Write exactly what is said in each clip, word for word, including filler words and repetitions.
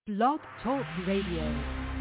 Blog Talk Radio.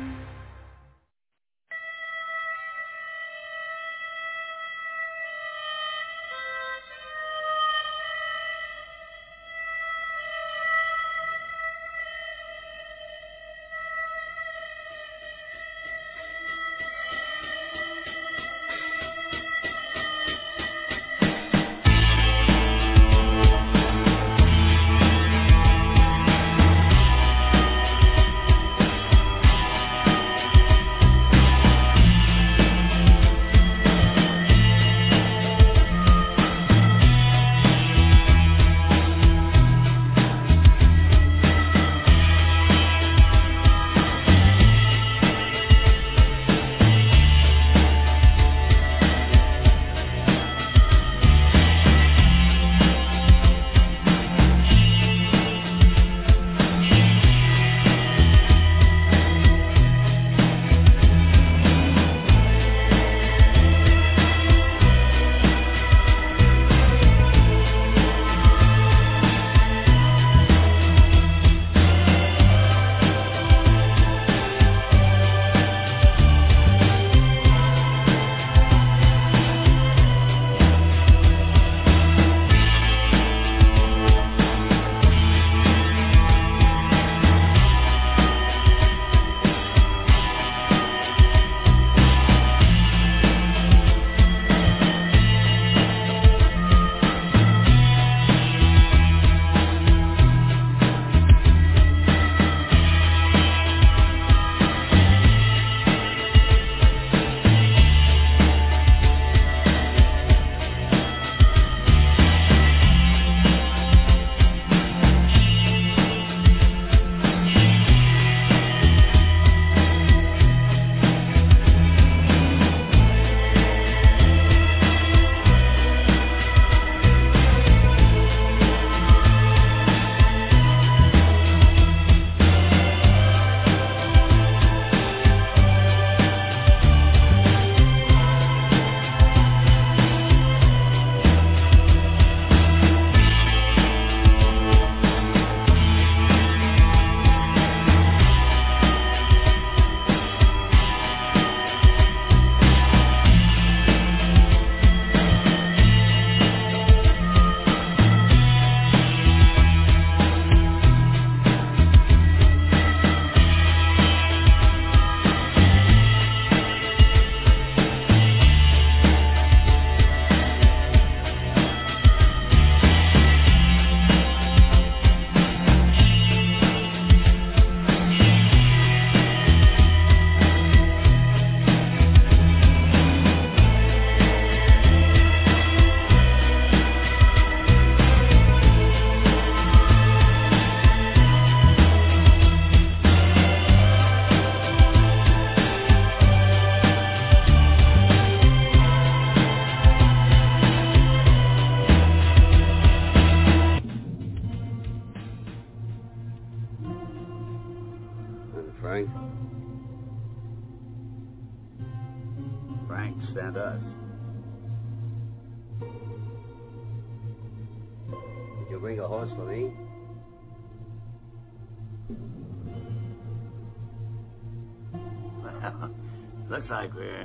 Looks like we're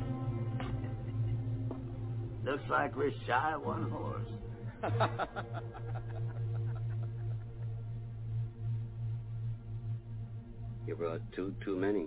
looks like we're shy of one horse. You brought two too many.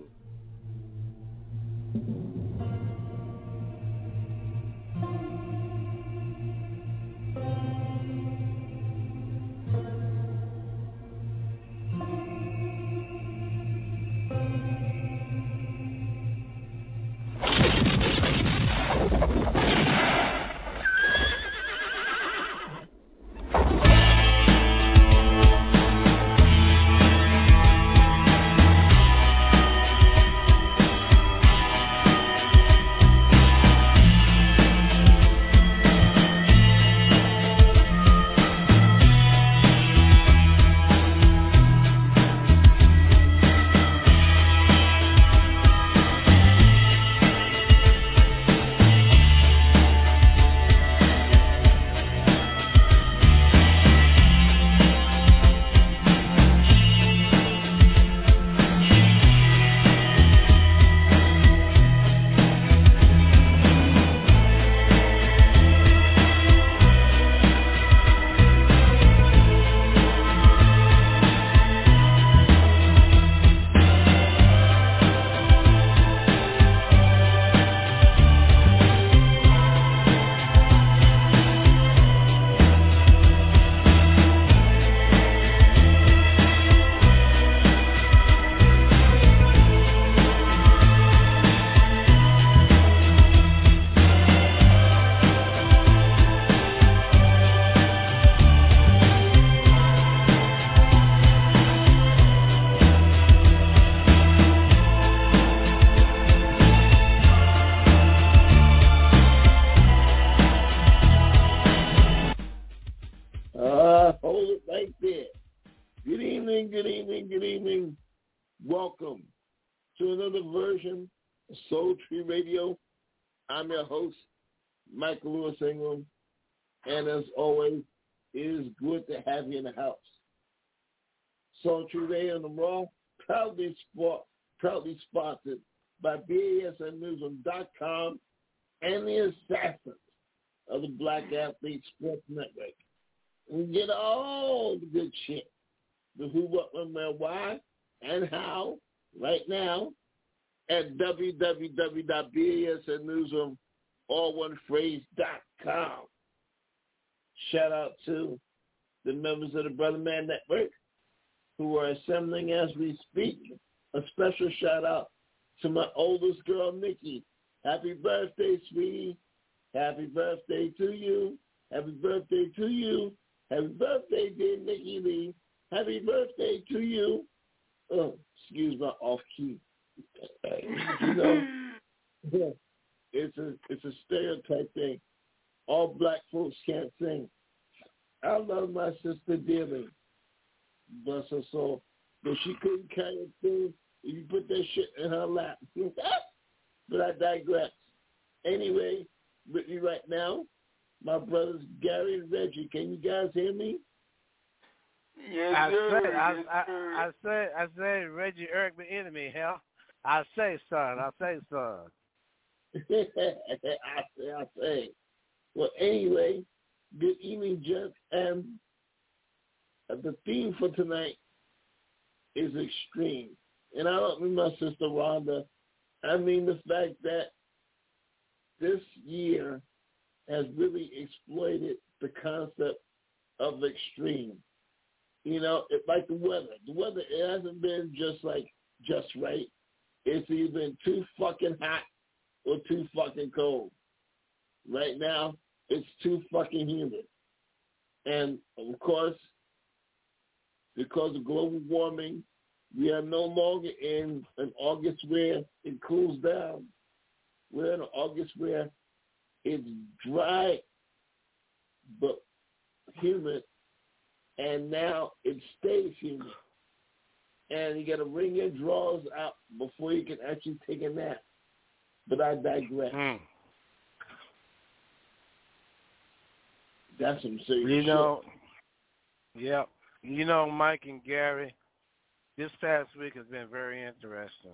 Welcome to another version of Soul Tree Radio. I'm your host, Michael Lewis Ingram, and as always, it is good to have you in the house. Soul Tree Radio on the Raw, proudly, sport, proudly sponsored by B A S N Newsroom dot com and the Assassins of the Black Athlete Sports Network. We get all the good shit, the who, what, when, where, why, and how, right now, at w w w dot b a s n newsroom, all one phrase, dot com. Shout out to the members of the Brother Man Network who are assembling as we speak. A special shout out to my oldest girl, Nikki. Happy birthday, sweetie. Happy birthday to you. Happy birthday to you. Happy birthday, dear Nikki Lee. Happy birthday to you. Oh, excuse my off key. You know, yeah, it's a it's a stereotype thing. All black folks can't sing. I love my sister dearly, bless her soul, but she couldn't carry a thing if you put that shit in her lap. But I digress. Anyway, with me right now, my brothers Gary and Reggie. Can you guys hear me? Yes, I sir. say, I, yes, I, sir. I say, I say, Reggie Eric, the enemy. Hell, I say, son. I say, son. I say, I say. Well, anyway, good evening, gents. And the theme for tonight is extreme. And I don't mean my sister Rhonda. I mean the fact that this year has really exploited the concept of extreme. You know, it's like the weather. The weather, it hasn't been just like just right. It's either been too fucking hot or too fucking cold. Right now, it's too fucking humid. And, of course, because of global warming, we are no longer in an August where it cools down. We're in an August where it's dry but humid, and now it stays humid. And you got to wring your drawers out before you can actually take a nap. But I digress. Mm. That's some serious You shit. know, yeah. You know, Mike and Gary, this past week has been very interesting.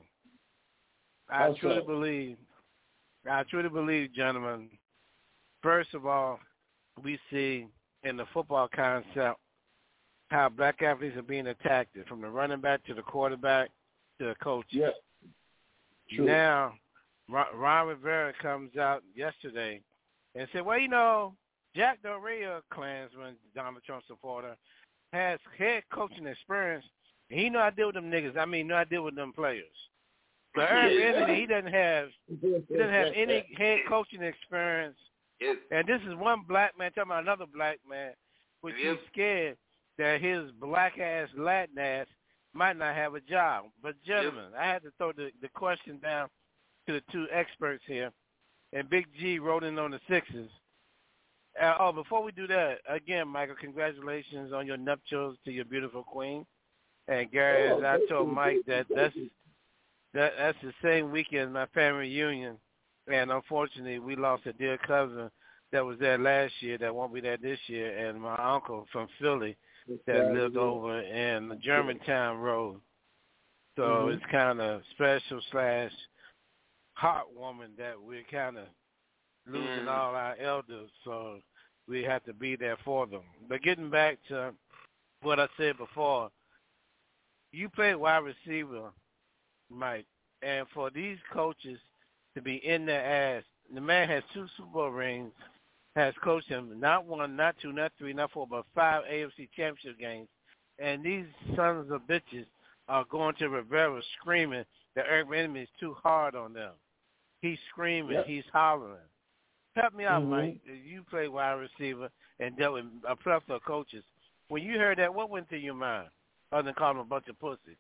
I That's truly right. believe, I truly believe, gentlemen, first of all, we see in the football concept how black athletes are being attacked, from the running back to the quarterback to the coach. Yeah. True. Now, Ron Rivera comes out yesterday and said, well, you know, Jack Del Rio, a Klansman, Donald Trump supporter, has head coaching experience, and he know I deal with them niggas. I mean, know I deal with them players. But Eric Anthony, he doesn't have he doesn't have any head coaching experience. Yes. And this is one black man talking about another black man, which Yes. he's scared that his black ass Latin ass might not have a job. But gentlemen, Yes. I had to throw the, the question down to the two experts here, and Big G wrote in on the sixes. Uh, oh, before we do that, again, Michael, congratulations on your nuptials to your beautiful queen. And Gary, Oh, as I thank told you, Mike, thank that you, that's thank you. that that's the same weekend as my family reunion, and unfortunately, we lost a dear cousin that was there last year that won't be there this year, and my uncle from Philly that lived over in the Germantown Road. So Mhm. it's kind of special slash heartwarming that we're kind of losing Mm. all our elders, so we have to be there for them. But getting back to what I said before, you play wide receiver, Mike, and for these coaches to be in their ass, the man has two Super Bowl rings, has coached him not one, not two, not three, not four, but five A F C championship games, and these sons of bitches are going to Rivera screaming that Eric Bieniemy is too hard on them. He's screaming, Yep. he's hollering. Help me out, Mhm. Mike. You play wide receiver and dealt with a plethora of coaches. When you heard that, what went through your mind, other than calling them a bunch of pussy?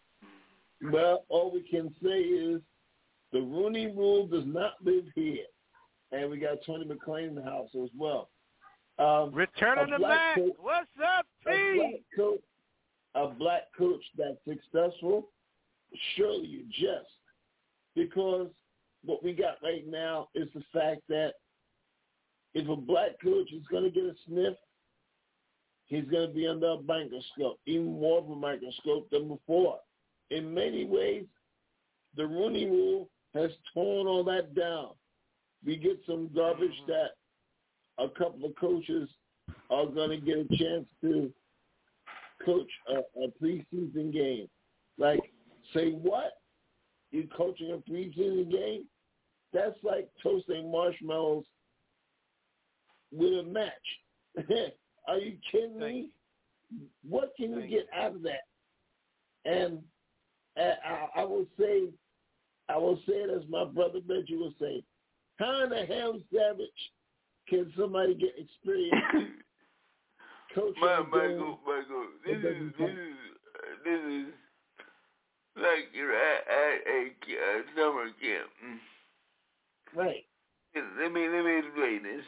Well, all we can say is the Rooney Rule does not live here. And we got Tony McClain in the house as well. Um, Returning a the black Mac. coach- What's up, a black P? coach, a black coach that's successful surely you jest. Because what we got right now is the fact that if a black coach is going to get a sniff, he's going to be under a microscope, even more of a microscope than before. In many ways, the Rooney Rule has torn all that down. We get some garbage mm-hmm. that a couple of coaches are going to get a chance to coach a, a preseason game. Like, say what? You coaching a preseason game? That's like toasting marshmallows with a match. Are you kidding me? What can you get out of that? And I, I will say, I will say it as my brother Reggie will say, how in the hell, Savage, can somebody get experience coaching? My, Michael, Michael, this is, this is, this is like you're at, at a, a summer camp. Right. Let me, let me explain this.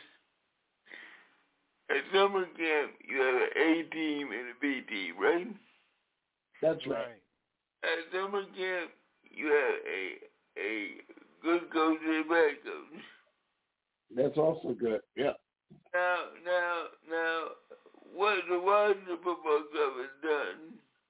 At summer camp, you have an A team and a B team, right? That's right. At summer camp, you have a a good coach and a bad coach. That's also good. Yeah. Now, now, now, what the Washington Football Club has done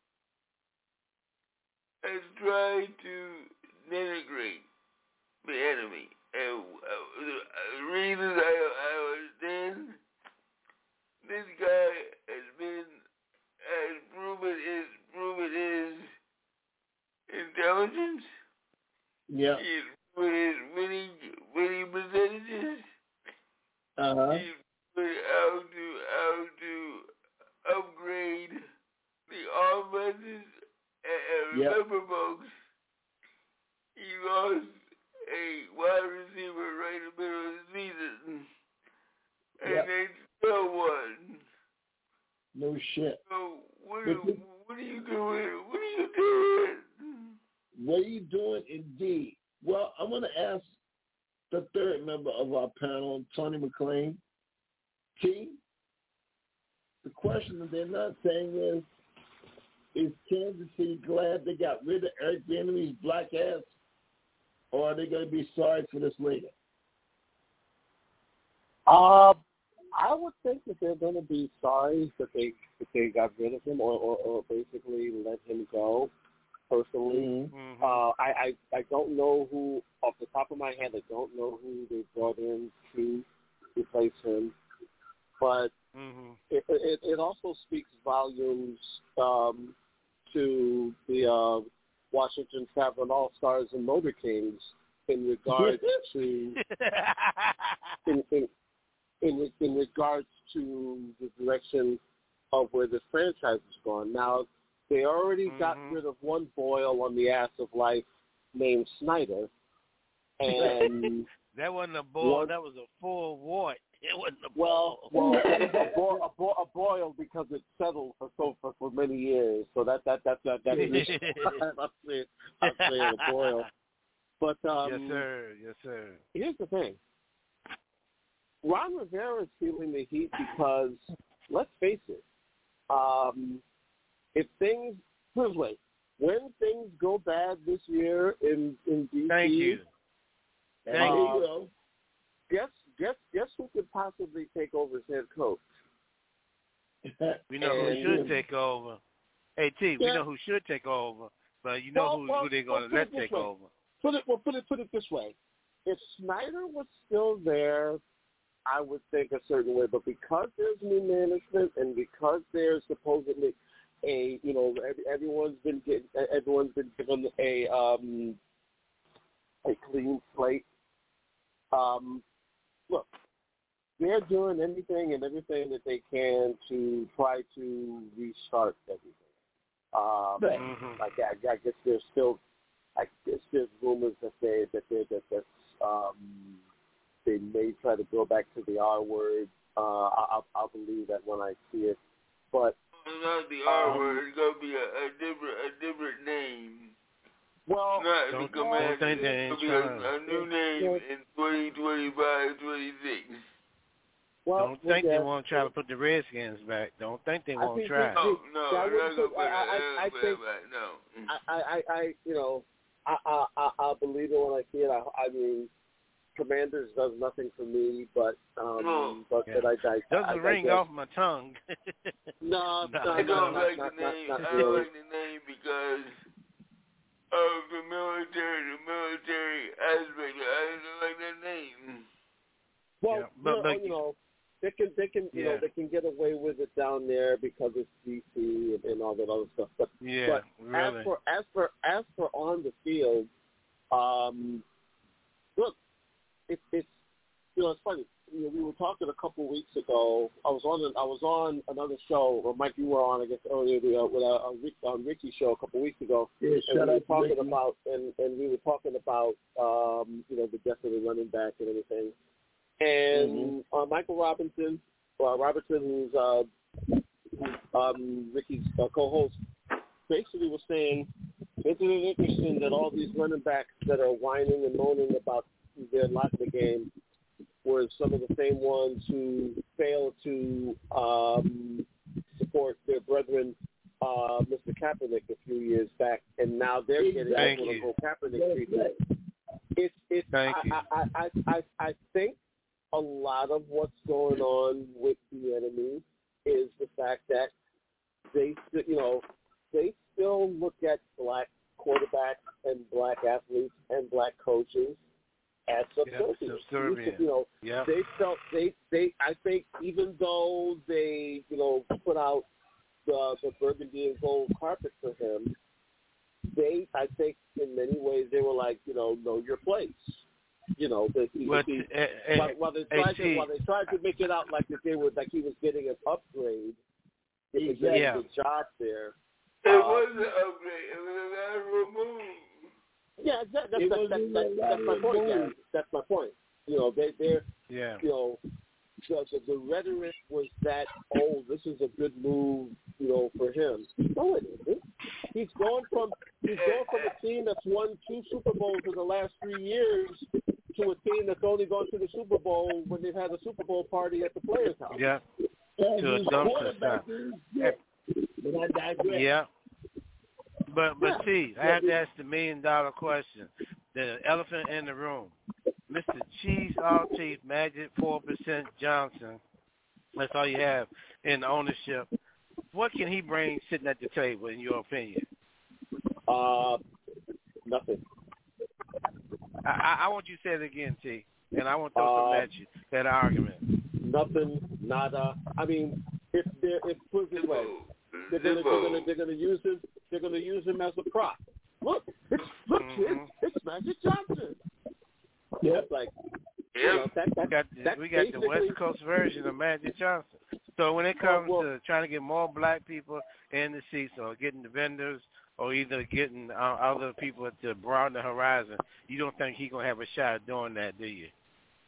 has tried to denigrate the enemy. And uh, the reasons I, I understand, this guy has been, has proven his, proven his intelligence. Yeah. He's proven his winning, winning percentages. Uh-huh. He's proven how to, how to upgrade the offenses. And, and yep. remember, folks, he lost a wide receiver right in the middle of the season. And yep. they still won. No shit. So what are, what are you doing? What are you doing? What are you doing, indeed? Well, I'm going to ask the third member of our panel, Tony McLean. T, the question that they're not saying is, is Kansas City glad they got rid of Eric Bieniemy's black ass, or are they going to be sorry for this later? Uh, I would think that they're going to be sorry that they that they got rid of him, or, or, or basically let him go. Personally, mm-hmm. uh, I, I I don't know who, off the top of my head, I don't know who they brought in to replace him, but mm-hmm. it, it it also speaks volumes um, to the uh, Washington Tavern All Stars and Motor Kings in regards to in, in in in regards to the direction of where this franchise has gone. Now, they already mm-hmm. got rid of one boil on the ass of life named Snyder, and that wasn't a boil. One, that was a full wart. It wasn't a well, boil. well, a, bo- a, bo- a boil because it settled for so for, for many years. So that that that that that's I'm saying I'm saying a boil. But um, yes, sir. Yes, sir. Here's the thing. Ron Rivera is feeling the heat because, let's face it, um, if things, put it this way, when things go bad this year in, in D C, thank you. Thank uh, you. Guess, guess, guess who could possibly take over as head coach? We know and, who should take over. Hey, T, yeah. we know who should take over, but you know well, who, well, who they're going to well, let take way. over. Put it, well, put it, put it this way. If Snyder was still there, I would think a certain way, but because there's new management and because there's supposedly a, you know, everyone's been getting, everyone's been given a um, a clean slate. Um, look, they're doing anything and everything that they can to try to restart everything. Um, mm-hmm. Like I, I guess there's still, I guess there's rumors that they that they that that's um. They may try to go back to the R word. Uh, I'll, I'll believe that when I see it. But not the R um, word. It's gonna be a, a different, a different name. Well, not don't, the command. don't think It's gonna be a, a new name in twenty twenty-five, twenty-six. Well, Don't think well, they yeah. won't try to put the Redskins back. Don't think they I won't think try. they- No, no, Yeah, I I'm wouldn't not gonna put- put it. I- I- I'm not I gonna put think- it back. No. Mm. I, I, I, you know, I, I, I, I believe it when I see it. I, I mean, Commanders does nothing for me, but, um, No. but, Yeah. but I, I, Doesn't I, ring I off my tongue. No, No, no, I no, don't no, like not, the not, name. not I really. don't like the name because of the military, the military aspect. I don't like that name. Well, Yeah, but- you, know, but- you know, they can, they can, you Yeah. know, they can get away with it down there because it's D C and, and all that other stuff. But, Yeah, but really. as for, as for, as for on the field, um, look, it, it's, you know, it's funny. You know, we were talking a couple weeks ago. I was on, I was on another show, or Mike, you were on, I guess, earlier the, uh, with a, a Rick, on Ricky's show a couple weeks ago. Yeah, and shout we were out to talking Ricky. about, and, and we were talking about, um, you know, the death of the running back and everything. And Mm-hmm. uh, Michael Robinson, uh, Robertson, who's uh, um, Ricky's uh, co-host, basically was saying, isn't it interesting that all these running backs that are whining and moaning about their lack of the game were some of the same ones who failed to um, support their brethren, uh, Mister Kaepernick, a few years back, and now they're getting Thank the you. whole Kaepernick treatment. It's, it's, Thank you. I, I, I, I, I think a lot of what's going on with the enemy is the fact that they, st- you know, they still look at black quarterbacks and black athletes and black coaches as Yeah, subservient. subservient. You know, Yeah. they felt they, they. I think even though they, you know, put out the the burgundy and gold carpet for him, they, I think, in many ways, they were like, you know, know your place. You know, that he, But, he, eh, eh, while, while they hey, tried to T. while they tried to make it out like that they were like he was getting an upgrade, he was getting Yeah. a job there. It Uh, was an upgrade. It was a lateral move. Yeah, that, that's, It that, was that, in that, the that's my lateral point, move. Gary. That's my point. You know, they, they're, Yeah. you know, the, the, the rhetoric was that, oh, this is a good move, you know, for him. No, it isn't. He's going from he's going from a team that's won two Super Bowls in the last three years to a team that's only gone to the Super Bowl when they've had a Super Bowl party at the Players' House. Yeah. And To a his dumpster quarterback stop. is good. But I digress. Yeah. But but see, I have to ask the million dollar question. The elephant in the room. Mister Cheese All Teeth Magic four percent Johnson. That's all you have in ownership. What can he bring sitting at the table in your opinion? Uh, nothing. I, I, I want you to say it again, T. And I want to throw Uh, something at you. That argument. Nothing. Nada. I mean, if they're if put it this way, they're gonna they're gonna they're gonna use him they're gonna use him as a prop. Look, it's look, Mhm. it's, it's Magic Johnson. Yep. That's like you know, that, that, We got the, that's we got the basically- West Coast version of Magic Johnson. So when it comes Well, well- to trying to get more black people in the seats or getting the vendors or either getting uh, other people to broaden the horizon, you don't think he's going to have a shot at doing that, do you?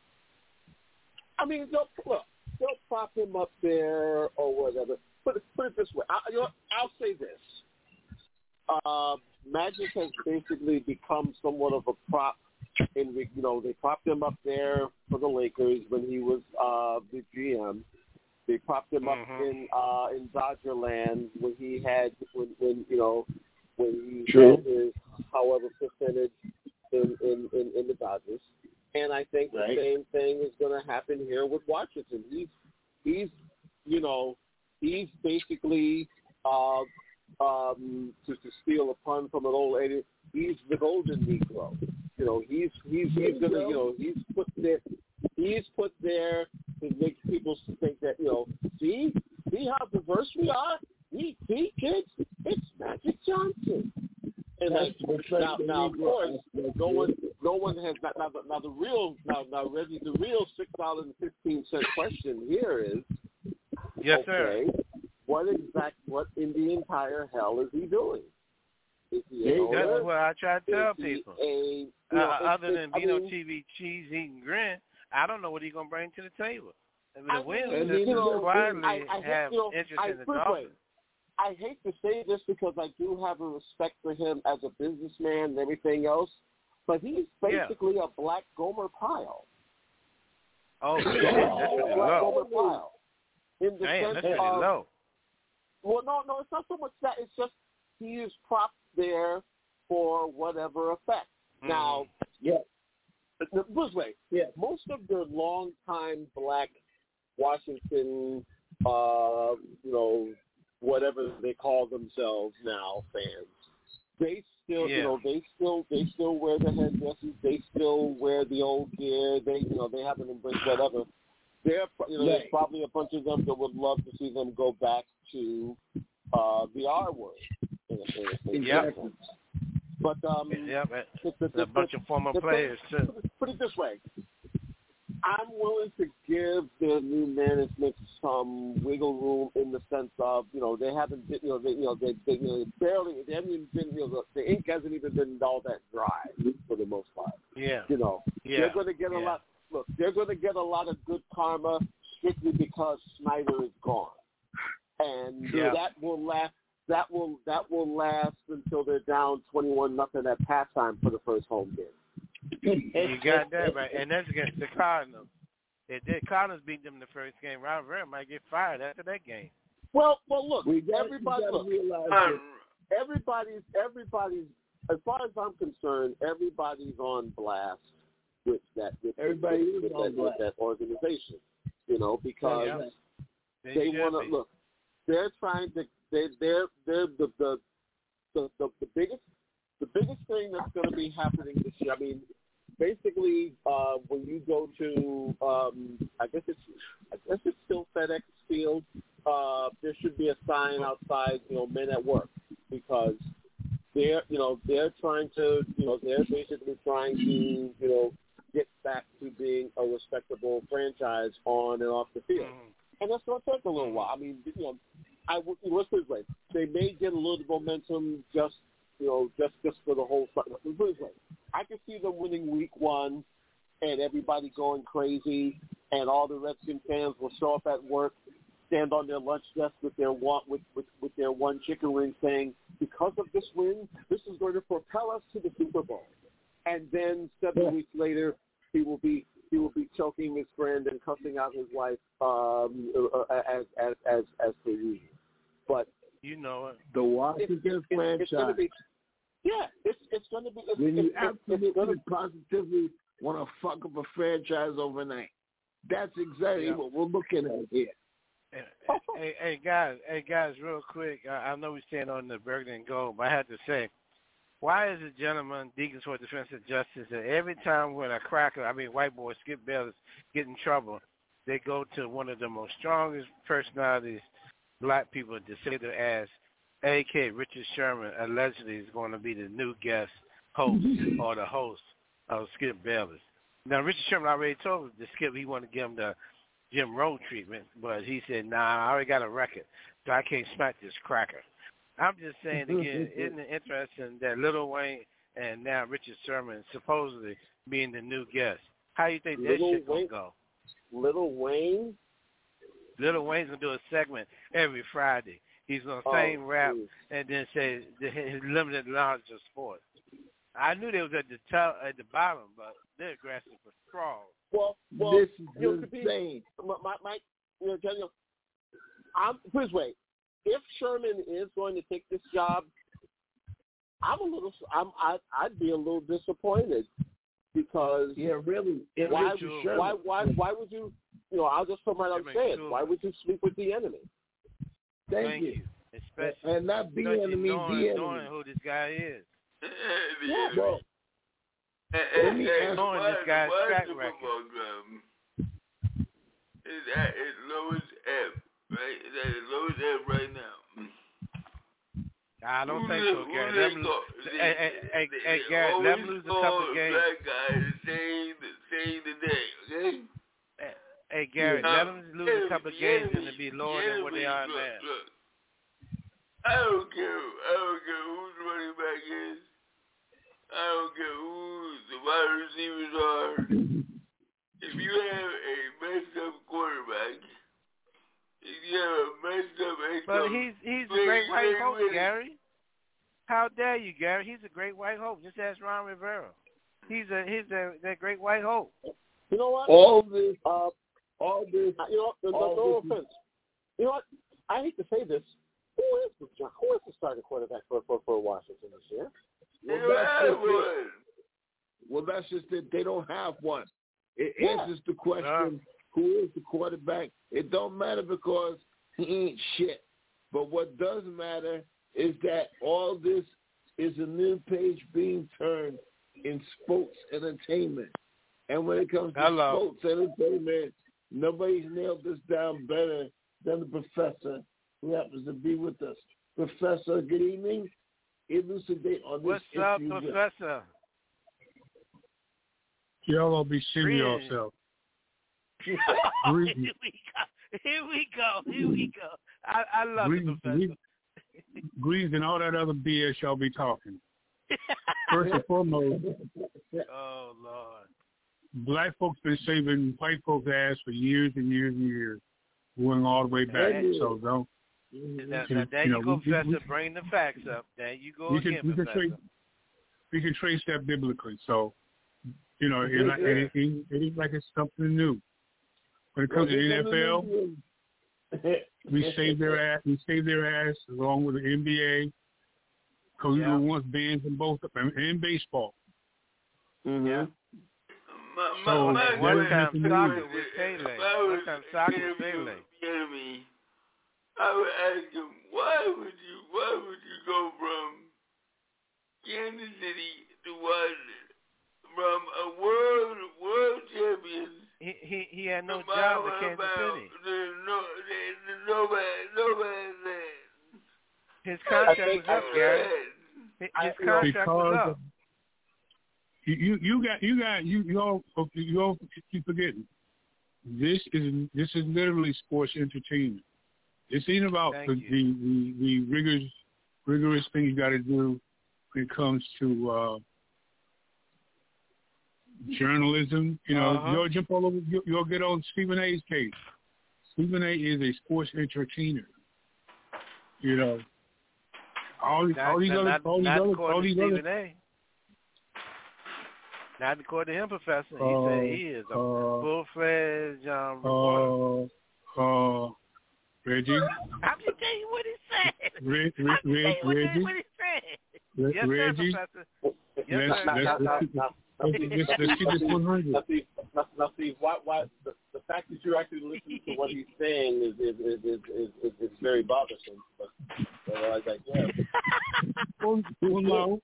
I mean, they'll, look, they'll prop him up there or whatever. Put it, put it this way. I, you know, I'll say this. Uh, Magic has basically become somewhat of a prop. In you know, they propped him up there for the Lakers when he was uh, the G M. They propped him up Mhm. in uh, in Dodger land when he had when, when you know when he True. had his however percentage in, in, in, in the Dodgers. And I think Right. the same thing is going to happen here with Washington. He's he's you know he's basically uh, um, to, to steal a pun from an old lady. He's the golden Negro. You know, he's he's he's gonna you know he's put there he's put there to make people think that you know see see how diverse we are. We see kids, it's Magic Johnson. And like, now, now of course, no one no one has not now. The, now the real now now Reggie, the real six dollars and fifteen cent question here is Yes, okay, sir. what exact what in the entire hell is he doing? Is he an That's owner? what I try to tell Is he people. a, you Uh, know, it's- other it's- than I being on mean, T V, cheese eating, grin, I don't know what he's gonna bring to the table. I mean, I the Williams mean, sisters you know, quietly I, I hate, have you know, interest I, in the put it this way, Dolphins. I hate to say this because I do have a respect for him as a businessman and everything else, but he's Yeah. basically a black Gomer Pyle. Oh, shit, that's really low. In the Damn, sense that's really of, low. Well, no, no, it's not so much that. It's just he is propped there for whatever effect. Mm. Now, Yeah. This way, yeah. Most of the longtime black Washington, uh, you know, whatever they call themselves now, fans, they still, yeah. you know, they still, they still wear the headdresses. They still wear the old gear. They, you know, they haven't embraced whatever. There, you know, Yeah. there's probably a bunch of them that would love to see them go back to uh, the R word. In a, in a, in yep. a But um, yep. the, the, the, a bunch of former the, players the, too. Put it this way: I'm willing to give the new management some wiggle room in the sense of, you know, they haven't been, you know, they, you know, they, they, you know, barely, they haven't even been, you know, the, the ink hasn't even been all that dry for the most part. Yeah. You know, yeah. they're going to get a yeah. lot. Look, they're going to get a lot of good karma strictly because Snyder is gone, and yeah. that will last. That will that will last until they're down twenty-one nothing at halftime for the first home game. You got that right, and that's against the Cardinals. If the Cardinals beat them the first game, Ron Rivera might get fired after that game. Well, well, look, we got, everybody, we look, realize everybody's, everybody's. As far as I'm concerned, everybody's on blast with that. With, Everybody with, is with, on that, with that organization, you know, because yeah. they, they want to look. They're trying to. They, they're they're the the, the the the biggest the biggest thing that's going to be happening this year. I mean, basically, uh, when you go to, um, I guess it's I guess it's still FedEx Field. Uh, there should be a sign outside, you know, men at work, because they're you know they're trying to you know they're basically trying to you know get back to being a respectable franchise on and off the field, mm-hmm. and that's going to take a little while. I mean, you know. I would let's put it this way: they may get a little momentum just, you know, just just for the whole. Let's put it this way: I can see them winning week one, and everybody going crazy, and all the Redskin fans will show up at work, stand on their lunch desk with their one with, with, with their one chicken wing, saying, "Because of this win, this is going to propel us to the Super Bowl." And then seven yeah. weeks later, he will be he will be choking his friend and cussing out his wife um, as as as as per usual. But you know it. The Washington it's, franchise. It's gonna be, yeah, it's it's going to be. It's, when you it's, absolutely it's gonna, positively want to fuck up a franchise overnight, that's exactly yeah. what we're looking at here. Hey, hey, hey guys, hey guys, real quick. I, I know we're staying on the Burgundy and Gold, but I have to say, why is a gentleman, Deacons for Defensive Justice, that every time when a cracker, I mean white boy Skip Bayless, get in trouble, they go to one of the most strongest personalities black people to say their ass, A K Richard Sherman, allegedly is going to be the new guest host or the host of Skip Bayless. Now, Richard Sherman already told the Skip he wanted to give him the Jim Rowe treatment, but he said, nah, I already got a record, so I can't smack this cracker. I'm just saying, again, isn't it interesting that Lil Wayne and now Richard Sherman supposedly being the new guest? How do you think that Lil shit going Wayne, to go? Lil Wayne? Lil Wayne's going to do a segment every Friday. He's going to sing, oh, rap, geez. and then say his limited knowledge of sports. I knew they was at the top, at the bottom, but they're grasping for straws. Well, well, this is you know, to be, insane. My, my, you know, you know, I'm this way. If Sherman is going to take this job, I'm a little, I'm, I, I'd be a little disappointed because yeah, really, why, why, why, why would you? You know, I'll just come right out and say it. Why would you sleep with the enemy? Thank, Thank you. you. Especially, and not be especially enemy, knowing, the enemy. knowing who this guy is. Yeah, bro. Hey, Let me hey, ask knowing why, this guy's why track the record. football drum is at its lowest ebb, right? It's at its lowest ebb right now. I don't who think they, so, Gary. Let him, they, hey, hey, hey, they, hey, they Gary, let him always lose a couple call games. black guys saying the, saying the day, okay? Hey, hey Gary, now, let them lose enemy, a couple the games enemy, and to be lower the than what they enemy, are look, now. Look. I don't care. I don't care who the running back is. I don't care who the wide receivers are. If you have a messed up quarterback, if you have a messed up income, But he's he's a great white hope, Gary. How dare you, Gary? He's a great white hope. Just ask Ron Rivera. He's a he's a that great white hope. You know what? All this, uh, all this, you know, no, all no this offense. You know what? I hate to say this. Who is the who is the starting quarterback for for, for Washington this year? Well, that's just it. Well, that's just it. They don't have one. It Yeah. answers the question, who is the quarterback? It don't matter because he ain't shit. But what does matter is that all this is a new page being turned in sports entertainment. And when it comes to Hello. sports entertainment, nobody's nailed this down better than the professor who happens to be with us. Professor, good evening. Elucidate on this What's up, issue. Professor? Y'all gonna be seeing Greetings. yourself. Here we go. Here we go. Here we go. I, I love Greetings, it, Professor. greetings and all that other B S y'all be talking. First and foremost, Oh, Lord. black folks been saving white folks' ass for years and years and years, going all the way back. Hey. So don't. Now, now, there you you know, go, we- Professor. we- Bring the facts up. There you go we again, can, we can Professor. trace we can trace that biblically. So, you know, it, it, it, it ain't like it's something new. When it comes to the N F L, we saved their ass. We saved their ass along with the N B A because we Yeah. were once banned from both of them and baseball. Mm-hmm. Yeah. My, So, my, my One there's time nothing soccer new. with Pele. If I was One time soccer with interviewing Pele. Jeremy, I would ask him, why would you, why would you go from Kansas City to Washington, from a world world champion? He he he had no about, job in Kansas about City. The, no, the, the, nobody, nobody said. His contract think was up, I Gary. said. His I- his contract was Because up. you, you you got you got you you all you all keep forgetting. This is this is literally sports entertainment. This ain't about Thank the, you. the, the, the rigorous rigorous thing you got to do when it comes to uh, journalism. You know, Uh-huh. you'll jump all over. You'll, you'll get on Stephen A's case. Stephen A. is a sports entertainer. You know, all, Not, all these not, other not, all these not other according all to these Stephen other. A. Not according to him, Professor. He Uh, said he is a uh, full-fledged um, reporter. Uh, uh, Reggie, I'm just telling you what he said. Re, I'm Re, just telling Re, you what, he- Reggie, what he said. Re, Yes, Reggie. sir, Professor. Yes, Let's, sir. Now, let's, now, let's, now, keep, now, let's, let's, let's keep this one hundred. Now, Steve, now, now, Steve, why, why, the, the fact that you're actually listening to what he's saying is is is is, is, is, is very bothersome. But, but I was like, yeah. Well, no.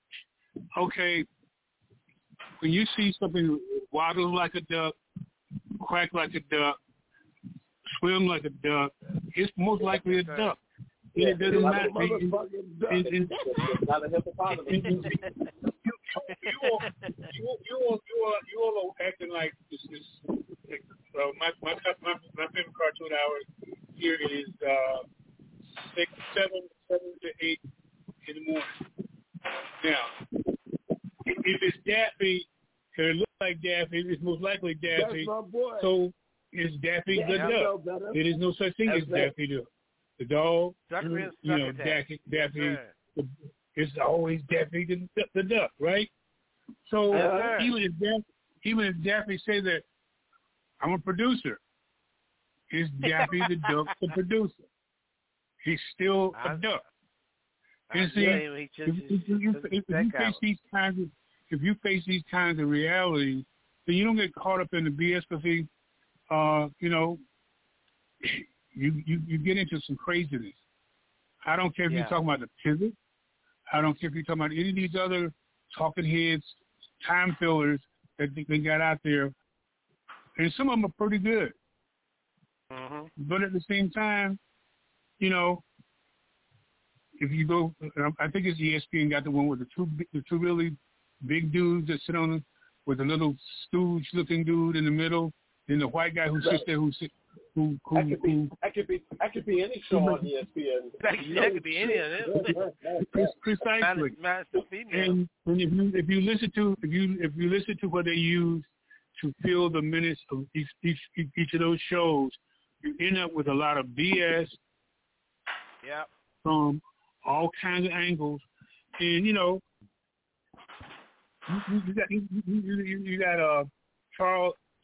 Okay. When you see something waddle like a duck, quack like a duck, swim like a duck, it's most likely a duck. Yeah, It doesn't like matter. a motherfucking duck. And- and- It's not a hippopotamus. you, you, you, all, you, you, all, you, all, you all are acting like this is. Uh, my, my my my favorite cartoon hour here is uh, six, seven, seven to eight in the morning. Now, if, if it's Daffy, and it looks like Daffy, it's most likely Daffy. That's my boy. So is Daffy the Yeah, duck? better. There is no such thing That's as right. Daffy the the dog. Sucker is You know, sucker Daffy, Daffy. Yes, It's always Daffy the, the duck, right? So Yes, sir. even if Daffy, even if Daffy say that I'm a producer, is Daffy the duck the producer? He's still a I- duck. I You see, tell you, he just, if, if, if, you, if, if you face these kinds of if you face these kinds of realities, then you don't get caught up in the B S because he, uh, you know, you, you you get into some craziness. I don't care if Yeah. you're talking about the pivot. I don't care if you're talking about any of these other talking heads, time fillers that they, they got out there, and some of them are pretty good. Mm-hmm. But at the same time, you know, if you go, I think it's E S P N got the one with the two the two really big dudes that sit on them with the little stooge-looking dude in the middle, and the white guy who sits there who sit, who who That could be who. that could be that could be any show on E S P N. That, that could be any of them. Precisely. Man, it's female. And, and if you if you listen to if you if you listen to what they use to fill the minutes of each each, each of those shows, you end up with a lot of B S Yeah. from all kinds of angles, and you know, you, you got you, you, you, you got uh Charles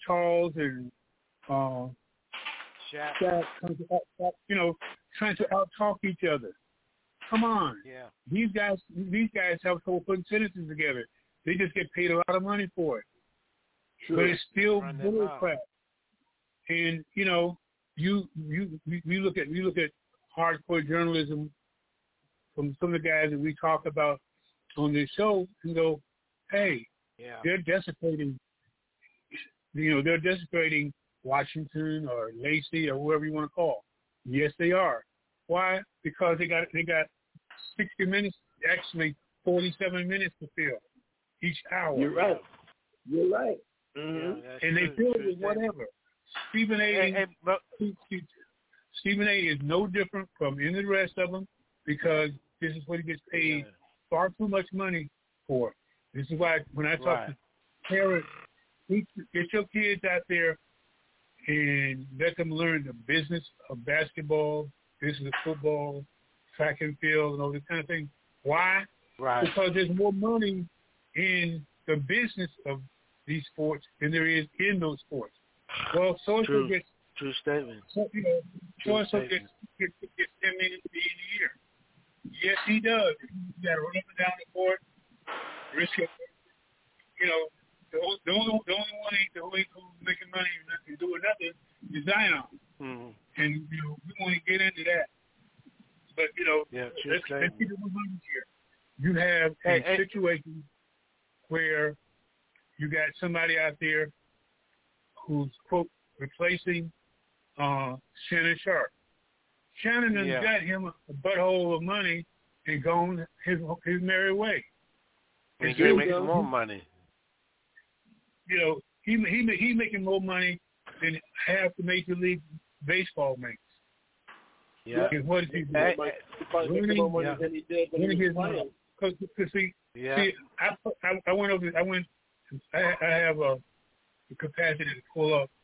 Charles and uh, Shaq. Shaq, trying to out, you know, trying to out-talk each other. Come on. Yeah. These guys, these guys have trouble putting sentences together. They just get paid a lot of money for it. Sure. But it's still bull crap. And you know, you you we look at we look at hardcore journalism from some of the guys that we talk about on this show and go, hey, yeah. they're desecrating, you know, they're desecrating Washington or Lacey or whoever you want to call. Yes, they are. Why? Because they got they got sixty minutes, actually forty-seven minutes to fill each hour. You're right. You're right. Mm-hmm. Yeah, and they fill it with whatever. Stephen A. Hey, hey, but, Stephen A. is no different from any of the rest of them because this is what he gets paid yeah. far too much money for. This is why when I talk right. to parents, get your kids out there and let them learn the business of basketball, business of football, track and field, and all this kind of thing. Why? Right. Because there's more money in the business of these sports than there is in those sports. Well, so and so gets true statement. So, you know, so and so gets, gets gets ten million a year. Yes, he does. You got to run up and down the court, risk it. You know, the only the only, the only one the only who's making money and doing nothing is Zion. Mm-hmm. And you know, we want to get into that. But you know, yeah, let's, let's keep it one hundred here. You have hey, a hey. situation where you got somebody out there who's, quote, replacing uh, Shannon Sharpe. Shannon has yeah. got him a butthole of money and gone his his merry way. And he's making more money. You know, he he he making more money than half the Major League Baseball makes. Yeah. And what is he doing? Winning more money than he did when he was playing. Because see, yeah. see, I, I I went over. I went. I, I have a the capacity to pull up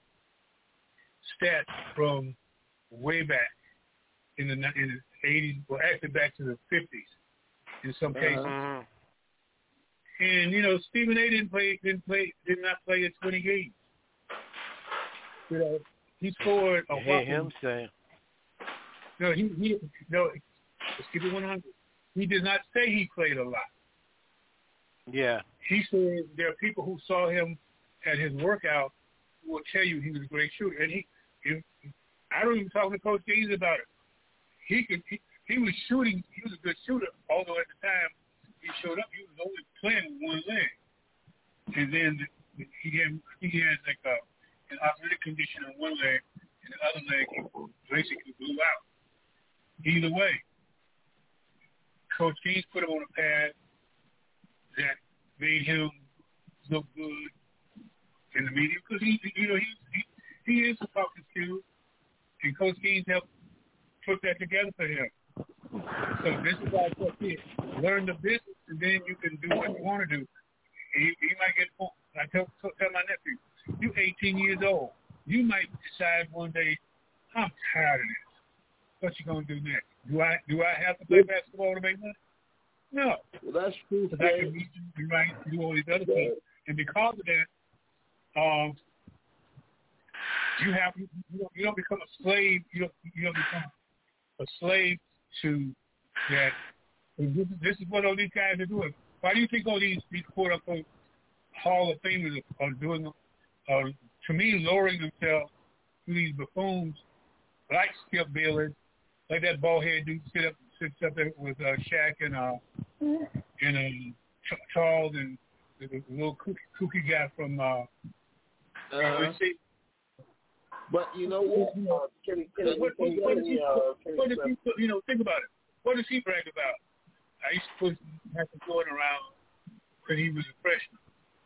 stats from way back in the in the eighties, well, actually back to the fifties in some cases. Uh-huh. And you know, Stephen A. didn't play, didn't play, did not play in twenty games. You know, he scored a I hear him say. No, he he no. Let's keep it one hundred. He did not say he played a lot. Yeah. He said there are people who saw him at his workout who will tell you he was a great shooter. And he, he I don't even talk to Coach Gaines about it. He could he, he was shooting. He was a good shooter, although at the time he showed up, he was only playing with one leg. And then he had he had like a, an arthritic condition on one leg, and the other leg he basically blew out. Either way, Coach Gaines put him on a pad that made him look good in the media because he, you know, he he, he is a talking skills, and Coach Gaines helped put that together for him. So this is why I tell kids, learn the business, and then you can do what you want to do. He, he might get. I tell, tell my nephew, you eighteen years old. You might decide one day, I'm tired of this. What you gonna do next? Do I do I have to play basketball to make money? No. Well, that's true. Because I can read you, write, do all these other things, and because of that, um, you have you don't, you don't become a slave. You don't you don't become a slave to that. This is, this is what all these guys are doing. Why do you think all these these quote unquote Hall of Famers are doing? Uh, to me, lowering themselves to these buffoons like Skip Bayless, like that bald head dude sit up sits up there with uh, Shaq and uh and uh, Ch- Charles and the, the little kooky, kooky guy from uh. uh But you know what? Uh, Kenny, Kenny, what, what, Kenny, what, does he, uh, what does he, you know, think about it. What does he brag about? I used to put Michael Jordan around when he was a freshman.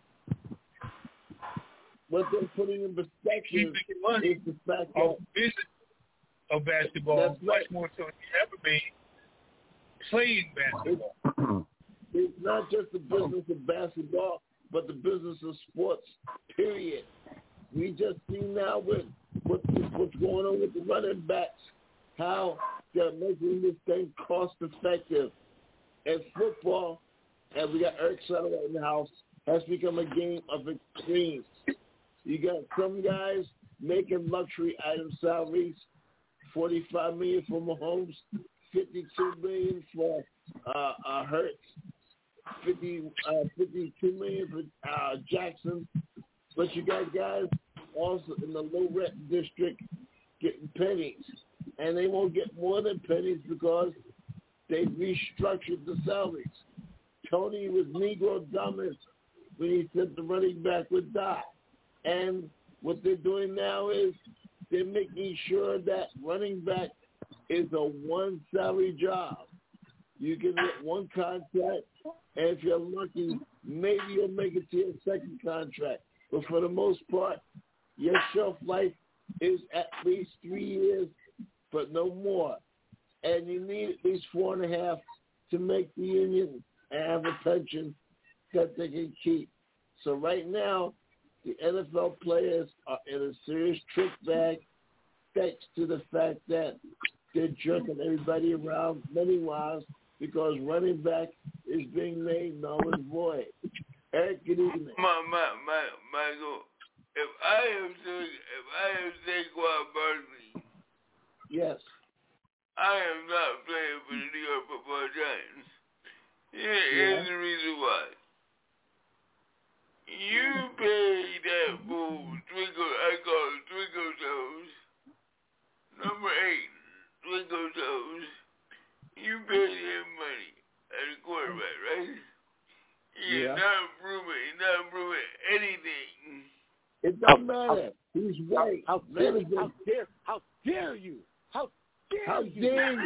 But then putting in perspective, he's making money is the fact off that business of basketball that's much right. more so than he ever made playing basketball. It's, it's not just the business of basketball, but the business of sports, period. We just see now with what, what's going on with the running backs, how they're making this thing cost effective. And football, and we got Eric Sutter in the house, has become a game of extremes. You got some guys making luxury item salaries, forty-five million dollars for Mahomes, fifty-two million dollars for uh, uh, Hurts, fifty, uh, fifty-two million dollars for uh, Jackson. But you got guys also in the low rent district getting pennies, and they won't get more than pennies because they restructured the salaries. Tony was Negro dominant when he said the running back would die. And what they're doing now is they're making sure that running back is a one salary job. You can get one contract, and if you're lucky, maybe you'll make it to your second contract. But for the most part, your shelf life is at least three years, but no more. And you need at least four and a half to make the union and have a pension that they can keep. So right now, the N F L players are in a serious trick bag thanks to the fact that they're jerking everybody around money-wise because running back is being made null and void. Eric, good evening. My, my, my, Michael, if I am if I am Saquon Barkley, yes, I am not playing for the New York Football Giants. Here yeah. is the reason why. You pay that fool Twinkle, I call it Twinkle Toes, number eight, Twinkle Toes. You pay him money as a quarterback, right? He Yeah. is not improving, he's not improving anything. It don't matter. He's white. How, how, dare, how dare how dare you? How dare how you? Dare you?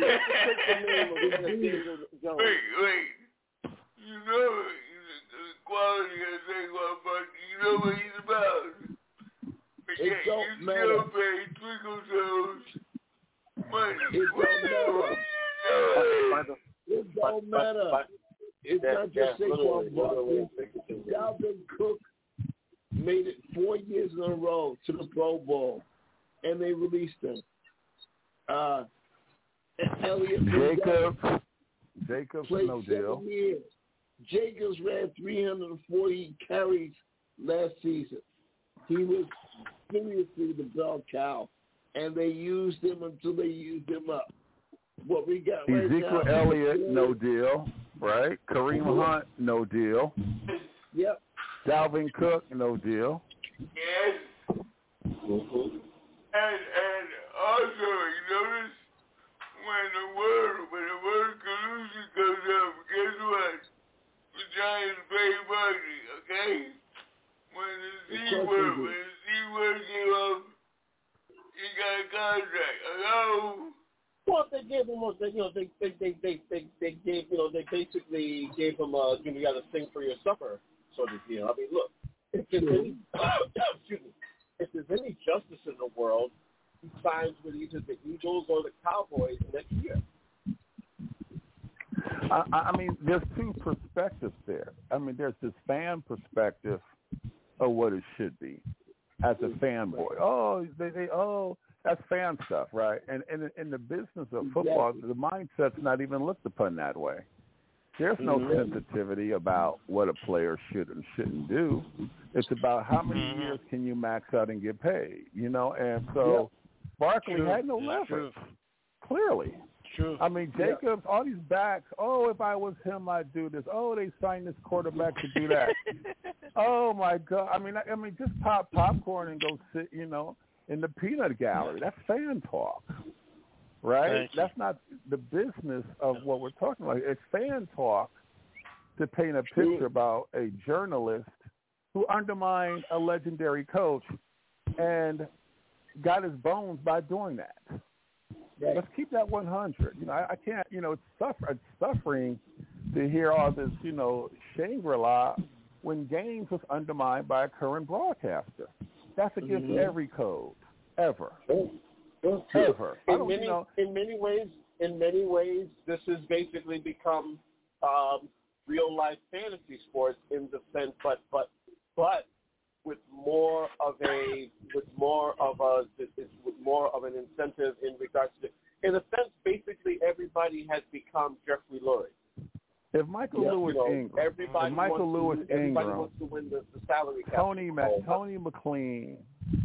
Wait, wait. You know the quality of Saquon Barkley. You know what he's about. But it yet don't you matter. still pay Twinkle Toes money. It don't matter. It don't matter. It's yeah, not just yeah, Saquon Barkley. literally. Dalvin Cook made it four years in a row to the Pro Bowl, and they released him. Uh, and Elliott Jacobs, Jacobs, played no seven deal. years. Jacobs ran three hundred forty carries last season. He was seriously the bell cow, and they used him until they used him up. What we got right Ezekiel now, Elliott, no deal, right? Kareem Hunt, no deal. Yep. Dalvin Cook, no deal. Yes. Mm-hmm. And and also you notice when the word when the word collusion comes up, guess what? The Giants pay Barkley, okay? When the Z word when the Z word came up, he got a contract. Hello? Well, they gave him, they, you know, they they, they they they they gave, you know, they basically gave him a, you know, you got to sing for your supper, sort of deal. I mean, look, if there's any, excuse me, if there's any justice in the world, he signs with either the Eagles or the Cowboys next year. I, I mean, there's two perspectives there. I mean, there's this fan perspective of what it should be as a fanboy. Oh, they, they oh. That's fan stuff, right? And, and in the business of football, the mindset's not even looked upon that way. There's no mm-hmm. sensitivity about what a player should and shouldn't do. It's about how many mm-hmm. years can you max out and get paid, you know? And so yeah. Barkley True. had no leverage, True. clearly. True. I mean, Jacobs, yeah. all these backs, oh, if I was him, I'd do this. Oh, they signed this quarterback to do that. Oh, my God. I mean, I, I mean, just pop popcorn and go sit, you know, in the peanut gallery. That's fan talk, right? That's not the business of what we're talking about. It's fan talk to paint a picture about a journalist who undermined a legendary coach and got his bones by doing that. Right. Let's keep that one hundred. You know, I, I can't, you know, it's, suffer, it's suffering to hear all this, you know, Shangri-La when games was undermined by a current broadcaster. That's against mm-hmm. every code, ever, oh, ever. In I don't, many, you know, in many ways, in many ways, this has basically become um, real life fantasy sports in the sense, but but but with more of a with more of a with more of an incentive in regards to, in a sense, basically everybody has become Jeffrey Lurie. if Michael yeah, Lewis you know, Ingram, everybody if Michael wants Lewis to, everybody Ingram, wants to win the, the salary cap. Tony Mac, Oh, Tony McLean,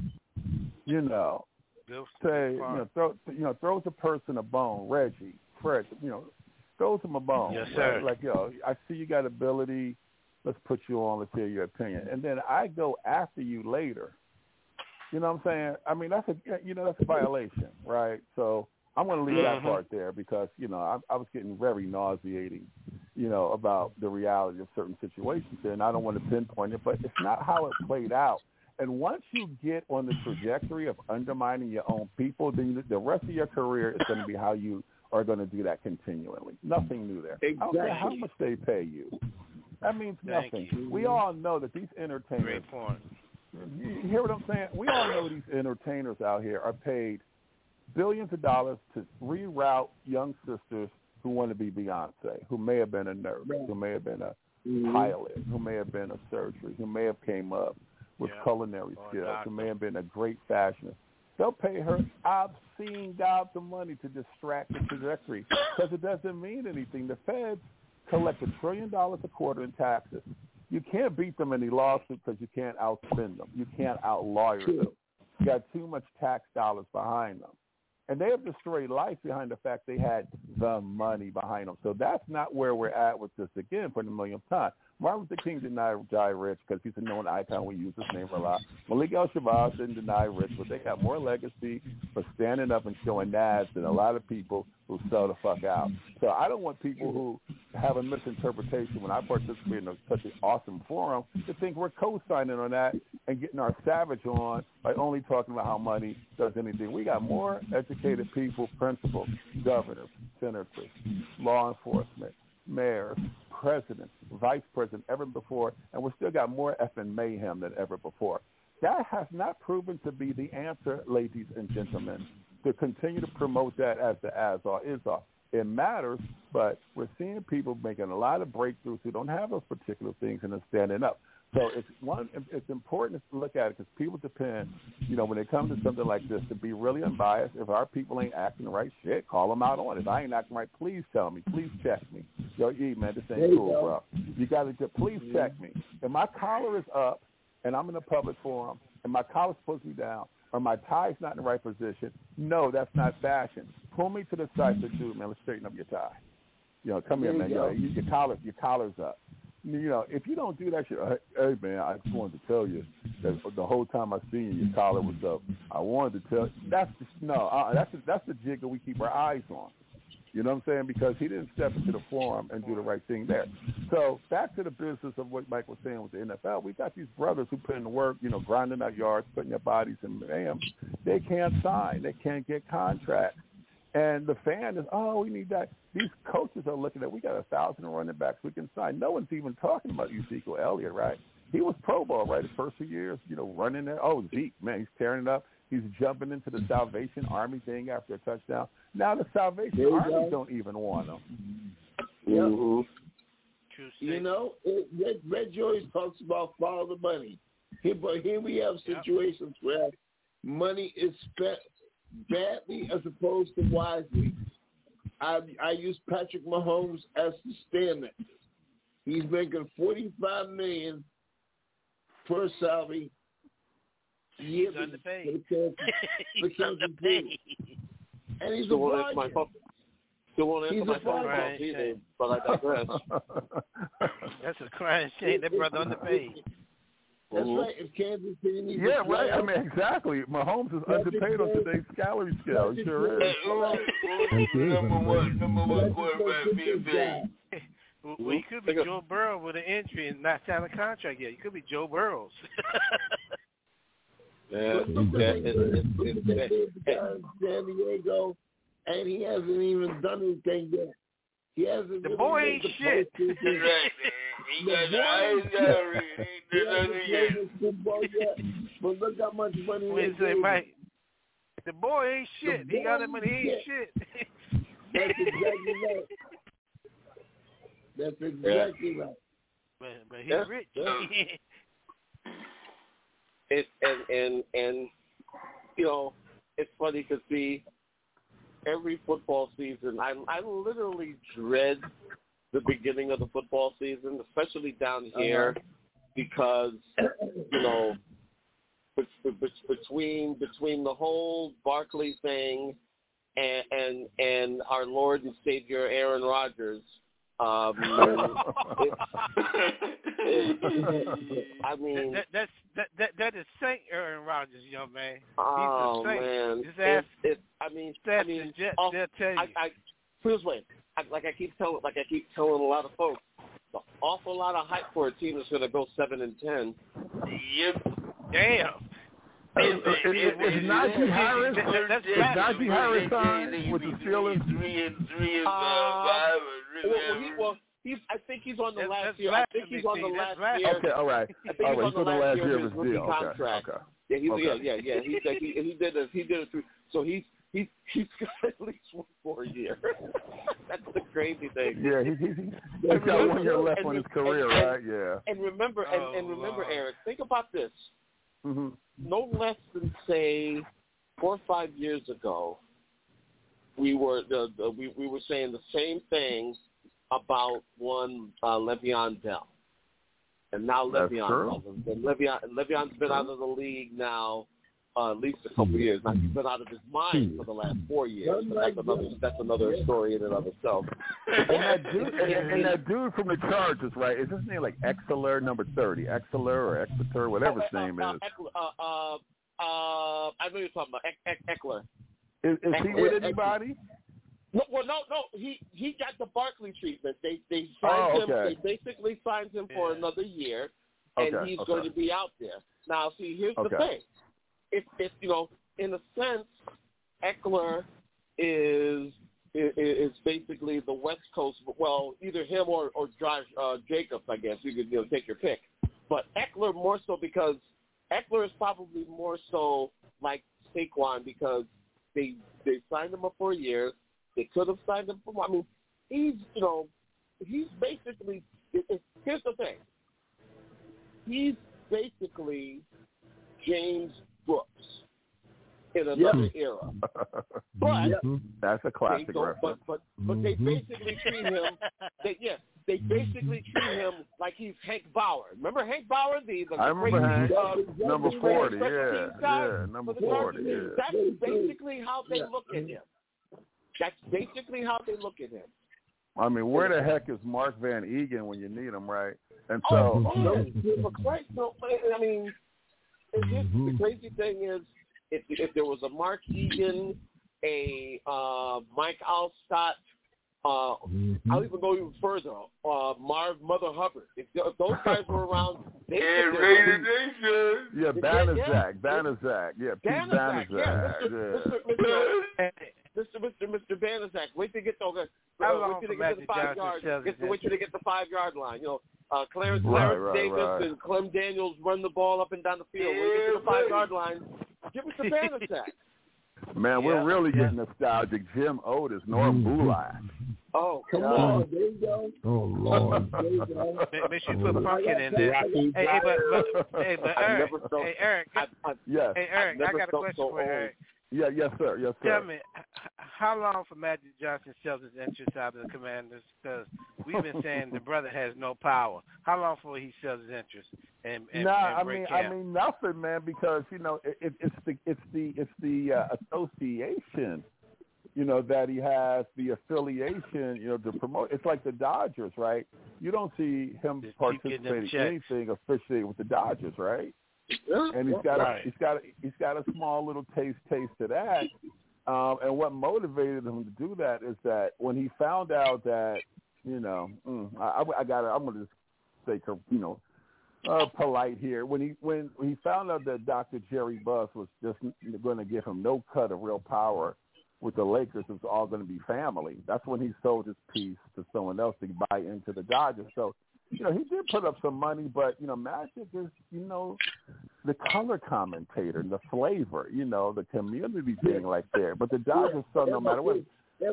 you know, say you know throw you know throws a person a bone, Reggie, Fred, you know, throws him a bone. Yes, right? sir. Like yo, I see you got ability. Let's put you on. Let's hear your opinion, and then I go after you later. You know what I'm saying? I mean, that's a you know that's a violation, right? So I'm going to leave mm-hmm. that part there because you know I, I was getting very nauseating, you know, about the reality of certain situations there, and I don't want to pinpoint it, but it's not how it played out. And once you get on the trajectory of undermining your own people, then you, the rest of your career is going to be how you are going to do that continually. Nothing new there. Exactly. I don't care how much they pay you. That means Thank nothing. you. We all know that these entertainers. Great point. You hear what I'm saying? We all know these entertainers out here are paid billions of dollars to reroute young sisters who want to be Beyonce, who may have been a nurse, who may have been a mm-hmm. pilot, who may have been a surgery, who may have came up with yeah. culinary or skills, doctor. who may have been a great fashionist. They'll pay her obscene gobs of money to distract the trajectory because it doesn't mean anything. The feds collect a trillion dollars a quarter in taxes. You can't beat them in any lawsuit because you can't outspend them. You can't outlawyer them. You got too much tax dollars behind them. And they have destroyed life behind the fact they had the money behind them. So that's not where we're at with this again for the millionth time. Martin Luther King did not die rich because he's a known icon. We use his name a lot. Malik El-Shabazz didn't deny rich, but they got more legacy for standing up and showing nads than a lot of people who sell the fuck out. So I don't want people who have a misinterpretation when I participate in a, such an awesome forum to think we're co-signing on that and getting our savage on by only talking about how money does anything. We got more educated people, principals, governors, senators, law enforcement, mayors, presidents, vice presidents ever before, and we still got more effing mayhem than ever before. That has not proven to be the answer, ladies and gentlemen, to continue to promote that as the as or is or. It matters, but we're seeing people making a lot of breakthroughs who don't have those particular things and are standing up. So it's one. It's important to look at it because people depend, you know, when it comes to something like this, to be really unbiased. If our people ain't acting the right, shit, call them out on it. If I ain't acting right, please tell me. Please check me. Yo, E, man, this ain't cool, bro. You got to please check me. If my collar is up and I'm in a public forum and my collar's supposed to be down or my tie's not in the right position, no, that's not fashion. Pull me to the side and say, dude, man, let's straighten up your tie. You know, come there here, man. You Yo, your collar, your collar's up. You know, if you don't do that shit, hey, man, I just wanted to tell you that the whole time I seen you, your collar was up. I wanted to tell you. That's just, no, uh, that's, that's the jig that we keep our eyes on. You know what I'm saying? Because he didn't step into the forum and do the right thing there. So back to the business of what Mike was saying with the N F L, we got these brothers who put in the work, you know, grinding out yards, putting their bodies in bam. They can't sign. They can't get contracts. And the fan is, oh, we need that. These coaches are looking at, we got a thousand running backs we can sign. No one's even talking about Ezekiel Elliott, right? He was Pro Bowl, right, his first few years, you know, running there. Oh, Zeke, man, he's tearing it up. He's jumping into the Salvation Army thing after a touchdown. Now the Salvation Army go. don't even want him. Mm-hmm. You know, it, Red, Red Joyce talks about follow the money. Here, but here we have situations yep. where money is spent badly as opposed to wisely. I I use Patrick Mahomes as the standard. He's making forty-five million dollars per salary year. He's underpaid. He's underpaid. And he's Still a won't answer my phone. Still won't answer he's my phone calls either, but I digress. That's a crying shame. That brother underpaid. That's mm-hmm. right. If Kansas City needs yeah, right. I mean, exactly. Mahomes is underpaid on today's salary scale. He sure is. Number one, number one quarterback being paid. Well, you could be Joe Burrow with an injury and not sign a contract yet. You could be Joe Burrows. yeah, San Diego, and he hasn't even done anything yet. He hasn't. The really boy ain't shit. Right, he got the highest salary. He hasn't played yet. But look how much money he they say, gave Mike, the boy ain't shit. The he got that money. He ain't shit. That's exactly right. That's exactly yeah. right. But, but he's yeah. rich. Yeah. it, and, and, and, you know, it's funny to see every football season, I, I literally dread the beginning of the football season, especially down here, uh-huh. because you know, between between the whole Barkley thing and and, and our Lord and Savior Aaron Rodgers. Um, it, it, I mean, that, that's that, that that is Saint Aaron Rodgers, young man. He's oh a saint. man, Just ask, it, it, I mean, I mean, jet, off, they'll tell you. I, I, put it this way, I, like I keep telling, like I keep telling a lot of folks, an awful lot of hype for a team that's going to go seven and ten. Yep. Damn. Is Najee Harris? Is Najee Harris signed with the Steelers? Three and three and uh, five. Well, he, well, he's. I think he's on the that's, last that's year. I think he's on the last year. Okay, all right. I think all he's right. on He's on the last year of his rookie deal. contract. Okay. Okay. Yeah, he's, okay. yeah, yeah, yeah. He, he, he did it. He did it through. So he's he's he's got at least one more year. That's the crazy thing. Yeah, he's he's, he's got one year left and, on his career, and, right? Yeah. And remember, oh, and, and remember, Lord. Eric. Think about this. Mm-hmm. No less than say four or five years ago, we were the, the we we were saying the same thing about one uh, Le'Veon Bell, and now That's Le'Veon true. Bell. And Le'Veon Le'Veon's been out of the league now uh, at least a couple of years. Now he's been out of his mind for the last four years. But that's another that's another story in and of itself. And that dude, and, and that dude from the Chargers, right? Is his name like Exeter, number thirty, Exeter or Exeter, whatever his name uh, is? Uh, uh, uh, I know you're talking about Eckler. Is, is he with anybody? No, well, no, no. He he got the Barkley treatment. They they signed oh, okay. him. They basically signed him yeah. for another year, and okay, he's okay. going to be out there. Now, see, here's okay. the thing. If if you know, in a sense, Eckler is is, is basically the West Coast. Well, either him or or Josh uh, Jacobs, I guess you could you know take your pick. But Eckler more so because Eckler is probably more so like Saquon because they they signed him up for a year. They could have signed him for. I mean, he's you know, he's basically. It, it, here's the thing. He's basically James Brooks in another yep. era. But that's a classic they don't, reference. But but, but they basically treat him. They, yes, they basically treat him like he's Hank Bauer. Remember Hank Bauer, the the I remember great, Hank. uh, number the forty, special yeah, teams guy yeah, number for the forty, Chargers. yeah. That's basically how they look at him. That's basically how they look at him. I mean, where the heck is Mark Van Egan when you need him, right? And so, oh, man, for Christ, no, I mean, it's just, the crazy thing is, if if there was a Mark Egan, a uh, Mike Alstott, uh, I'll even go even further, uh, Marv Mother Hubbard. If, if those guys were around, they yeah, Raider Nation. Yeah, Banaszak, Banaszak, yeah, Pete Banaszak, yeah, Banaszak, Mister Mister Mister Banaszak, wait to get the uh, How wait till they get to the five yard. Get to, wait till they get the five yard line. You know, uh, Clarence, right, Clarence right, Davis right. and Clem Daniels run the ball up and down the field. When they get to the five yard line, give us the Banaszak. Man, yeah, we're really yeah. getting nostalgic. Jim Otis, Norm Bullock. Oh, come yeah. on. There you go. Oh, Lord. Make, make sure you put Pumpkin in there. Hey, hey, but, but, hey, but Eric, felt, hey, Eric, I, I, yes. hey, Eric, I got a question so for you, Eric. Yeah, yes, sir. Yes, sir. Tell me, how long for Magic Johnson sells his interest out of the Commanders? Because we've been saying the brother has no power. How long before he sells his interest and, and, nah, and I break mean, camp? I mean nothing, man. Because you know, it, it, it's the it's the it's the uh, association, you know, that he has, the affiliation, you know, to promote. It's like the Dodgers, right? You don't see him Just keep participating getting them in checks. anything officially with the Dodgers, right? And he's got Right. a, he's got a, he's got a small little taste taste of that. Um, and what motivated him to do that is that when he found out that, you know, mm, I, I got I'm going to just say, you know, uh, polite here. When he when he found out that Doctor Jerry Buss was just going to give him no cut of real power with the Lakers, it was all going to be family. That's when he sold his piece to someone else to buy into the Dodgers. So, you know, he did put up some money, but, you know, Magic is, you know, the color commentator, the flavor, you know, the community thing like there. But the Dodgers, so no matter what.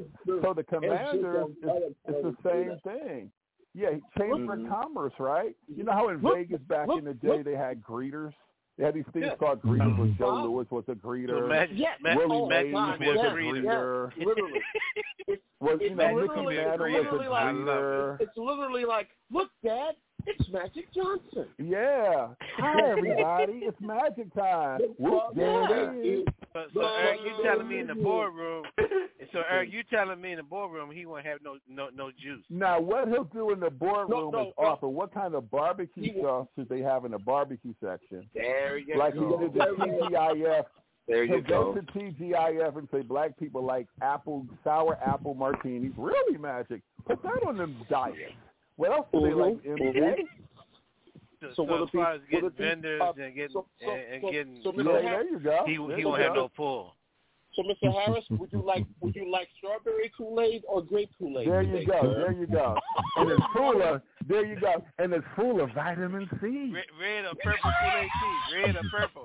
So the Commanders, it's, it's the same thing. Yeah, Chamber of Commerce, right? You know how in Vegas back in the day they had greeters? They had these things Yeah. called greeters where Joe Wow. Lewis was a greeter. So Magic, Yes. Magic, Willie Oh, Mays God, was yes, a greeter. yes, literally. It's, Was, it's you know, Mickey literally, Mantle was literally a like, greeter. it's literally like, look, Dad, it's Magic Johnson. Yeah. Hi, everybody. It's magic time. Whoop, there it is. So, so Eric, you telling me in the boardroom? So Eric, you telling me in the boardroom he won't have no no no juice? Now, what he'll do in the boardroom No, no, is no. offer what kind of barbecue He- sauce should they have in the barbecue section. There you Like go. he did the T G I F. There you He'll go go. to T G I F and say black people like apple sour apple martinis. Really, Magic? Put that on them diet. What else do they like? M J? So, So so will as it be- far as will getting it be, vendors uh, and getting so- so- and, and so- getting, so you Yeah, know, there you go. he There he you won't have go. no pull. So, Mister Harris, would you like would you like strawberry Kool-Aid or grape Kool-Aid? There you today, go. sir? There you go. And it's full of. There you go. And it's full of vitamin C. Red, red or purple Kool-Aid tea? Red or purple?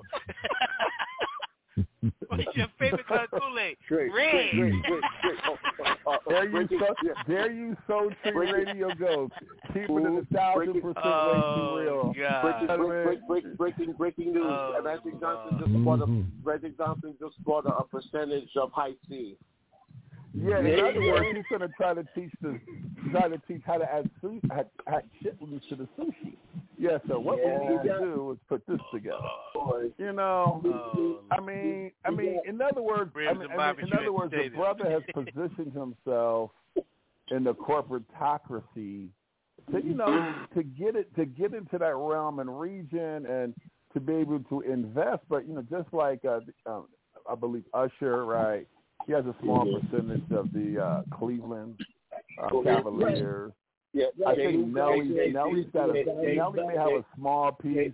What's your favorite color Kool-Aid? Great, Red. great, great, great, great. Oh, uh, uh, There you breaking- so. yeah. There you so tree Breaking- radio goes. Keeping it a thousand Breaking- percent way too Oh real. Breaking, God! break, break, break, breaking, breaking news. Oh, Magic Johnson wow. just bought a Magic Johnson just bought a, a percentage of High C. Yeah, in Yeah. other words, he's going to try to teach the try to teach how to add sushi, add, add chitlins to the sushi. Yeah, so what we need to do is put this together. You know, Oh, I mean, I mean, in other words, I Ribs mean, and I mean, in barbecue other words, the stadium. brother has positioned himself in the corporatocracy to, you know, to get it to get into that realm and region and to be able to invest. But you know, just like uh, um, I believe Usher, right? He has a small percentage of the uh, Cleveland uh, Cavaliers. Yeah, I think Nelly, Nelly's got a, Nelly may have a small piece.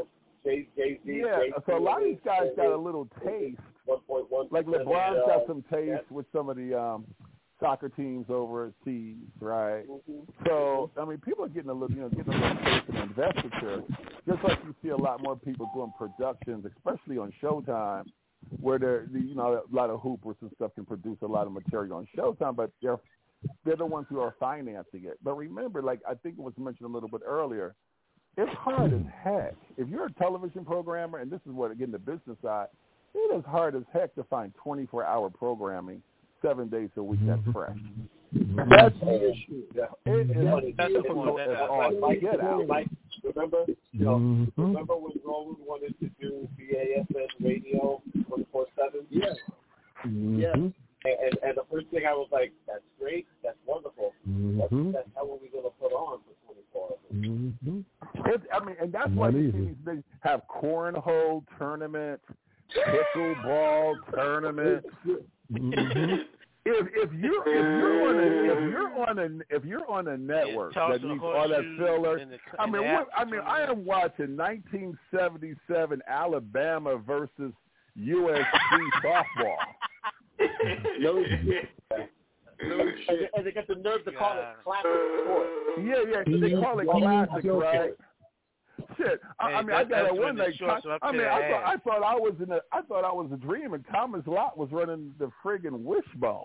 Yeah, so a lot of these guys got a little taste. Like LeBron's got some taste with some of the um, soccer teams overseas, right? So I mean, people are getting a little, you know, getting a little taste of investiture. Just like you see a lot more people doing productions, especially on Showtime, where they're, you know, a lot of hoopers and stuff can produce a lot of material on Showtime, but they're they're the ones who are financing it. But remember, like I think it was mentioned a little bit earlier, it's hard as heck. If you're a television programmer, and this is what, again, the business side, it is hard as heck to find twenty-four hour programming seven days a week that's fresh. That's the issue. Yeah. It is That's the difficult point. as all get out. Like, remember, you know, remember when Roland wanted to do B A S N radio twenty-four seven? Yeah. Yeah. And, and and the first thing I was like, that's great, that's wonderful. That's, that's how are we going to put on for twenty-four hours? It's, I mean, and that's why you see these things have cornhole tournaments, pickleball tournaments. If if you're if you're on a if you're on a if you're on a network Yeah, that toss needs the all that horseshoes filler, in the- I in mean, the what, I apple mean, I am watching nineteen seventy-seven Alabama versus U S C softball. No shit. No shit. And they got the nerve to call it classic sport. Yeah, yeah, they call it classic, right? Shit, I, Hey, I mean, I that- got that's a when one the night. shorts are up I to mean, their I thought I ass. thought I was in a I thought I was a dream, and Thomas Lott was running the friggin' wishbone.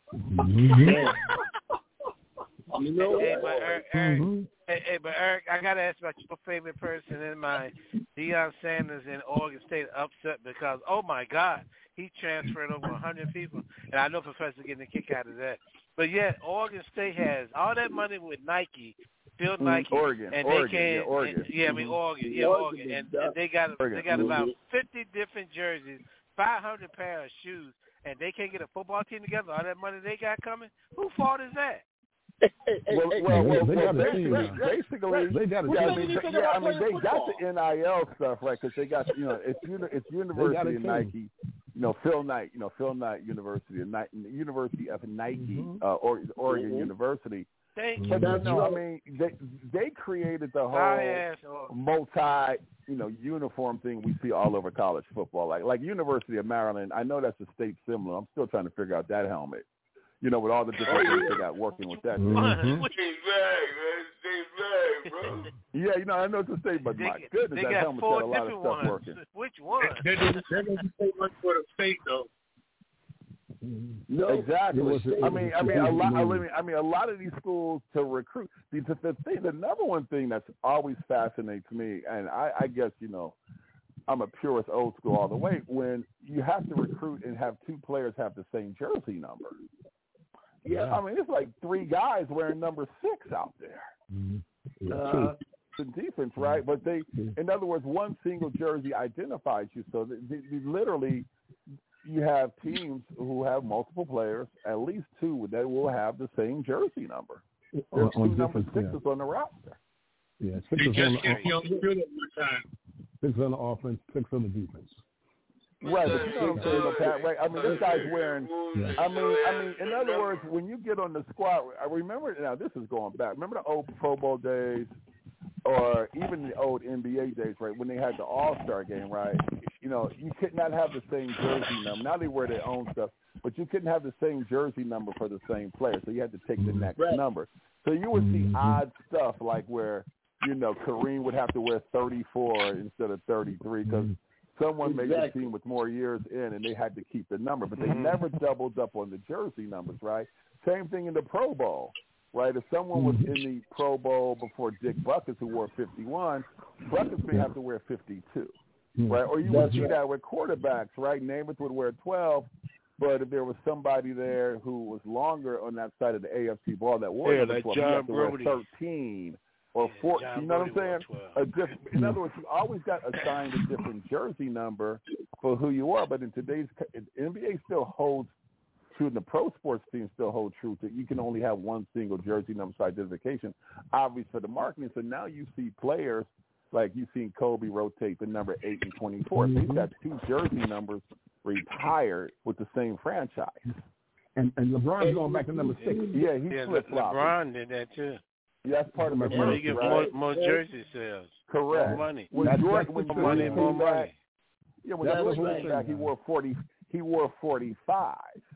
You know Hey, what? but Eric, Eric hey, hey, but Eric, I gotta ask about your favorite person in mind. Deion Sanders in Oregon State upset because, oh my God, he transferred over one hundred people, and I know Professor getting a kick out of that. But yet, Oregon State has all that money with Nike, Phil Mm, Nike, Oregon, and Oregon, they can, yeah, Oregon. and- yeah, I mean Mhm. Oregon, yeah, Oregon, Oregon, and, yeah. and they got Oregon. they got about Mhm. fifty different jerseys, five hundred pair of shoes, and they can't get a football team together. All that money they got coming, whose fault is that? Hey, hey, hey, Well, hey, well, hey, well, they well got a basically, team now. basically, They got a yeah, I team. mean, Anything yeah, about I mean, they playing got the football. N I L stuff, right? Because they got, you know, it's uni- it's got a University of team. Nike, you know, Phil Knight, you know, Phil Knight University, of Ni- University of Nike, uh, or, Oregon Mhm. University. Thank you. But That's no, I right. mean, they they created the Sorry, whole ass Oregon. multi, you know, uniform thing we see all over college football. Like like University of Maryland, I know that's a state similar. I'm still trying to figure out that helmet. You know, with all the different things they got working with that. thing. Mhm. Stay flag, man. Stay flag, bro. Yeah, you know, I know it's a state, but They, my got- goodness, they that got helmet's four got a lot of different stuff ones. working. Which one? There doesn't there doesn't say much for the state though. No, Exactly. It was- it I was mean, a I mean, a lot. I strategic mean, I mean, a lot of these schools to recruit. The, the, the thing, the number one thing that's always fascinates me, and I, I guess you know, I'm a purist old school all the way. When you have to recruit and have two players have the same jersey number. Yeah, I mean, it's like three guys wearing number six out there. Mm-hmm. Uh, in defense, right? But they, in other words, one single jersey identifies you. So they, they literally, you have teams who have multiple players, at least two that will have the same jersey number. There's two number sixes yeah. on the roster. Yeah, six you just on, can't be on the field at one time. Six on the offense, six on the defense. Right, but you know what I'm saying, though, Pat, right? I mean, this guy's wearing. Yeah. I mean, I mean, in other words, when you get on the squad, I remember. Now, this is going back. Remember the old Pro Bowl days, or even the old N B A days, right? When they had the All Star game, right? You know, you could not have the same jersey number. Now they wear their own stuff, but you couldn't have the same jersey number for the same player. So you had to take the next right. number. So you would see odd stuff like where, you know, Kareem would have to wear thirty-four instead of thirty-three because someone exactly. made the team with more years in, and they had to keep the number. But they mm-hmm. never doubled up on the jersey numbers, right? Same thing in the Pro Bowl, right? If someone was in the Pro Bowl before Dick Butkus, who wore fifty-one, Butkus may have to wear fifty-two, right? Or you That's would see right. that with quarterbacks, right? Namath would wear twelve, but if there was somebody there who was longer on that side of the A F C ball that wore yeah, twelve, like you have to Brody. wear thirteen. Or four, yeah, you know what I'm saying? A diff- in other words, you always got assigned a different jersey number for who you are. But in today's N B A, still holds true, and the pro sports team still hold true that you can only have one single jersey number for identification, obviously for the marketing. So now you see players like you've seen Kobe rotate the number eight and twenty-four. Mm-hmm. They've got two jersey numbers retired with the same franchise. And, and LeBron's going back to number six. Yeah, he's yeah, flip-flopping. LeBron did that too. Yeah, that's part of the yeah, money, you get right? more, more jersey sales. Correct. More money. When that's, Jordan, that's when more money, Jordan more came money. back, yeah, when that's Jordan came back, he wore forty. He wore forty-five,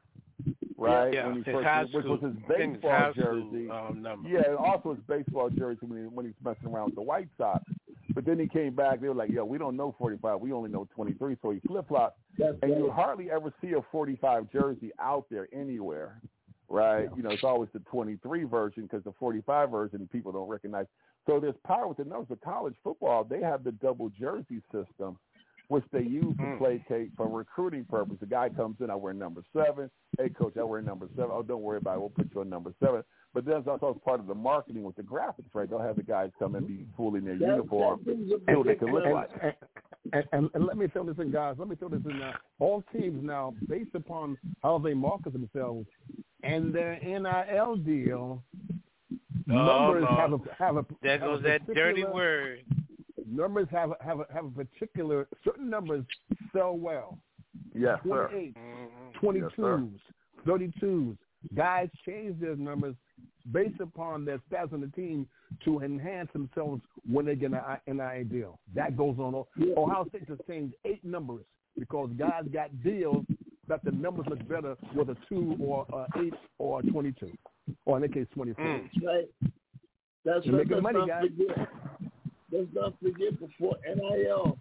right? Yeah, when he his first, high which school, was his his baseball high jersey. School, um, number. Yeah, and also his baseball jersey when he when he was messing around with the White Sox. But then he came back. They were like, "Yo, we don't know forty-five. We only know twenty-three." So he flip flopped, and right. you hardly ever see a forty-five jersey out there anywhere. Right, you know, it's always the twenty-three version because the forty-five version people don't recognize. So there's power with the numbers. With college football, they have the double jersey system, which they use to placate for recruiting purposes. The guy comes in, I wear number seven. Hey, coach, I wear number seven. Oh, don't worry about it. We'll put you on number seven. But that's also part of the marketing with the graphics, right? They'll have the guys come and be fully in their that, uniform so they can look and, like. And, and, and, and let me throw this in, guys. Let me throw this in now. All teams now, based upon how they market themselves, and their N I L deal, oh, numbers no. have a have a there have goes a that dirty word. Numbers have a, have a, have a particular certain numbers sell well. Yes, sir. twenty-eight, Mm-hmm. twenty-twos, yes, thirty-twos. Guys change their numbers based upon their stats on the team to enhance themselves when they get an N I L deal. That goes on. Yeah. Ohio State just changed eight numbers because guys got deals that the numbers look better with a two or a eight or a twenty-two, or in that case, twenty-four. Mm. That's right. That's You're right. making Let's money, not guys. forget. Let's not forget before N I L,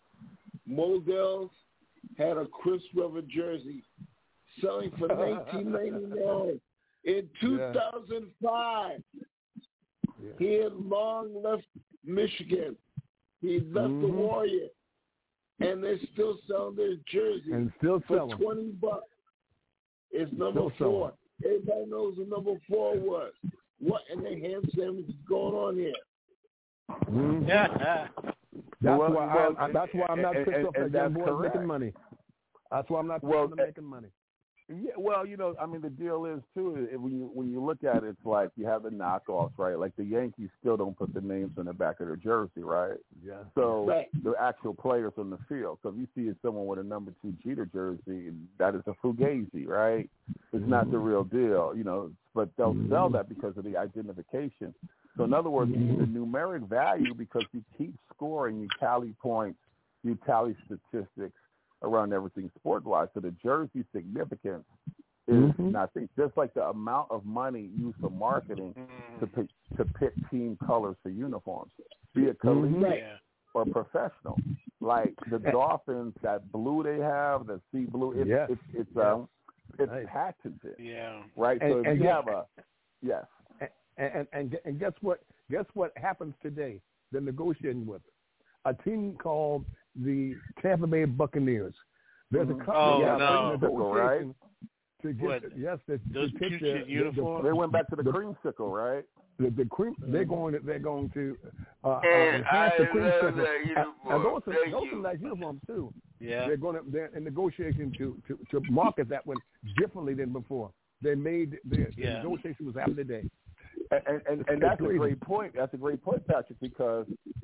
Modell's had a Chris Webber jersey selling for nineteen ninety-nine. In two thousand five, yeah. he had long left Michigan. He left mm-hmm. the Warriors. And they're still selling their jerseys and still for selling. twenty bucks. It's number still four. Selling. Everybody knows what number four was. What in the ham sandwich is going on here? Mm-hmm. Yeah. That's well, why well, I, I, that's why I'm not pissed off at young boys correct. making money. That's why I'm not pissed well, off at making money. Yeah, well, you know, I mean, the deal is too. When you when you look at it, it's like you have the knockoffs, right? Like the Yankees still don't put the names on the back of their jersey, right? Yeah. So right. the actual players on the field. So if you see someone with a number two Jeter jersey, that is a fugazi, right? It's mm-hmm. not the real deal, you know. But they'll mm-hmm. sell that because of the identification. So in other words, mm-hmm. the numeric value, because you keep scoring, you tally points, you tally statistics around everything sport-wise. So the jersey significance is mm-hmm. nothing. Just like the amount of money used for marketing mm-hmm. to pick to pick team colors for uniforms, be it collegiate mm-hmm. or professional. Like the Dolphins, that blue they have, the sea blue, it's yes. it's it's yes. um it's nice. patented. Yeah. Right. And, so if and you yes. have a yes. And, and and and guess what? Guess what happens today? They're negotiating with a team called the Tampa Bay Buccaneers. There's mm-hmm. a couple oh, of no. negotiations to get what? The, yes, the, those to take the, uniforms. They went back to the, the creamsicle, right? The, the cream. They're going. To, they're going to uh, And enhance I the cream love circle. that uniform. And those are, Thank those you. are nice uniforms too. Yeah. They're going to. They're in negotiation to, to, to market that one differently than before. They made the, yeah. the negotiation was happening today. And and, and that's a great point. That's a great point, Patrick, because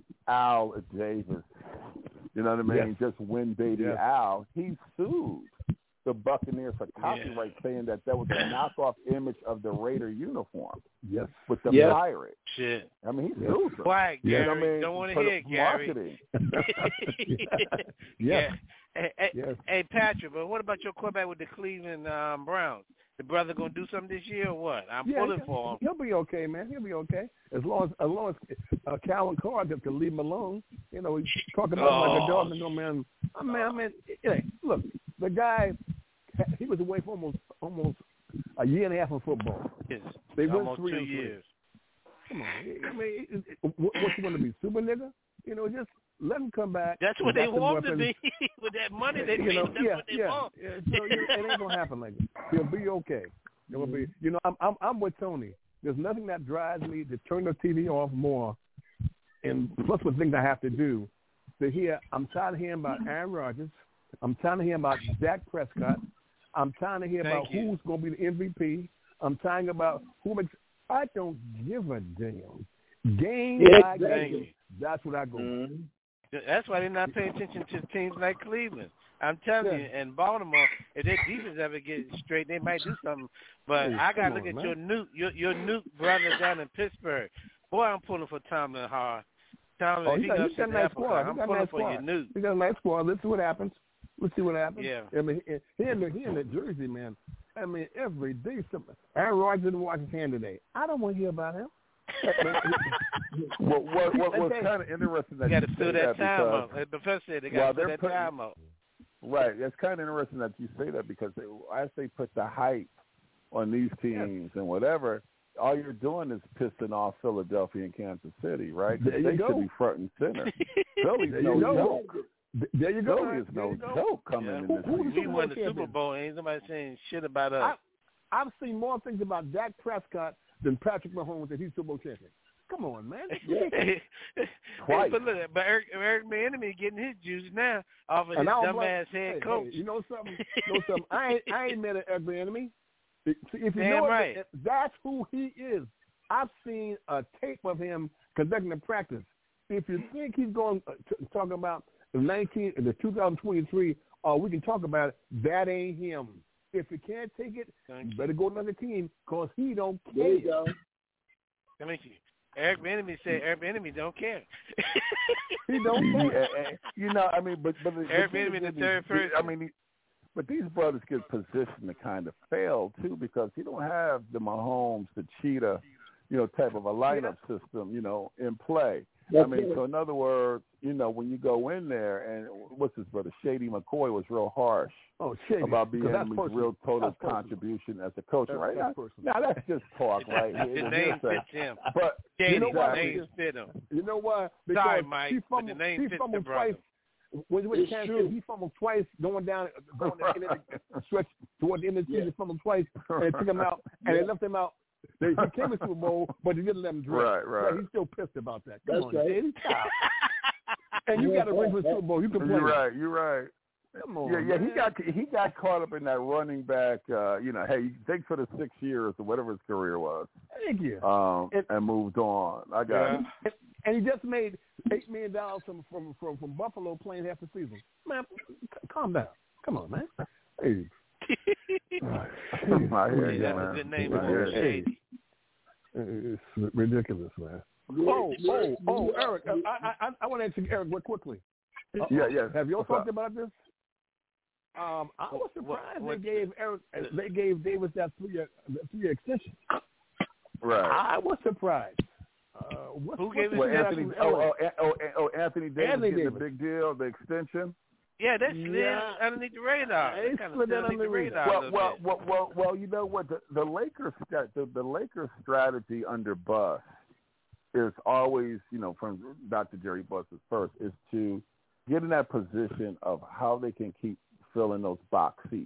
Al Davis, you know what I mean? Yes. Just win baby Yes. Al. He sued the Buccaneers for copyright, yeah. saying that that was a knockoff image of the Raider uniform. Yes. With the yes. pirate. Shit. I mean, he yes. sued them. Quiet, Gary. You know what I mean? Don't want to For hear it, Gary. marketing. yes. Yeah. Hey, hey, yes. hey, Patrick, but what about your quarterback with the Cleveland um, Browns? The brother gonna do something this year or what? I'm yeah, pulling he'll, for him. He'll be okay, man. He'll be okay as long as as long as uh, Calvin Carr just to leave him alone. You know, he's talking about oh. like a dog and no man. I mean, I mean, hey, look, the guy, he was away for almost almost a year and a half of football. Yes. They went almost three two and three. years. Come on, I mean, it, it, what, what you want to be, super nigga? You know, just let him come back. That's what they want to be. With that money they you made, know, that's yeah, what they yeah, want. yeah. So you know, it ain't gonna happen like that. He'll be okay. It will be. You know, I'm I'm I'm with Tony. There's nothing that drives me to turn the T V off more, and plus the things I have to do to hear. I'm tired of hearing about Aaron Rodgers. I'm tired of hearing about Dak Prescott. I'm tired of hearing Thank about you. who's going to be the M V P. I'm tired about who makes. I don't give a damn. Game Yeah, by exactly. game. That's what I go. Mm-hmm. That's why they're not paying attention to teams like Cleveland. I'm telling Yeah. you, and Baltimore, if their defense ever gets straight, they might do something. But Hey, I got to come look on, at man. your Nuke, your, your Nuke brother down in Pittsburgh. Boy, I'm pulling for Tomlin hard. Tomlin, Oh, if he he got, goes he got to a the nice apple squad. cart, He I'm got a pulling nice for your squad. Nuke. He got a nice squad. Let's see what happens. Let's see what happens. Yeah. I mean, he, he in the he in the Jersey, man. I mean, every day. Some, Aaron Rodgers didn't watch his hand today. I don't want to hear about him. What what what was kind of interesting that You got you to fill say that time because, up. The professor said they while got to they're fill that putting- time up. Right. It's kind of interesting that you say that because they, as they put the hype on these teams and whatever, all you're doing is pissing off Philadelphia and Kansas City, right? There you they go. should be front and center. Philly's There no you go. joke. There you go. Philly is There no you go. joke coming Yeah. in Who- this who- season. We won the Super Super Bowl. Ain't somebody saying shit about I, us. I've seen more things about Dak Prescott than Patrick Mahomes that he's Super Bowl champion. Come on, man. Hey, Twice. but look, but Eric, Eric Bieniemy getting his juice now off of his And I don't dumbass blame- head hey, coach. Hey, you know something? You know something? I ain't, I ain't mad at Eric Bieniemy. If you Damn know right. it, that's who he is. I've seen a tape of him conducting a practice. If you think he's going uh, t- talking about the nineteen, the two thousand twenty-three, uh, we can talk about it. That ain't him. If you can't take it, Thank you better go to another team because he don't There care. you go. I mean, Eric Bieniemy said Eric Bieniemy don't care. He don't Yeah, care. and- you know, I mean, but but Eric but Bieniemy, the these- third these- I person. mean, but these brothers get positioned to kind of fail too because you don't have the Mahomes, the Cheetah, you know, type of a lineup system, you know, in play. I mean, so in other words, you know, when you go in there and what's his brother, Shady McCoy was real harsh Oh, shady. about being Because that's his personal. real total That's personal. contribution as a coach, That's- right? that's Now, personal. now that's just talk, right? The It- it name is that. fits him. But Shady, You know the what? name fit him. You know why? Because Sorry, Mike, he but fumbled, the name he fits fumbled the brother. twice. When he went It's to Kansas true. City, he fumbled twice going down, going to the end of the stretch toward the end of the season. He fumbled twice, and they took him out, and they left him out. They, he came to Super Bowl, but they didn't let him dress. Right, right. But he's still pissed about that. Come That's on, right. Shady. Stop. And you got to ring for the Super Bowl. You complain. You're right. You're right. Come on, Yeah, yeah. He man. got he got caught up in that running back. Uh, you know, hey, thanks for the six years or whatever his career was, Thank you. um, It- and moved on. I got Yeah. it. And, and he just made eight million dollars from, from from from Buffalo playing half the season. Man, c- calm down. Come on, man. Hey. I hear you, That's man. a good name I for hear him, you. Shady. It's ridiculous, man. Oh, oh, oh, Eric, I, I, I want to ask you, Eric, real quickly. Uh, Yeah, yeah. Have you all What's talked up? about this? Um, I was What- surprised what- they gave Eric, they gave Davis that three-year, that three-year extension. Right. I was surprised. Uh, what's, Who what's gave the him Well, that? Anthony. reaction Oh, from Eric? oh, oh, oh, Anthony Davis Anthony getting Davis. the big deal, the extension. Yeah, that's Yeah. yeah. underneath the radar. They That kind of slid that underneath the under the radar. Well, a little well, bit. well, well, well, you know what? The, the Lakers, sta- the, the Lakers strategy under Buss is always, you know, from Doctor Jerry Buss is first, is to get in that position of how they can keep filling those box seats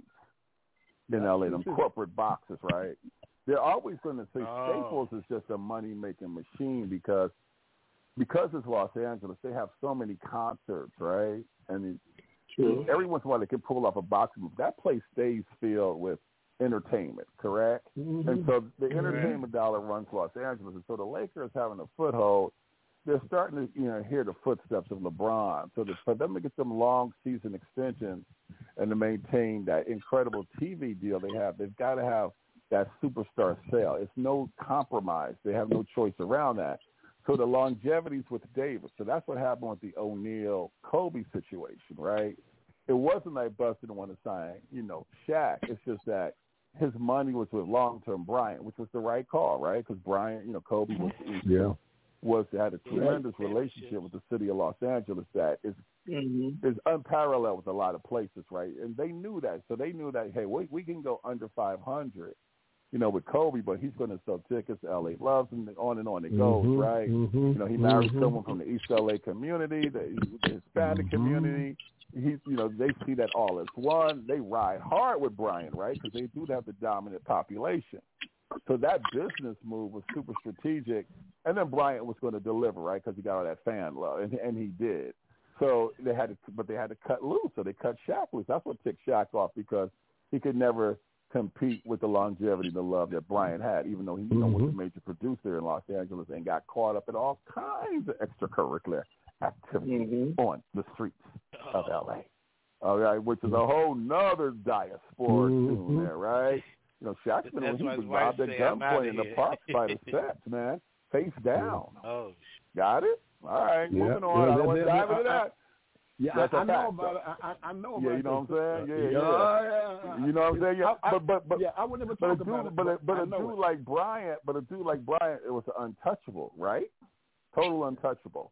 in L A, them corporate boxes, right? They're always going to say Oh. Staples is just a money-making machine because because it's Los Angeles, they have so many concerts, right? And True. every once in a while they can pull off a boxing move. That place stays filled with entertainment, correct? Mhm. And so the entertainment dollar runs Los Angeles. And so the Lakers having a foothold, they're starting to, you know, hear the footsteps of LeBron. So to, for them to get them long season extensions and to maintain that incredible T V deal they have, they've got to have that superstar sale. It's no compromise. They have no choice around that. So the longevity's with Davis. So that's what happened with the O'Neal-Kobe situation, right? It wasn't like Buster didn't want to sign, you know, Shaq. It's just that his money was with long-term Bryant, which was the right call, right? Because Bryant, you know, Kobe was Yeah. was had a tremendous relationship with the city of Los Angeles that is Mhm. is unparalleled with a lot of places, right? And they knew that, so they knew that hey, we we can go under five hundred, you know, with Kobe, but he's going to sell tickets. L A loves him, on and on it goes, Mhm, right? mhm, You know, he married mhm. someone from the East L A community, the, the Hispanic Mhm. community. He's, you know, they see that all as one. They ride hard with Bryant, right? Because they do have the dominant population. So that business move was super strategic. And then Bryant was going to deliver, right? Because he got all that fan love, and, and he did. So they had to, but they had to cut loose. So they cut Shaq loose. That's what ticked Shaq off because he could never compete with the longevity, the love that Bryant had, even though he you know, was a major producer in Los Angeles and got caught up in all kinds of extracurricular activities Mhm. on the streets of L A. All right, which is a whole nother diaspora Mhm. tune there, right? You know, Shaq's been That's he why was his wife robbed at say, "I'm outta gunpoint in the here." park by the steps, man, face down. Oh, Got it? All right, Yeah. moving on. Yeah, I don't that- want to that- dive into I- I- that. Yeah, That's I, a I know fact, about though. it. I, I I know about Yeah, you it. know what I'm saying? Yeah, yeah, yeah. yeah. You know what I'm saying? Yeah, I- I- but but but yeah, I would never but a talk dude, about it. but a, but I a know dude it. like Bryant, but a dude like Bryant, it was untouchable, right? Total untouchable.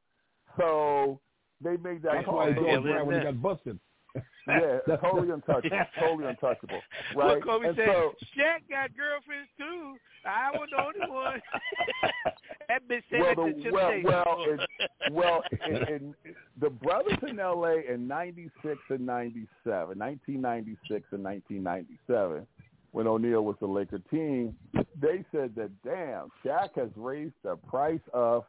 So they made that That's call. why So George they- Brown when he got busted. Yeah, That's- totally untouchable. Totally untouchable. Well, Right? Kobe and said, so, Shaq got girlfriends too. I was the only one. That bitch said well, that to the, Chip well, Taylor. well, in, well, in, in, the brothers in L A in ninety-six and ninety-seven, nineteen ninety-six and nineteen ninety-seven, when O'Neal was the Laker team, they said that, damn, Shaq has raised the price of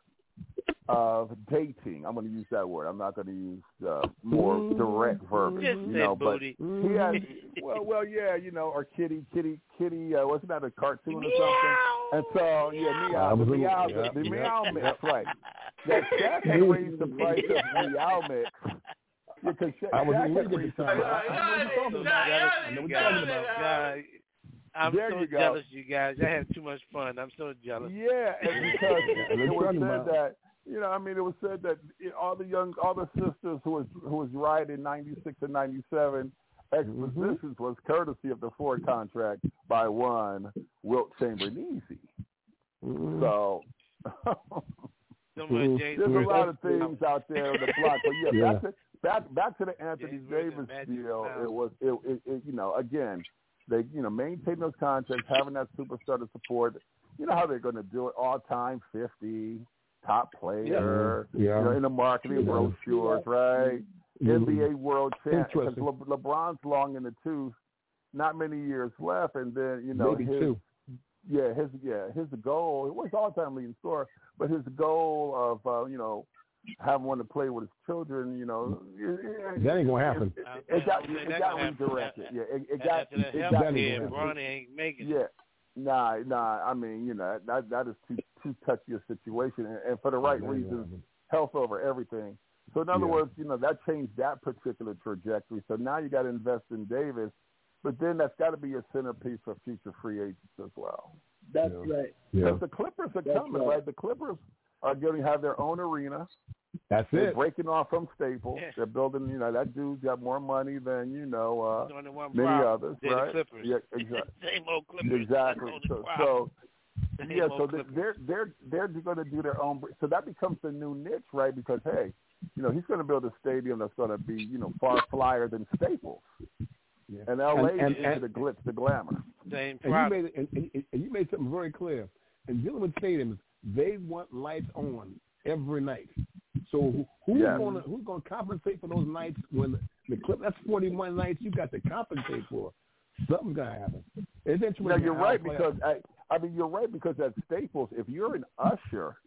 of dating. I'm going to use that word. I'm not going to use uh, more direct verbiage, Just you say know. booty. But he had, well, well, yeah, you know, or kitty, kitty, kitty. Uh, wasn't that a cartoon or something? And so, yeah, meow, the meow, the, the meow mix, right? That Shaq had raised the price of meow mix. Because Shaq, I was Shaq had reading raised the the time. price. I know what you're talking about. I know what you're talking about. God, I'm There so you go. jealous, you guys. I had too much fun. I'm so jealous. Yeah, and because Yeah, it was talking said about- that, you know, I mean, it was said that you know, all the young, all the sisters who was who was riding in ninety-six and ninety-seven, expositions was courtesy of the Ford contract by one Wilt Chamberlain. Mhm. So So much James there's a Worthy. lot of things out there on the block. But yeah, Yeah. back to back back to the Anthony James Worthy, Davis Magic deal. Mouse. It was it, it, it you know again they you know maintain those contracts, having that superstar to support. You know how they're going to do it all time fifty. Top player, Yeah. you know, in the marketing Yeah. brochures, right? Mhm. N B A World Champ. Because Interesting. Le- LeBron's long in the tooth, not many years left, and then you know Maybe his two. yeah his yeah his goal. It was all time leading scorer, but his goal of uh, you know having one to play with his children, you know, it, That ain't gonna happen. It, it, it got it That got gonna happen. redirected. Yeah, it, it got After that it health got ain't care, gonna Bronny ain't making it. yeah. Nah, nah. I mean, you know, that that is too too touchy a situation, and, and for the right That ain't gonna reasons, happen. health over everything. So in other Yeah. words, you know, that changed that particular trajectory. So now you got to invest in Davis, but then that's got to be a centerpiece for future free agents as well. That's Yeah. right. Yeah. Because the Clippers are That's coming, right. right? The Clippers are going to have their own arena. That's They're it. breaking off from Staples. Yeah. They're building, you know, that dude's got more money than, you know, uh, The only one many problem, others, they're the right? Clippers. Yeah, exactly. Same old Clippers. Exactly. That's the So, only problem. so Same yeah, old so Clippers. they're they're they're going to do their own. So that becomes the new niche, right? Because hey, you know, he's going to build a stadium that's going to be, you know, far flyer than Staples, Yeah. and L A And- and- is into and- the glitz, the glamour. Same And you problem. made and, and, and you made something very clear. In dealing with stadiums, they want lights on every night. So who's Yeah. going to who's going to compensate for those nights when the, the clip? That's forty-one nights you got to compensate for. Something's going to happen. It's interesting. No, you're right play because I, I mean you're right because at Staples, if you're an usher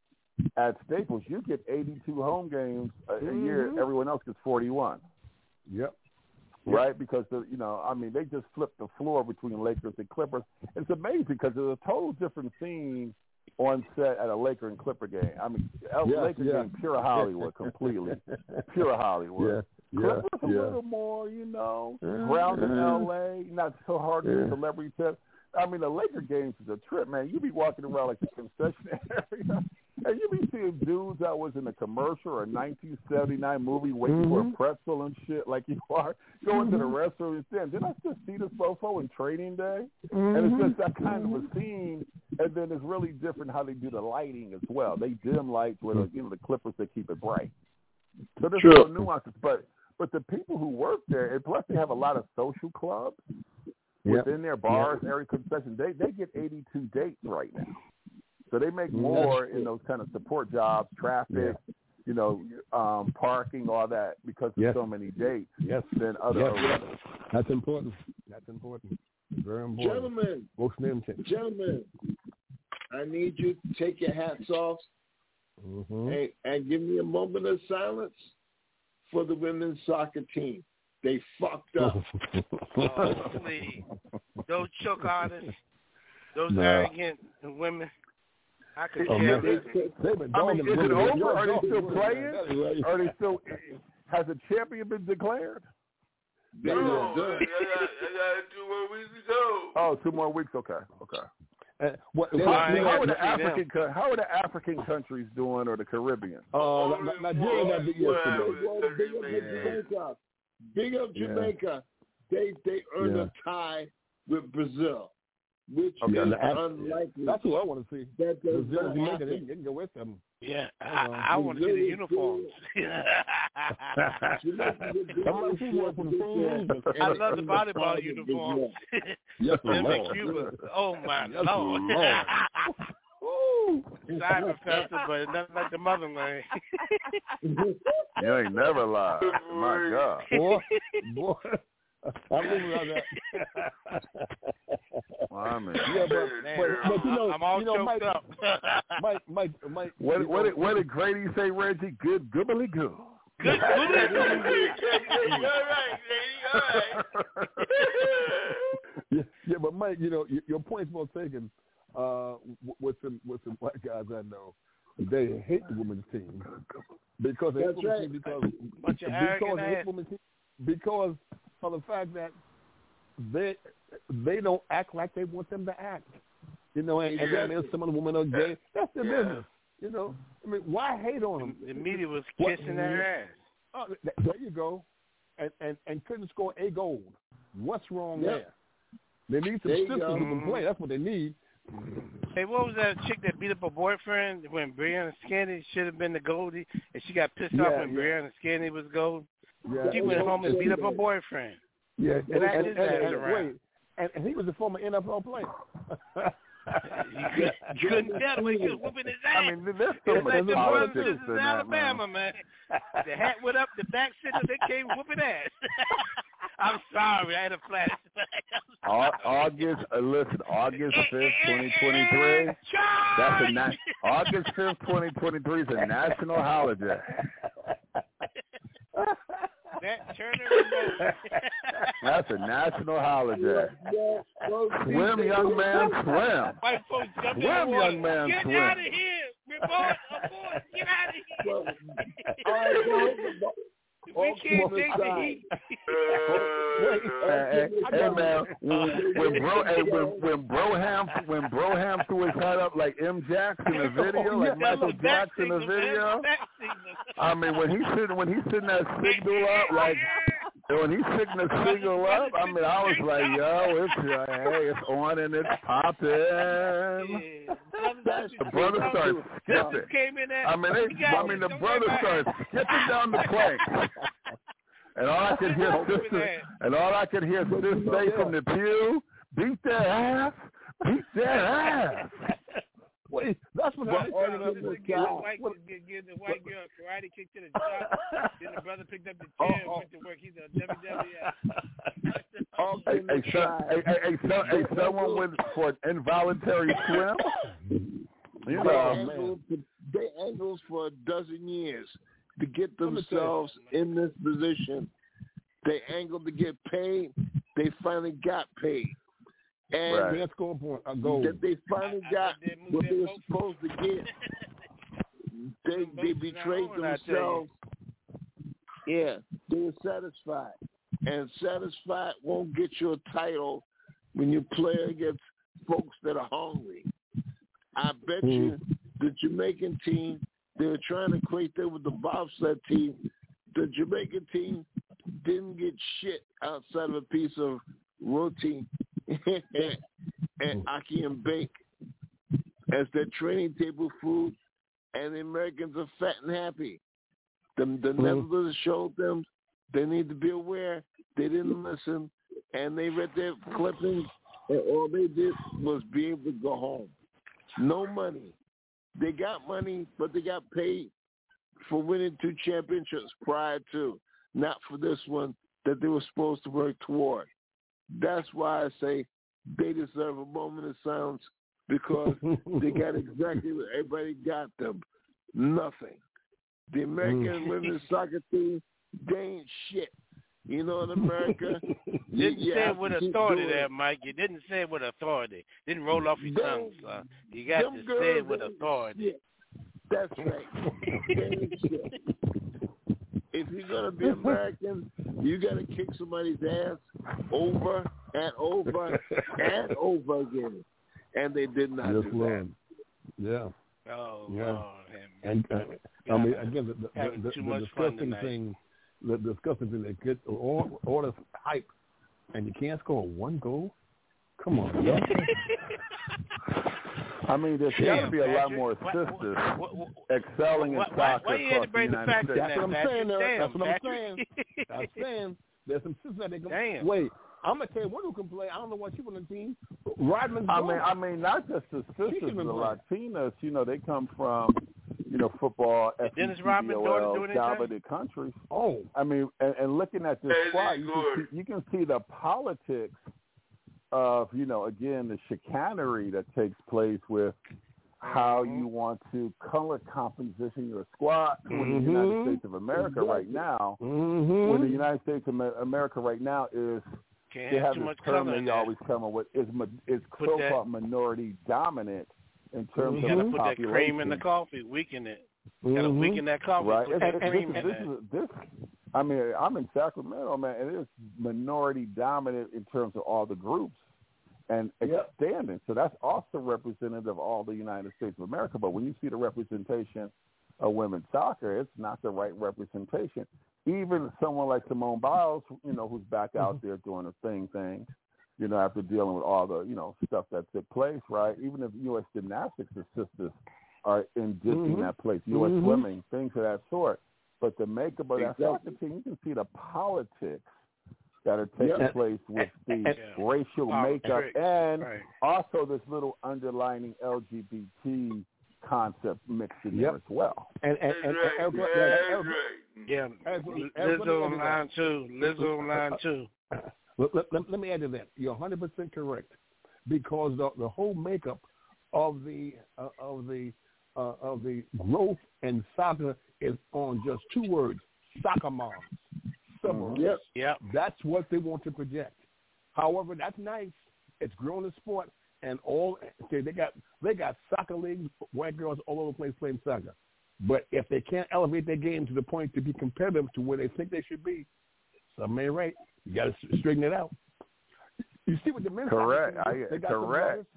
at Staples, you get eighty-two home games a, a mm-hmm. year. Everyone else gets forty-one. Yep. Right, because the, you know, I mean, they just flipped the floor between Lakers and Clippers. It's amazing because there's a total different scene on set at a Laker and Clipper game. I mean, a yeah, Laker yeah. game, pure Hollywood, completely, pure Hollywood. Yeah, Clippers yeah, a yeah. little more, you know, Uh, ground in uh, L A, not so hard to yeah. celebrity tip. I mean, the Laker games is a trip, man. You be walking around like the concession area. And you be seeing dudes that was in a commercial or a nineteen seventy-nine movie waiting mm-hmm. for a pretzel and shit like you are. Going mm-hmm. to the restaurant and saying, did I just see this mofo in Training Day? Mm-hmm. And it's just that kind of a scene. And then it's really different how they do the lighting as well. They dim lights where, the, you know, the Clippers, they keep it bright. So there's Sure. no nuances. But, but the people who work there, and plus they have a lot of social clubs Yep. within their bars, Yep. area concessions. They, they get eighty-two dates right now. So they make more in those kind of support jobs, traffic, yeah. you know, um, parking, all that, because of yes. so many dates yes. than other yes. arenas. That's important. That's important. Very important. Gentlemen, Most name change. gentlemen, I need you to take your hats off mm-hmm. and, and give me a moment of silence for the women's soccer team. They fucked up. Oh, please. Those choke artists, those No. arrogant women. I could Oh, care man. less. They, they've been I mean, dogging is it them. over? Are Y'all they still dogging them. playing? Right. Are they still? Has a champion been declared? They No, were I got, done. I got two more weeks to go. Oh, two more weeks. Okay, okay. Uh, what, They- How, I how are the see them. African co- How are the African countries doing, or the Caribbean? uh, Only Nigeria one- got beat one yesterday. was Well, thirty big up minutes. Jamaica. Big up Yeah. Jamaica. They they earned Yeah. a tie with Brazil, which Okay. is The Af- unlikely. That's who I want to see. That does Brazil not and Jamaica, they, happen. they can go with them. Yeah, Hold on. I, I want to see the Really uniforms. I'm not seeing one from the same region. I love the volleyball uniforms. Yes, Them in Lord. Cuba. Oh, my Yes, Lord. Lord. Woo. Sorry, Professor, but nothing like the motherland. You ain't never lied. My God. Boy, boy. I remember that. Well, I mean, Yeah, but, but, but you know, I'm all you know, choked Mike, up. Mike, Mike, Mike. what, you what, know, did, what did Grady say, Reggie? Good, goobly goo. Good, You're right, lady. All right. yeah, yeah, but Mike, you know, your, your point's well taken. Uh, with some with some white guys I know, they hate the women's team because they hate That's the women's right. team because Bunch of because arrogant they hate ass. the women's team because of the fact that they they don't act like they want them to act. You know, and, and then there's some of the women are gay. That's their Yeah. business. You know, I mean, why hate on them? The media was What- kissing their ass. Oh, th- there you go, and and and couldn't score a goal. What's wrong Yeah. there? They need some There you sisters go. who can play. That's what they need. Hey, what was that chick that beat up her boyfriend when Brianna Scanny should have been the Goldie, and she got pissed off Yeah, when yeah. Brianna Scanny was gold? Yeah, She went home and beat up her boyfriend. Yeah, and, Smack and, his and, ass and, around. wait, and, and he was a former N F L player. You couldn't tell when he was whooping his ass. I mean, there's so It's much like the brothers politics sisters in in that, Alabama, man. The hat went up, the back center, they came whooping ass. I'm sorry, I had a flash. Au- August, uh, listen, August fifth, twenty twenty-three. That's a na- August fifth, twenty twenty-three is a national holiday. That Turner remote. That's a national holiday. Yeah, well, Swim, these young days- man, swim. White folks jump in Swim, the water. young man, Get swim. out of here. Report, abort, get out of here. Well, all right, well, We all can't kidding take the aside. heat. Hey, hey, hey, man, when, when bro, hey, when, when Broham, when Broham threw his head up like M. Jackson in the video, like Michael Jackson in the video. I mean, when he's sitting, when he's sitting that signal up, like when he's sitting the signal up, I mean, I was like, yo, it's uh, hey, it's on and it's popping. The brother started skipping. Came in there. I mean, they, I mean, the brother started skipping down the plank. And all I could hear sister, and all I could hear sister say from the pew, beat their ass, beat their ass. Wait, that's what I'm talking about. The white, get, get the white girl karate kick to the job. Then the brother picked up the chair and went to work. He's a W W F. Hey, hey, so, hey, hey, hey, so, hey, someone went for an involuntary swim. You know, they, angled, they angled for a dozen years to get themselves in this position. They angled to get paid. They finally got paid. And right. That's going point. A goal. That they finally I, got I what they were supposed to get. They they betrayed themselves. Yeah, they were satisfied. And satisfied won't get you a title when you play against folks that are hungry. I bet mm. you the Jamaican team, they were trying to equate that with the bobsled team. The Jamaican team didn't get shit outside of a piece of roti and ackee and bake as their training table food, and the Americans are fat and happy. The, the mm. Netherlands showed them they need to be aware. They didn't listen, and they read their clippings, and all they did was be able to go home. No money. They got money, but they got paid for winning two championships prior to, not for this one that they were supposed to work toward. That's why I say they deserve a moment of silence, because they got exactly what everybody got them. Nothing. The American women's soccer team, they ain't shit. You know, in America, you didn't say it with authority there, Mike. You didn't say it with authority. Didn't roll off your tongue, son. You got to say it with authority. Shit. That's right. They ain't shit. If you're gonna be American, you got to kick somebody's ass over and over and over again, and they did not yes, do Lord. that. Yeah. Oh, yeah. Lord. And uh, I mean, again, the, the, the, the, the disgusting thing. The disgusting thing that gets all, all this hype, and you can't score one goal. Come on, yo. I mean, there's got to be a lot more sisters excelling in soccer why, why you had to bring the fact in That's what I'm saying. Damn, That's what I'm saying. I'm saying. There's some sisters that they can Damn. wait. I'm gonna tell you one who can play. I don't know what you on the team. Rodman's I mean, I mean, not just the sisters, the Latinas. You know, they come from, you know, football, F C C, dominant countries. Oh, I mean, and, and looking at this squad, you can, see, you can see the politics of, you know, again, the chicanery that takes place with how you want to color composition your squad mm-hmm. when the United States of America right now, mm-hmm. when the United States of America right now is, Can't they have have too this much term color they always come up with, is, is so-called minority dominant in terms you of gotta the put population. that cream in the coffee, weaken it. Mm-hmm. Gotta weaken that coffee, right. put that and, cream and in this, it. this is this. I mean, I'm in Sacramento, man, and it's minority dominant in terms of all the groups and yep. expanding. So that's also representative of all the United States of America. But when you see the representation of women's soccer, it's not the right representation. Even someone like Simone Biles, you know, who's back out there doing the thing thing, you know, after dealing with all the, you know, stuff that took place, right? Even if U S gymnastics, the sisters are in dipping mm-hmm. that place, U S mm-hmm. swimming, things of that sort. But the makeup of exactly. that soccer team, you can see the politics that are taking yep. place with the yeah. racial oh, makeup right. and right. also this little underlining L G B T concept mixed in yep. there as well. And and and, and, and, and, and yeah, Lizzo on line two. Lizzo on line two. Let, let, let, let me add to that. You're one hundred percent correct, because the the whole makeup of the uh, of the uh, of the growth in soccer is on just two words: soccer moms. Mm-hmm. Yep. Yep. That's what they want to project. However, that's nice. It's grown in sport, and all okay, they got they got soccer leagues, white girls all over the place playing soccer. But if they can't elevate their game to the point to be competitive to where they think they should be, something ain't right. You got to straighten it out. You see what the men correct. I, they got correct.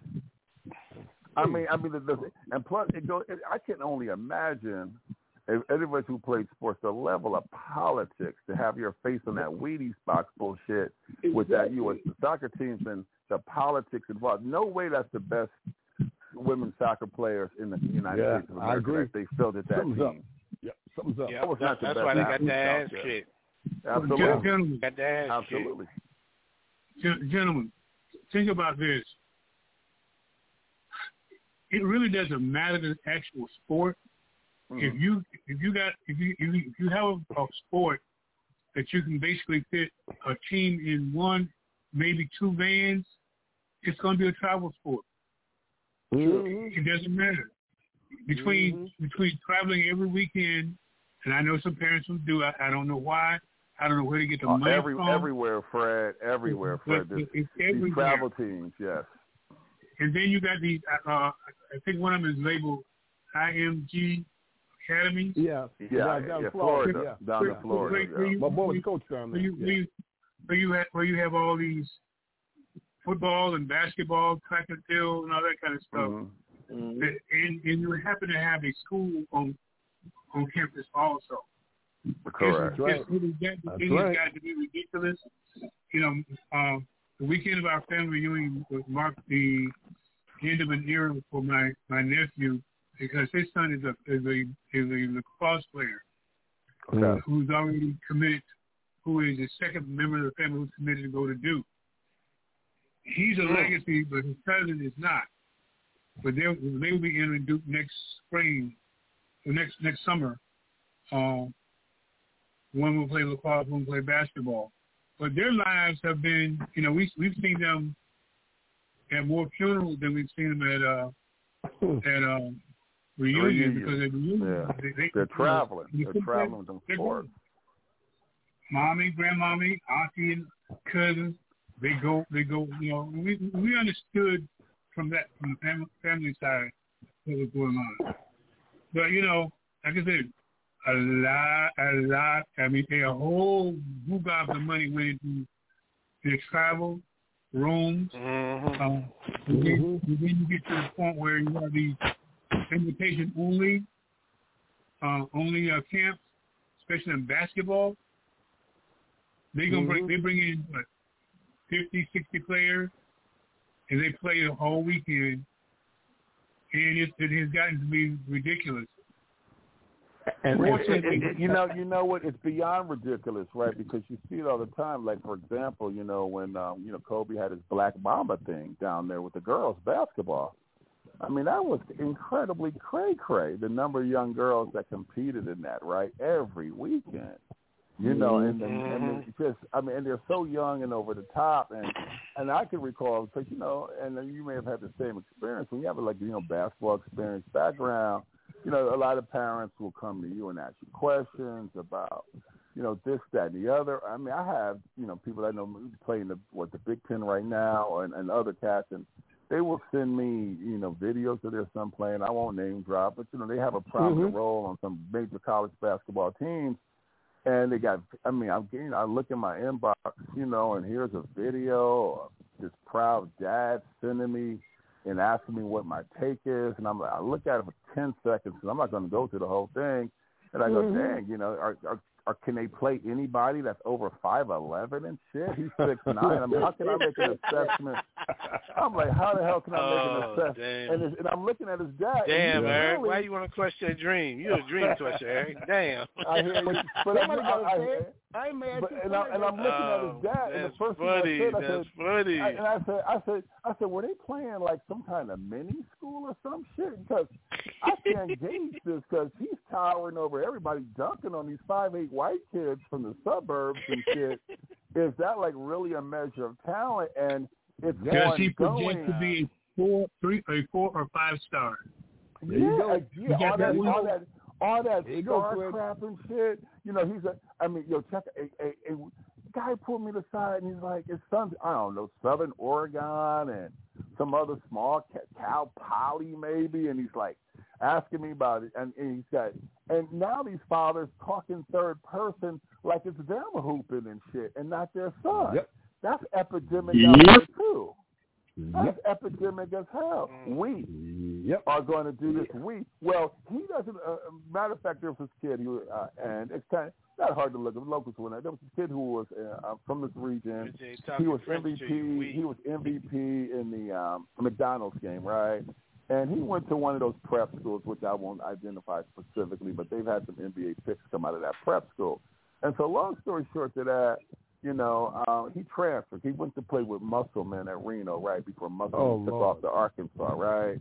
I mean, I mean, the, the, and plus, it goes, it, I can only imagine if anybody who plays sports, the level of politics to have your face on that Wheaties box bullshit exactly. with that U S soccer teams and the politics involved. No way that's the best women's soccer players in the United yeah, States of America. I agree. That they filled at that Something's team. Up. Yeah, something's up. Yeah, that was not that's the best why they got the ass there. kicked. Absolutely. Gentlemen, got the ass Absolutely. Gentlemen, think about this. it really doesn't matter the actual sport. Mm-hmm. If you if you got if you if you, if you have a, a sport that you can basically fit a team in one, maybe two vans, it's going to be a travel sport. Mm-hmm. It doesn't matter. Between mm-hmm. between traveling every weekend, and I know some parents will do. I, I don't know why. I don't know where to get the uh, money every, from. Everywhere, Fred. Everywhere, Fred. This, these everywhere. travel teams, yes. And then you got these. Uh, I think one of them is labeled I M G Academy. Yeah, yeah, yeah, down yeah, Florida, Florida. Yeah. down in Florida. Where, where yeah. you, My boy was you, coach down there. Where you, yeah. where, you, where, you have, where you have all these football and basketball, track and field, and all that kind of stuff. Mm-hmm. Mm-hmm. And, and you happen to have a school on on campus also. Correct. It's, right. it's, it's, That's it's right. got to be ridiculous. You know, uh, the weekend of our family reunion marked the end of an era for my, my nephew because his son is a is a is a lacrosse player okay. who's already committed, who is the second member of the family who's committed to go to Duke. He's a mm. legacy, but his cousin is not. But they they will be entering Duke next spring, or next next summer. Um, one will play lacrosse, one will play basketball. But their lives have been, you know, we we've seen them at more funerals than we've seen them at uh, at um, reunions because at reunions yeah. they, they, they're traveling. They, they're traveling with them sports. Mommy, grandmommy, auntie, and cousins, they go, they go. You know, we we understood from that from the family, family side what was going on. But you know, like I said, a lot, a lot. I mean, a whole boogob of money went into their travel, rooms. Mm-hmm. Um, and, then, and then you get to the point where you have these invitation only, uh, only uh, camps, especially in basketball. They gonna mm-hmm. bring they bring in what fifty, sixty players, and they play the whole weekend, and it, it has gotten to be ridiculous. And, and, and, and you know, you know what? It's beyond ridiculous, right? Because you see it all the time. Like, for example, you know, when um, you know Kobe had his Black Mamba thing down there with the girls basketball. I mean, that was incredibly cray cray. The number of young girls that competed in that, right, every weekend. You know, and, and, and it's just, I mean, and they're so young and over the top, and and I can recall because you know, and you may have had the same experience when you have a, like you know basketball experience background. You know, a lot of parents will come to you and ask you questions about, you know, this, that, and the other. I mean, I have, you know, people I know playing the what the Big Ten right now and, and other cats, and they will send me, you know, videos of their son playing. I won't name drop, but, you know, they have a prominent mm-hmm. role on some major college basketball teams. And they got, I mean, I'm getting, I look in my inbox, you know, and here's a video of this proud dad sending me and asking me what my take is. And I'm like, I look at it for ten seconds because I'm not going to go through the whole thing. And I go, mm-hmm. dang, you know, are, are, are, can they play anybody that's over five eleven and shit? He's six nine. I mean, how can I make an assessment? I'm like, how the hell can I make oh, an assessment? And, and I'm looking at his dad. Damn, Eric, really, why you want to crush that dream? You're a dream crusher, Eric. Damn. I hear you. But I, I, I, I ain't mad. But, and, I, and I'm looking oh, at his dad, and the first funny, thing I said, I that's said, funny. I, and I said, I said, I said, were they playing like some kind of mini school or some shit? Because I can't gauge this because he's towering over everybody, dunking on these five eight white kids from the suburbs and shit. Is that like really a measure of talent? And it's does he project going, to be a four, three, a four or five star? Yeah, yeah, yeah all, that, all that, all that star go, crap and shit. You know, he's a. I mean, yo, check a, a, a guy pulled me aside and he's like, his son's, I don't know, Southern Oregon and some other small Cal Poly maybe, and he's like asking me about it, and, and he's got, and now these fathers talking third person like it's them hooping and shit, and not their son. Yep. That's epidemic yep. out there too. That's yep. epidemic as hell. We yep. are going to do this. We well, he doesn't. Uh, matter of fact, there was this kid, he was, uh, and it's kind of not hard to look at locals when there was this kid who was uh, from this region. He was M V P. He was M V P in the um, McDonald's game, right? And he went to one of those prep schools, which I won't identify specifically, but they've had some N B A picks come out of that prep school. And so, long story short, to that. You know, uh, he transferred. He went to play with Muscleman at Reno, right, before Muscleman oh, took Lord. off to Arkansas, right?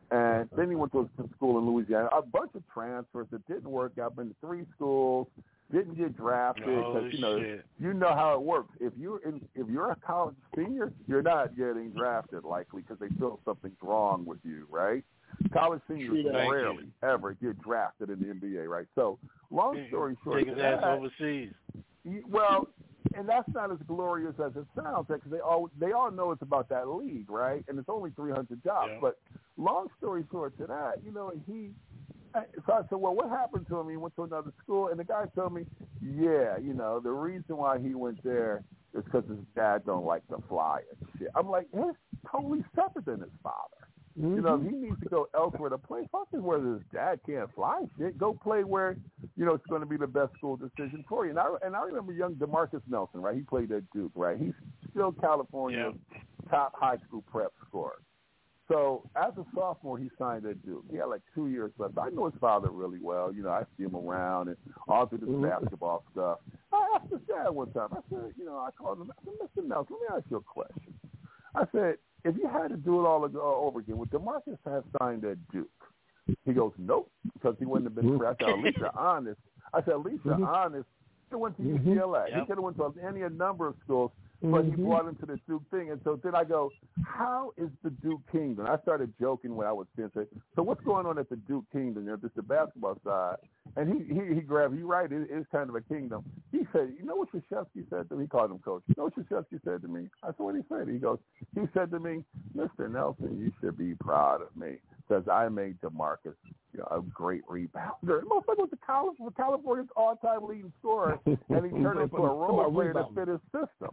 And then he went to a school in Louisiana. A bunch of transfers that didn't work out. Been to three schools, didn't get drafted because oh, you know shit. you know how it works. If you're in, if you're a college senior, you're not getting drafted likely because they feel something's wrong with you, right? College seniors Thank rarely you. ever get drafted in the N B A, right? So, long story short, Take his ass overseas. Well, and that's not as glorious as it sounds, because they all they all know it's about that league, right? And it's only three hundred jobs. Yeah. But long story short to that, you know, he. So I said, well, what happened to him? He went to another school, and the guy told me, yeah, you know, the reason why he went there is because his dad don't like to fly and shit. I'm like, he's totally separate than his father. Mm-hmm. You know, if he needs to go elsewhere to play, fuck is where his dad can't fly shit. Go play where, you know, it's going to be the best school decision for you. And I, and I remember young DeMarcus Nelson, right? He played at Duke, right? He's still California's yeah. top high school prep scorer. So as a sophomore, he signed at Duke. He had like two years left. I know his father really well. You know, I see him around and all through this mm-hmm. basketball stuff. I asked his dad one time. I said, you know, I called him. I said, Mister Nelson, let me ask you a question. I said, if you had to do it all over again, would DeMarcus have signed at Duke? He goes, nope, because he wouldn't have been free. I said, at least you're honest. I said, at least you're mm-hmm. honest. He went to U C L A. Yep. He could have went to any a number of schools. But he brought him to the Duke thing. And so then I go, how is the Duke Kingdom? I started joking when I was saying, so what's going on at the Duke Kingdom? You know, just the basketball side. And he he, he grabbed, he right, it is kind of a kingdom. He said, you know what Krzyzewski said to me? He called him coach. You know what Krzyzewski said to me? I said, what he said? He goes, he said to me, Mister Nelson, you should be proud of me because I made DeMarcus you know, a great rebounder. The motherfucker was the college, was California's all-time leading scorer, and he turned into a role player to fit his system.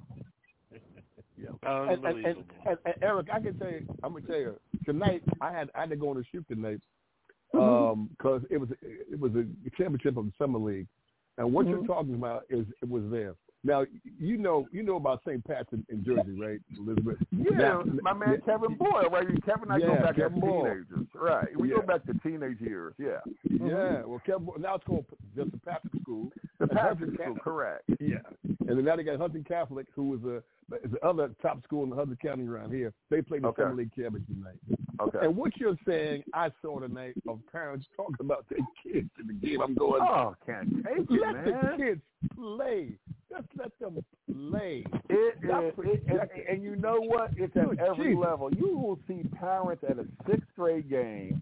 Yeah. And, and, and, and, and Eric, I can tell you, I'm gonna tell you, tonight I had I had to go on a shoot tonight because um, it was it was a championship of the summer league, and what mm-hmm. you're talking about is it was there. Now you know you know about Saint Pat's in, in Jersey, right, Elizabeth? Yeah, now, my man yeah. Kevin Boyle, right? Kevin and I yeah, go back Kevin as teenagers, right? We yeah. go back to teenage years, yeah. Yeah, well, Kevin Boyle, now it's called just the Patrick School. The Patrick School, correct? Yeah, and then now they got Huntington Catholic, who was a is the other top school in the Hudson County around here. They played the okay. summer league championship tonight. Okay. And what you're saying, I saw tonight of parents talking about their kids in the game. I'm going, oh, can't take it, let man. the kids play. Just let them play. It, it, it, and, and you know what? It's at every Jesus. level. You will see parents at a sixth grade game,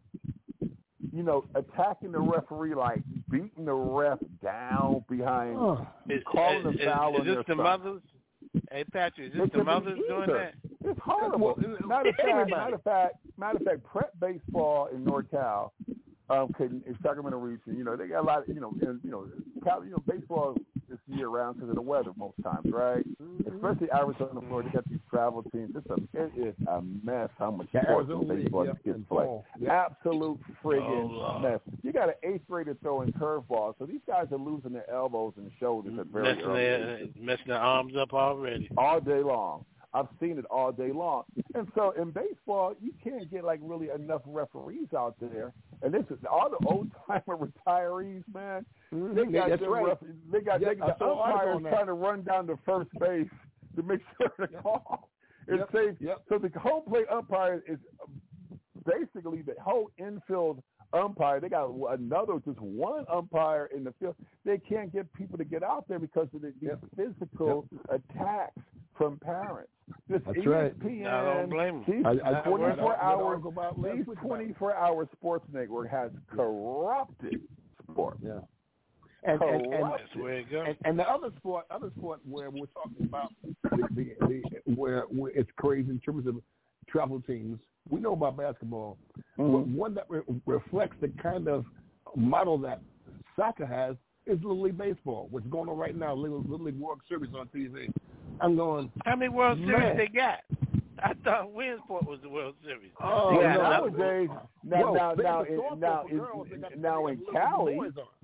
you know, attacking the referee, like beating the ref down behind, oh. calling is, the foul is, on is their this the son. mothers? Hey, Patrick, is this it the mothers doing that? It's horrible. Matter of fact, matter of fact, matter of fact, prep baseball in NorCal, um, in Sacramento region, you know, they got a lot of, you know, and, you know, Cal, you know, baseball is year round because of the weather most times, right? Mm-hmm. Especially Arizona, Florida, they got these travel teams. It's a, it is a mess how much sports baseball yep, gets played. Yep. Absolute friggin' oh, mess. You got an eighth grader throwing curveballs, so these guys are losing their elbows and shoulders at very messing early their, ages. Messing their arms up already. All day long. I've seen it all day long. And so in baseball, you can't get like really enough referees out there. And this is all the old timer retirees, man. Mm-hmm. They got, That's right. ref- they got, yep, they got the umpires trying to run down to first base to make sure the yep. call is yep. safe. Yep. So the home plate umpire is basically the whole infield umpire. They got another, just one umpire in the field. They can't get people to get out there because of the, these yep. physical yep. attacks from parents. This That's E S P N, right. I don't blame these twenty-four hour, these twenty-four hour sports network has corrupted sport. Yeah. And and, and, That's where it goes. and and the other sport, other sport where we're talking about the, the, the where, where it's crazy in terms of travel teams. We know about basketball. Mm-hmm. One that re- reflects the kind of model that soccer has is Little League Baseball. What's going on right now, Little, Little League World Series on T V. I'm going, how many World man. Series they got? I thought Williamsport was the World Series. Oh, yeah, no, nowadays, now, well, now, now, in, now, in, now in Cali,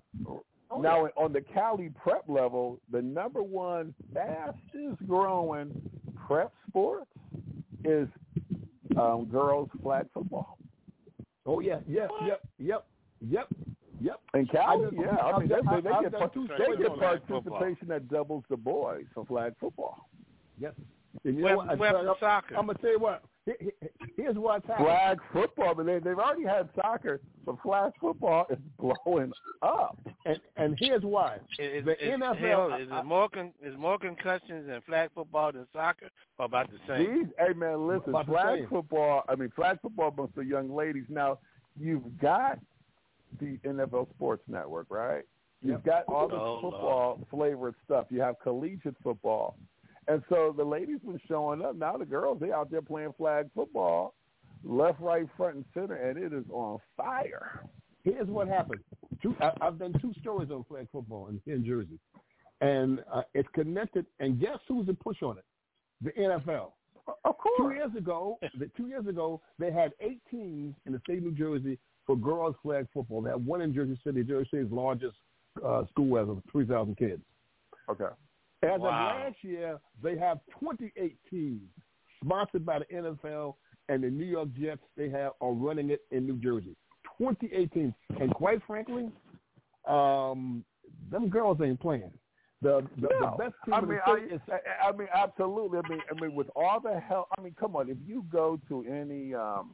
oh, now yeah. on the Cali prep level, the number one fastest growing prep sport is um, girls flag football. Oh yeah, yeah, yep, yep, yep. Yep. In Cali, just, yeah. I mean, they, they, they get, part, they get participation that doubles the boys for flag football. Yes. And you Web, know what? Web I, soccer. I'm going to tell you what. here's what's happening. Flag football, but they, they've already had soccer, but flag football is blowing up. And and here's why. Is, the is, N F L hell, is it more con, is more concussions in flag football than soccer, or about the same? These, hey man, listen, About the flag same. football. I mean, flag football amongst the young ladies. Now, you've got the N F L Sports Network, right? You've Yep. got all the Oh, football Lord. flavored stuff. You have collegiate football, and so the ladies been showing up. Now the girls, they out there playing flag football, left, right, front, and center, and it is on fire. Here's what happened. Two, I, I've done two stories on flag football in, in Jersey, and uh, it's connected. And guess who's the push on it? The N F L. Of course. Two years ago, the, two years ago, they had eight teams in the state of New Jersey for girls flag football. They had one in Jersey City, Jersey City's largest uh, school as of three thousand kids. Okay. As Wow. of last year, they have twenty-eight teams sponsored by the N F L and the New York Jets. They have are running it in New Jersey. twenty-eight teams, and quite frankly, um, them girls ain't playing. The the, No. the best team I in mean, the I, state is I mean, absolutely. I mean, I mean, with all the help, I mean, come on. If you go to any um,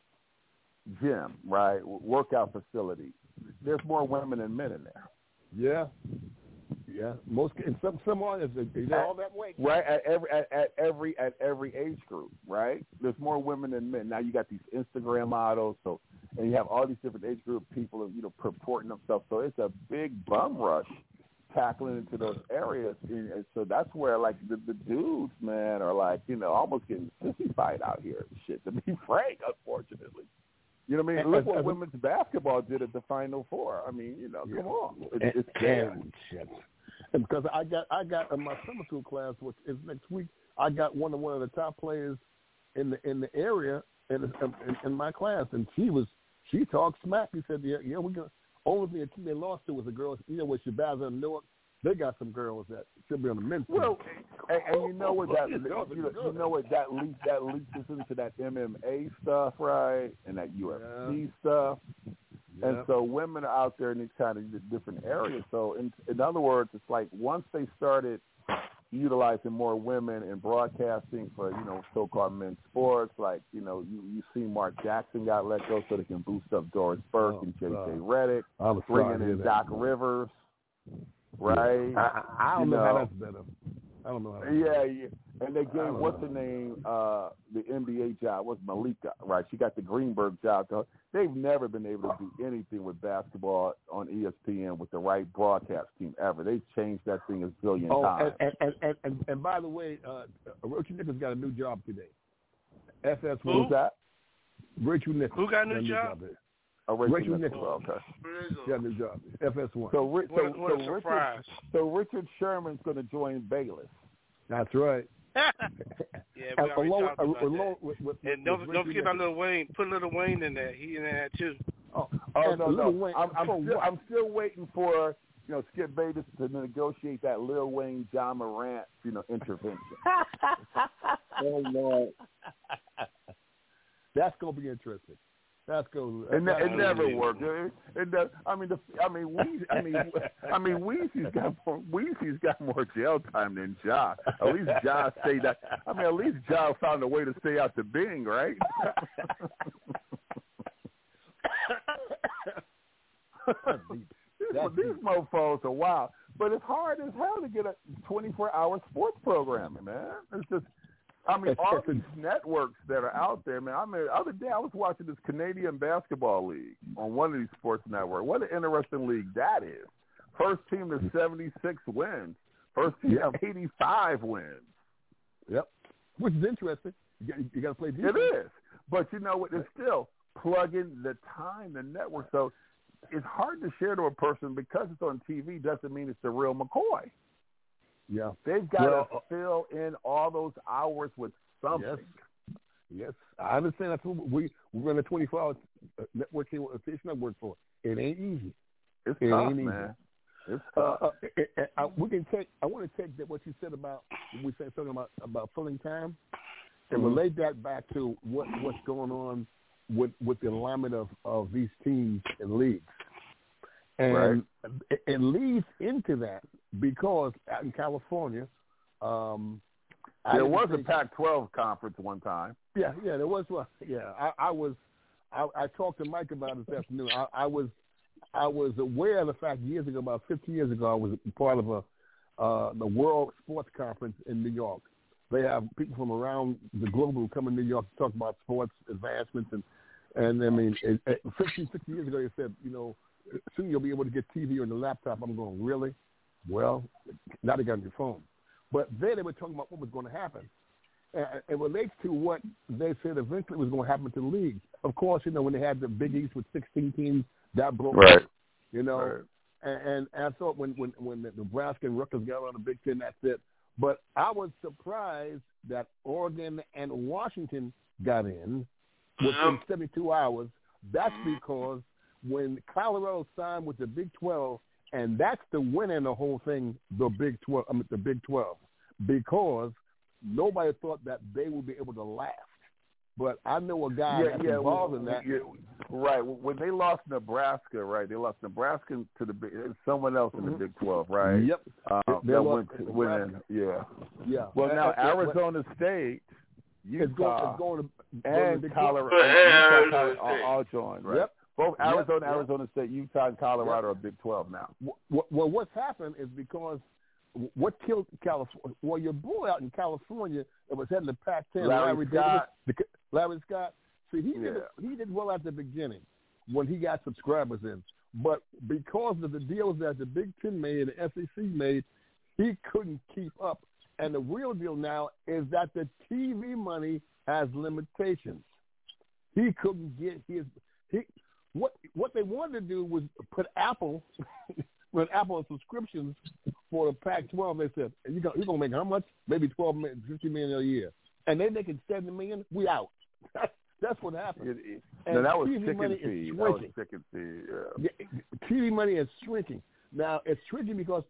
gym, right, workout facility, there's more women than men in there. yeah, yeah. Most and some some are they're all that way. Right, at every at, at every at every age group, right? There's more women than men. Now you got these Instagram models, so and you have all these different age group people, you know, purporting themselves. So it's a big bum rush tackling into those areas, and, and so that's where like the, the dudes, man, are like, you know, almost getting sissified out here and shit. To be frank, unfortunately. You know what I mean? And, Look and, what and, women's basketball did at the Final Four. I mean, you know, yeah. come on, it, and, it's there. and shit. And because I got I got in my summer school class, which is next week, I got one of one of the top players in the in the area in in, in my class, and she was she talked smack. He said, yeah, yeah, we got only thing they lost to was the girls. You know, with Shabazz and Newark, they got some girls that should be on the men's team. Well, and, and you know what that you know, you know what that leads that leads us into that M M A stuff, right? And that U F C Yeah. stuff. Yeah. And so women are out there in these kind of different areas. So in in other words, it's like once they started utilizing more women in broadcasting for, you know, so-called men's sports, like, you know, you, you see Mark Jackson got let go so they can boost up Doris Burke Oh, and J J God. Redick, I was bringing sorry in to hear Doc that. Rivers, right? I, I, I don't You know, know. how that's better. I don't know how that's Yeah, better. yeah. And they gave, what's her name, uh, the N B A job, was Malika, right? She got the Greenberg job. They've never been able to do anything with basketball on E S P N with the right broadcast team ever. They've changed that thing a zillion Oh, times. and, and, and, and, and by the way, uh, Rachel Nichols got a new job today. F S one. Who's that? Rachel Nichols. Who got a new job? there. Oh, Rachel, Rachel Nichols. Nichols. Okay. She got a new job. F S one. So, Ri- so, What, what so, a surprise. Richard, so Richard Sherman's going to join Bayless. That's right. Yeah, we already along, talked about along that. with, with, And with don't Rachel don't forget about Nichols. Lil Wayne. Put Lil Wayne in there. He in there too. Oh, Oh, and no, Lil no. Wayne, I'm, I'm, for still, what? I'm still waiting for, you know, Skip Bayless to negotiate that Lil Wayne, John Morant, you know, intervention. Oh, no. That's going to be interesting. That's going to It, ne- it never Absolutely. worked. It, it does. I mean, the, I mean, Weezy, I mean, I mean, Weezy's got more. Weezy's got more jail time than Ja. At least Ja stayed that. I mean, at least Ja found a way to stay out the Bing, right? these, That's these deep. mofos are wild, but it's hard as hell to get a twenty-four hour sports programming, man. It's just. I mean, It's- all it's a- these networks that are out there, man. I mean, the other day I was watching this Canadian Basketball League on one of these sports networks. What an interesting league that is. First team to seventy-six wins. First team Yeah. to eighty-five wins. Yep. Which is interesting. You got, you got to play defense. It is. But you know what? It's still plugging the time, the network. So it's hard to share to a person because it's on T V doesn't mean it's the real McCoy. Yeah. They've got Well, to fill in all those hours with something. Yes. Yes. I understand. That's what we we run a twenty-four hour network here, a fish network for. It ain't easy. It's It tough, ain't easy. man. It's Uh, tough. uh, uh, uh, uh, we can take. I want to take that what you said about we said something about about filling time, and Mhm. relate that back to what what's going on with with the alignment of, of these teams and leagues, and it, it leads into that because out in California, um, I there was think, a Pac twelve conference one time. Yeah, yeah, there was one. Yeah, I, I was. I, I talked to Mike about it this afternoon. I, I was, I was aware of the fact years ago, about fifteen years ago, I was part of a uh, the World Sports Conference in New York. They have people from around the globe who come in New York to talk about sports advancements and and I mean, it, it, fifteen, sixteen years ago, they said, you know, soon you'll be able to get T V on the laptop. I'm going, really? Well, now they got on your phone. But then they were talking about what was going to happen. And it relates to what they said eventually was going to happen to the league. Of course, you know, when they had the Big East with sixteen teams, that broke. Right. You know, right. And, and I thought when, when, when the Nebraska and Rutgers got on the Big Ten, that's it. But I was surprised that Oregon and Washington got in within seventy-two hours. That's because when Colorado signed with the Big twelve, and that's the winner in the whole thing, the Big twelve, I mean, the Big twelve, because nobody thought that they would be able to last. But I know a guy yeah, that's yeah, involved well, in that. Yeah, right. When they lost Nebraska, right, they lost Nebraska to the Big, someone else in the Mm-hmm. Big twelve, right? Yep. Uh, they that lost went to win. Yeah. Yeah. Well, now and, and, Arizona State, Utah, it's going, it's going to, and going to Colorado, But, Utah, Arizona Colorado State. all, all joined, right? Yep. Both Arizona, Yep. Arizona State, Utah, and Colorado yep. are Big twelve now. Well, well, what's happened is because what killed California? Well, your boy out in California that was heading the Pac ten, Larry, Larry Scott. Davis, Larry Scott. See, he did Yeah. he did well at the beginning when he got subscribers in, but because of the deals that the Big Ten made and the S E C made, he couldn't keep up. And the real deal now is that the T V money has limitations. He couldn't get his he what what they wanted to do was put Apple with Apple subscriptions for the Pac twelve. They said you're gonna, you're gonna make how much? Maybe twelve million, fifty million a year, and they making seventy million. We out. That's, that's what happened. It, it, and no, that was T V chicken money feed. is That was shrinking. chicken feed. Yeah. Yeah, T V money is shrinking. Now it's shrinking because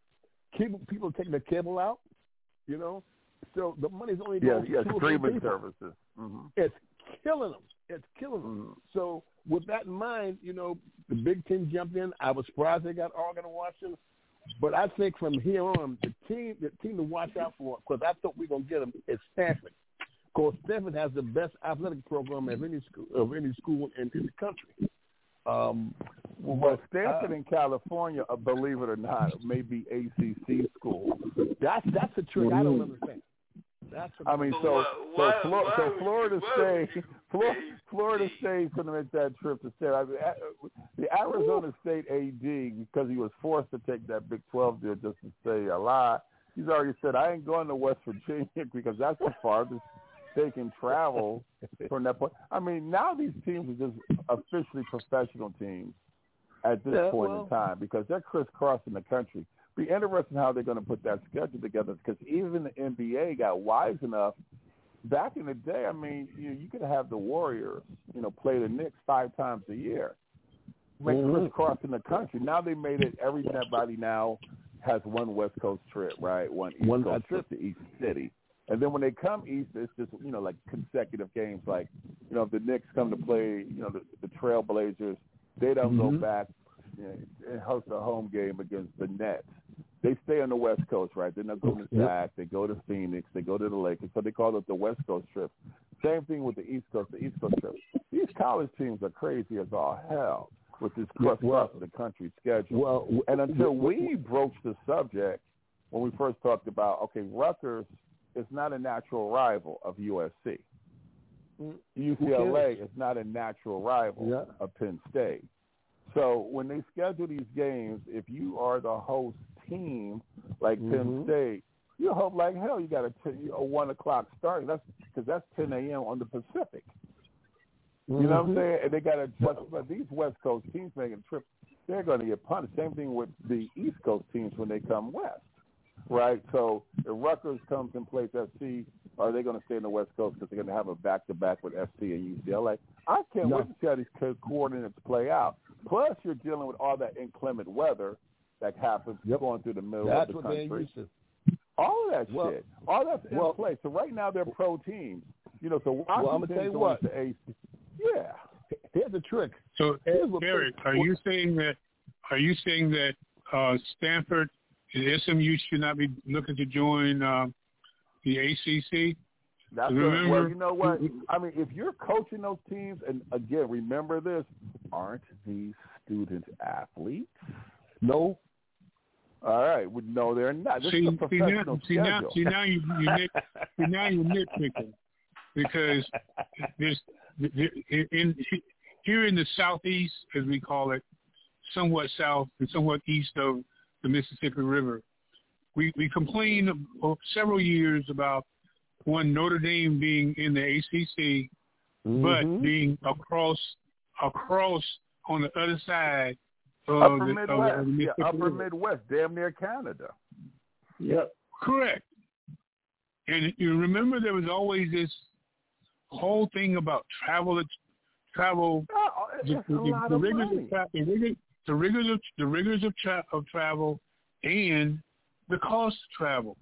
people people are taking the cable out. You know, so the money's only Yeah, going yeah, to streaming services. Mm-hmm. It's killing them. It's killing them. Mm-hmm. So with that in mind, you know, the Big Ten jumped in. I was surprised they got Oregon and Washington. But I think from here on, the team the team to watch out for, because I thought we were going to get them, is Stanford. Of course, Stanford has the best athletic program of any school, of any school in, in the country. Um, well, Stanford uh, in California, uh, believe it or not, may be A C C school. That's that's a trick. I don't understand. That's I mean, so why, so, why, so Florida why State, Florida, Florida State's going to make that trip to Stanford. I mean, the Arizona State A D, because he was forced to take that Big twelve deal just to say a lie, he's already said, I ain't going to West Virginia because that's the farthest they can travel from that point. I mean, now these teams are just officially professional teams at this yeah, point well, in time because they're crisscrossing the country. Be interesting how they're going to put that schedule together because even the N B A got wise enough. Back in the day, I mean, you, you could have the Warriors, you know, play the Knicks five times a year, make mm-hmm. crisscrossing the country. Now they made it. Everybody now has one West Coast trip, right? One East one Coast trip to each city. And then when they come east, it's just, you know, like consecutive games. Like, you know, if the Knicks come to play, you know, the, the Trailblazers, they don't mm-hmm. go back you know, and host a home game against the Nets. They stay on the West Coast, right? Then they go to Sac, they go to Phoenix, they go to the Lakers. So they call it the West Coast trip. Same thing with the East Coast, the East Coast trip. These college teams are crazy as all hell with this crisscross well, of the country schedule. Well, and until we broached the subject when we first talked about, okay, Rutgers is not a natural rival of U S C. U C L A is not a natural rival yeah. of Penn State. So when they schedule these games, if you are the host team like mm-hmm. Penn State, you hope like hell you got a, t- a one o'clock start. That's because that's ten a.m. on the Pacific. Mm-hmm. You know what I'm saying? And they got to adjust. But these West Coast teams making trips, they're going to get punished. Same thing with the East Coast teams when they come west, right? So if Rutgers comes and plays F C, are they going to stay in the West Coast because they're going to have a back-to-back with F C and U C L A? I can't no. wait to see how these co- coordinates play out. Plus, you're dealing with all that inclement weather that happens yep. going through the middle That's of the what country. Used to. All of that well, shit. All that's in well, place. So right now they're pro teams. You know, so Washington well, I'm gonna tell you going what. to A C. Yeah. Here's the trick. So, Eric, are you saying that? Are you saying that uh, Stanford and S M U should not be looking to join um, the A C C. That's remember, a, well, you know what? I mean, if you're coaching those teams, and again, remember this: aren't these student athletes? No. All right. Well, no, they're not. This see, is a professional see, now, schedule. see, now, see now you, you nit, see now you're nitpicking because there's in, in here in the southeast, as we call it, somewhat south and somewhat east of the Mississippi River, we we complained for several years about one Notre Dame being in the A C C, mm-hmm. but being across across on the other side. Upper the, Midwest, of the yeah, Upper River. Midwest, damn near Canada. Yep, correct. And you remember there was always this whole thing about travel, travel, oh, the, the, the, rigors of tra- the, rigors, the rigors of the rigors of, tra- of travel, and the cost of travel.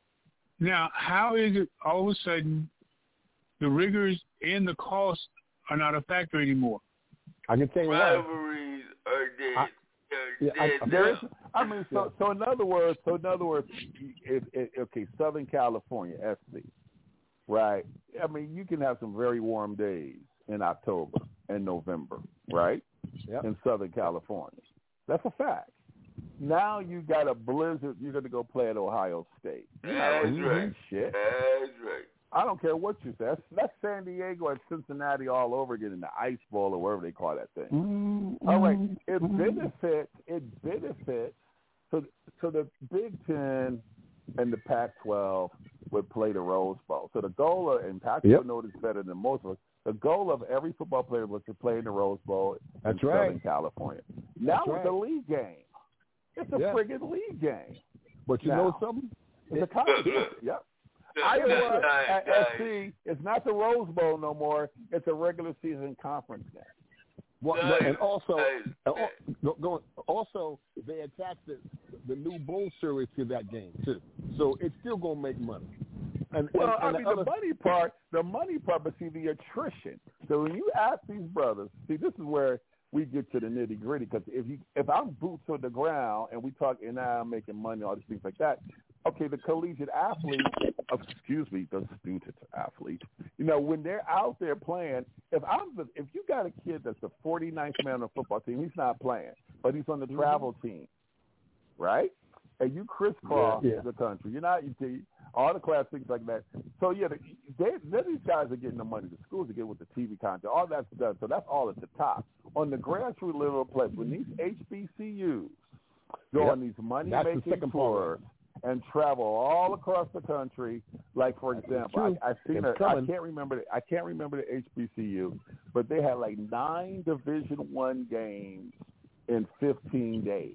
Now, how is it all of a sudden the rigors and the cost are not a factor anymore? I can tell you why. Rivalries are dead. I, yeah, dead I, there is, I mean, so so in other words, so in other words, it, it, okay, Southern California, S C, right? I mean, you can have some very warm days in October and November, right? Yep. In Southern California, that's a fact. Now you got a blizzard. You're going to go play at Ohio State. You're not That's doing right. shit. That's right. I don't care what you say. That's, that's San Diego and Cincinnati all over again in the Ice Bowl or wherever they call that thing. Mm-hmm. All right, it benefits. It benefits. So, so the Big Ten and the Pac twelve would play the Rose Bowl. So the goal of, and Pac twelve yep. knows this better than most of us. The goal of every football player was to play in the Rose Bowl That's in right. Southern California. Now That's it's right. a league game. It's a yeah. friggin' league game. But you now, know something? It's a college game. Yep. Iowa at S C is not the Rose Bowl no more. It's a regular season conference game. Well, and also, going also they attached the, the new bowl series to that game too, so it's still gonna make money. And, well, and, and I mean, the, the other, money part, the money part, but see the attrition. So when you ask these brothers, see, this is where we get to the nitty gritty. Because if you, if I'm boots on the ground and we talk, and now I'm making money, all these things like that. Okay, the collegiate athlete, excuse me, the student athlete, you know, when they're out there playing, if I'm the, if you got a kid that's the forty-ninth man on the football team, he's not playing, but he's on the travel team, right? And you crisscross yeah, yeah. the country. You're not, you see, all the class things like that. So, yeah, they, they, these guys are getting the money. The schools are getting with the T V content. All that's done. So that's all at the top. On the grassroots level of play, when these H B C Us go yep. on these money-making tours and travel all across the country, like, for example, I, I've seen a, I can't remember the, I can't remember the H B C U, but they had like nine Division One games in fifteen days.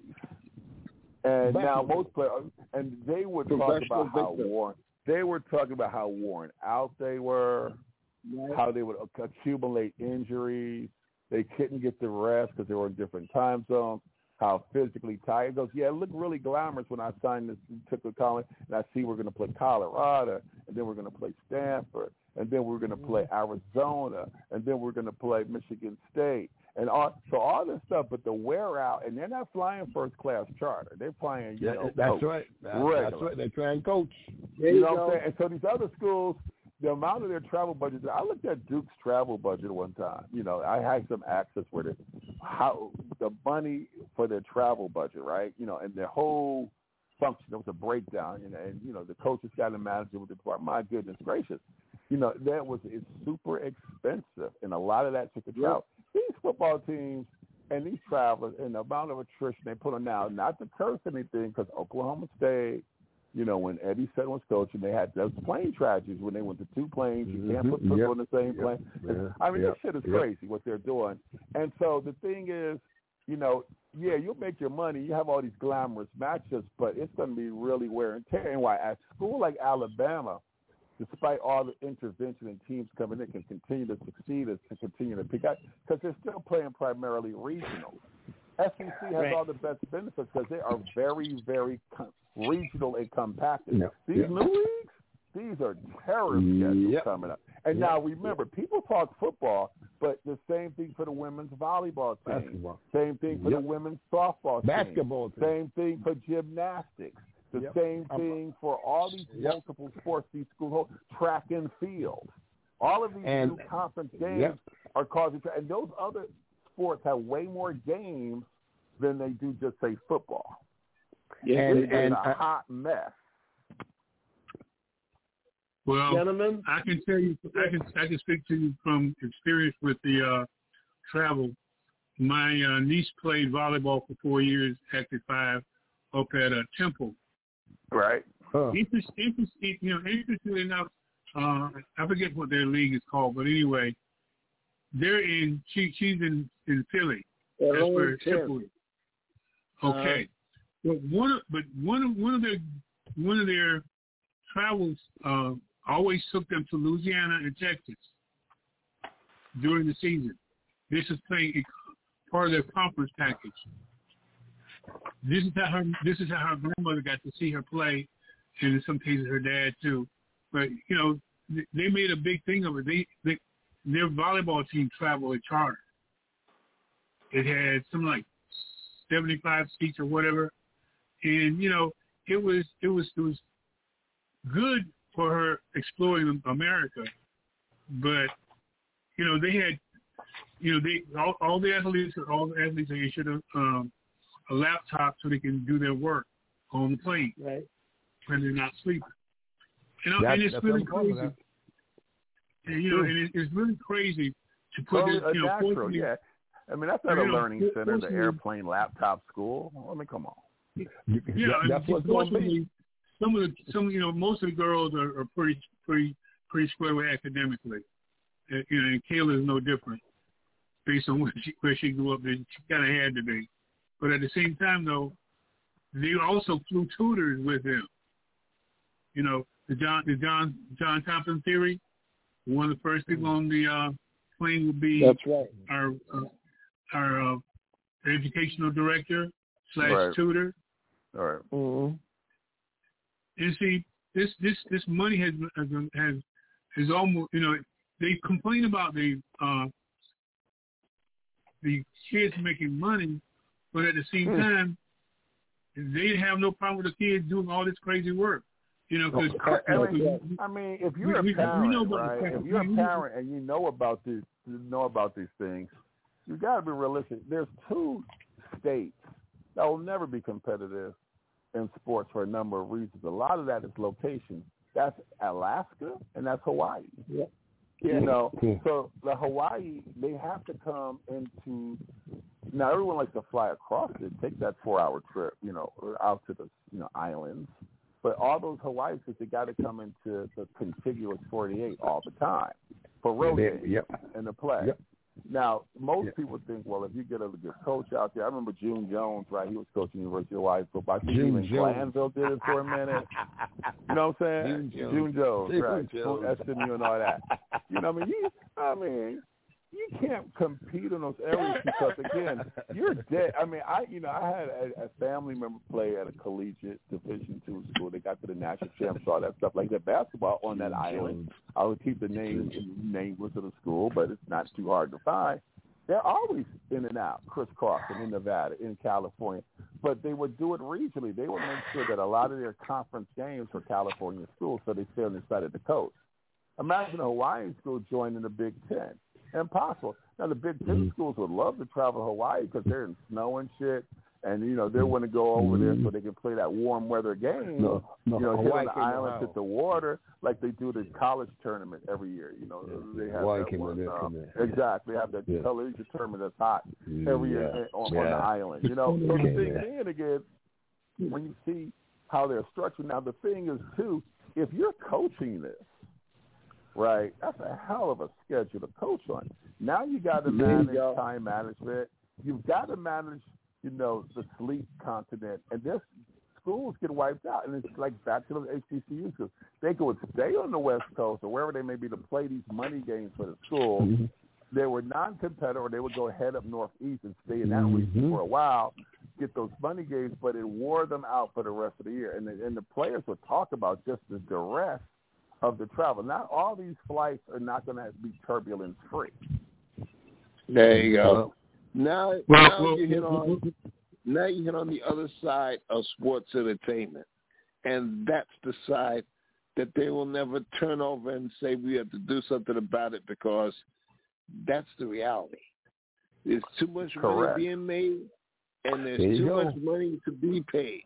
And now most players, and they would talk about how worn, they were talking about how worn out they were, how they would accumulate injuries. They couldn't get the rest because they were in different time zones, how physically tired. He goes, yeah, it looked really glamorous when I signed this, took the college, and I see we're going to play Colorado, and then we're going to play Stanford, and then we're going to play Arizona, and then we're going to play Michigan State. And all, so all this stuff, but the wear out, and they're not flying first class charter. They're flying, you yeah, know, that's coach, right. That's, that's right. They're trying coach. You, you know what I'm saying? And so these other schools, the amount of their travel budgets. I looked at Duke's travel budget one time. You know, I had some access where the how the money for their travel budget, right? You know, and their whole function. There was a breakdown, and, and you know, the coaches got to manage it with the department. My goodness gracious, you know, that was it's super expensive, and a lot of that took the travel. These football teams and these travelers and the amount of attrition they put on now, not to curse anything, because Oklahoma State, you know, when Eddie Sutton was coaching, they had those plane tragedies when they went to two planes. You can't put people yep. on the same yep. plane. Yeah. I mean, yep. this shit is yep. crazy what they're doing. And so the thing is, you know, yeah, you'll make your money. You have all these glamorous matches, but it's going to be really wear and tear. And why at a school like Alabama, despite all the intervention and teams coming in, can continue to succeed and continue to pick out because they're still playing primarily regional. S E C has right. all the best benefits because they are very, very com- regional and compacted. Yep. These yep. new leagues, these are terror schedules yep. coming up. And yep. now remember, people talk football, but the same thing for the women's volleyball team. Basketball. Same thing for yep. the women's softball team. Basketball team. Same thing for gymnastics. The yep. same thing I'm, for all these yep. multiple sports these schools hold. Track and field. All of these and, new conference games yep. are causing – and those other sports have way more games than they do just, say, football. Yeah, and, and, it's and a uh, hot mess. Well, gentlemen, I can tell you, I can I can speak to you from experience with the uh, travel. My uh, niece played volleyball for four years, active five, up at a Temple. Right. Huh. Interest, interest, you know, interestingly enough, uh, I forget what their league is called, but anyway, they're in. She she's in, in Philly. Yeah, That's where ten. Temple is. Okay. Uh, but one of but one of one of their one of their travels uh, always took them to Louisiana and Texas during the season. This is playing part of their conference package. This is how her this is how her grandmother got to see her play, and in some cases her dad too. But you know, they made a big thing of it. They, they their volleyball team traveled a charter. It had something like seventy-five seats or whatever, and you know, it was it was it was good for her exploring America, but you know, they had you know they all, all the athletes all the athletes they issued a, um, a laptop so they can do their work on the plane, right? When they're not sleeping. You know, that's, and it's really crazy. And, you know, and it, it's really crazy to put well, it. You know, natural, yeah. I mean, that's not a know, learning center, the airplane laptop school. I mean, come on. Yeah, yeah that's what's going to be. Some of the, some, you know, most of the girls are, are pretty, pretty, pretty square away academically. Uh, you know, and Kayla is no different, based on where she, where she grew up. She kind of had to be, but at the same time, though, they also flew tutors with them. You know, the John, the John, John Thompson theory. One of the first people on the uh, plane would be That's right. our uh, our uh, educational director slash right. tutor. All right. Mm-hmm. And see, this this this money has has has is almost, you know, they complain about the uh, the kids making money, but at the same mm. time, they have no problem with the kids doing all this crazy work. You know, because I, mean, I mean, if you're we, a parent, we know right? If you're a parent and you know about these, you know about these things, you got to be realistic. There's two states that will never be competitive in sports for a number of reasons. A lot of that is location. That's Alaska and that's Hawaii. Yeah. You know, so the Hawaii, they have to come into. Now everyone likes to fly across it, take that four-hour trip, you know, out to the you know islands. But all those Hawaiians, they got to come into the contiguous forty-eight all the time for road games yep. and the play. Yep. Now, most yep. people think, well, if you get a good coach out there, I remember June Jones, right? He was coaching University of Hawaii football. I think June even Glanville did it for a minute. You know what I'm saying? June Jones, June Jones June right? Jones. S M U and all that. You know what I mean? You, I mean. You can't compete in those areas because, again, you're dead. I mean, I you know I had a, a family member play at a collegiate Division two school. They got to the national championship, all that stuff like that. Basketball on that island. I would keep the name nameless of the school, but it's not too hard to find. They're always in and out, crisscrossing in Nevada, in California. But they would do it regionally. They would make sure that a lot of their conference games were California schools, so they stay on the side of the coast. Imagine a Hawaiian school joining the Big Ten. Impossible. Now, the Big Ten schools would love to travel to Hawaii because they're in snow and shit, and, you know, they want to go over there so they can play that warm weather game. No, no, you know, Hawaii hit on the islands, hit the water, like they do the college tournament every year. You know, yeah. they have Hawaii that one. Um, yeah. Exactly. They have that yeah. collegiate tournament that's hot every yeah. year on, yeah. on the island. You know, so the thing yeah. being, again, when you see how they're structured. Now, the thing is, too, if you're coaching this, right, that's a hell of a schedule to coach on. Now you got to manage time management. You've got to manage, you know, the sleep continent. And this schools get wiped out. And it's like back to the H B C U schools. They could stay on the West Coast or wherever they may be to play these money games for the school. Mm-hmm. They were non-competitive, or they would go head up northeast and stay in that mm-hmm. region for a while, get those money games, but it wore them out for the rest of the year. And the, and the players would talk about just the duress of the travel. Not all these flights are not going to be turbulence free. There you go. Now, well, now well, you hit well, on now you hit on the other side of sports entertainment. and that's the side that they will never turn over and say we have to do something about it, because that's the reality. There's too much Correct. money being made, and there's There you too go. much money to be paid.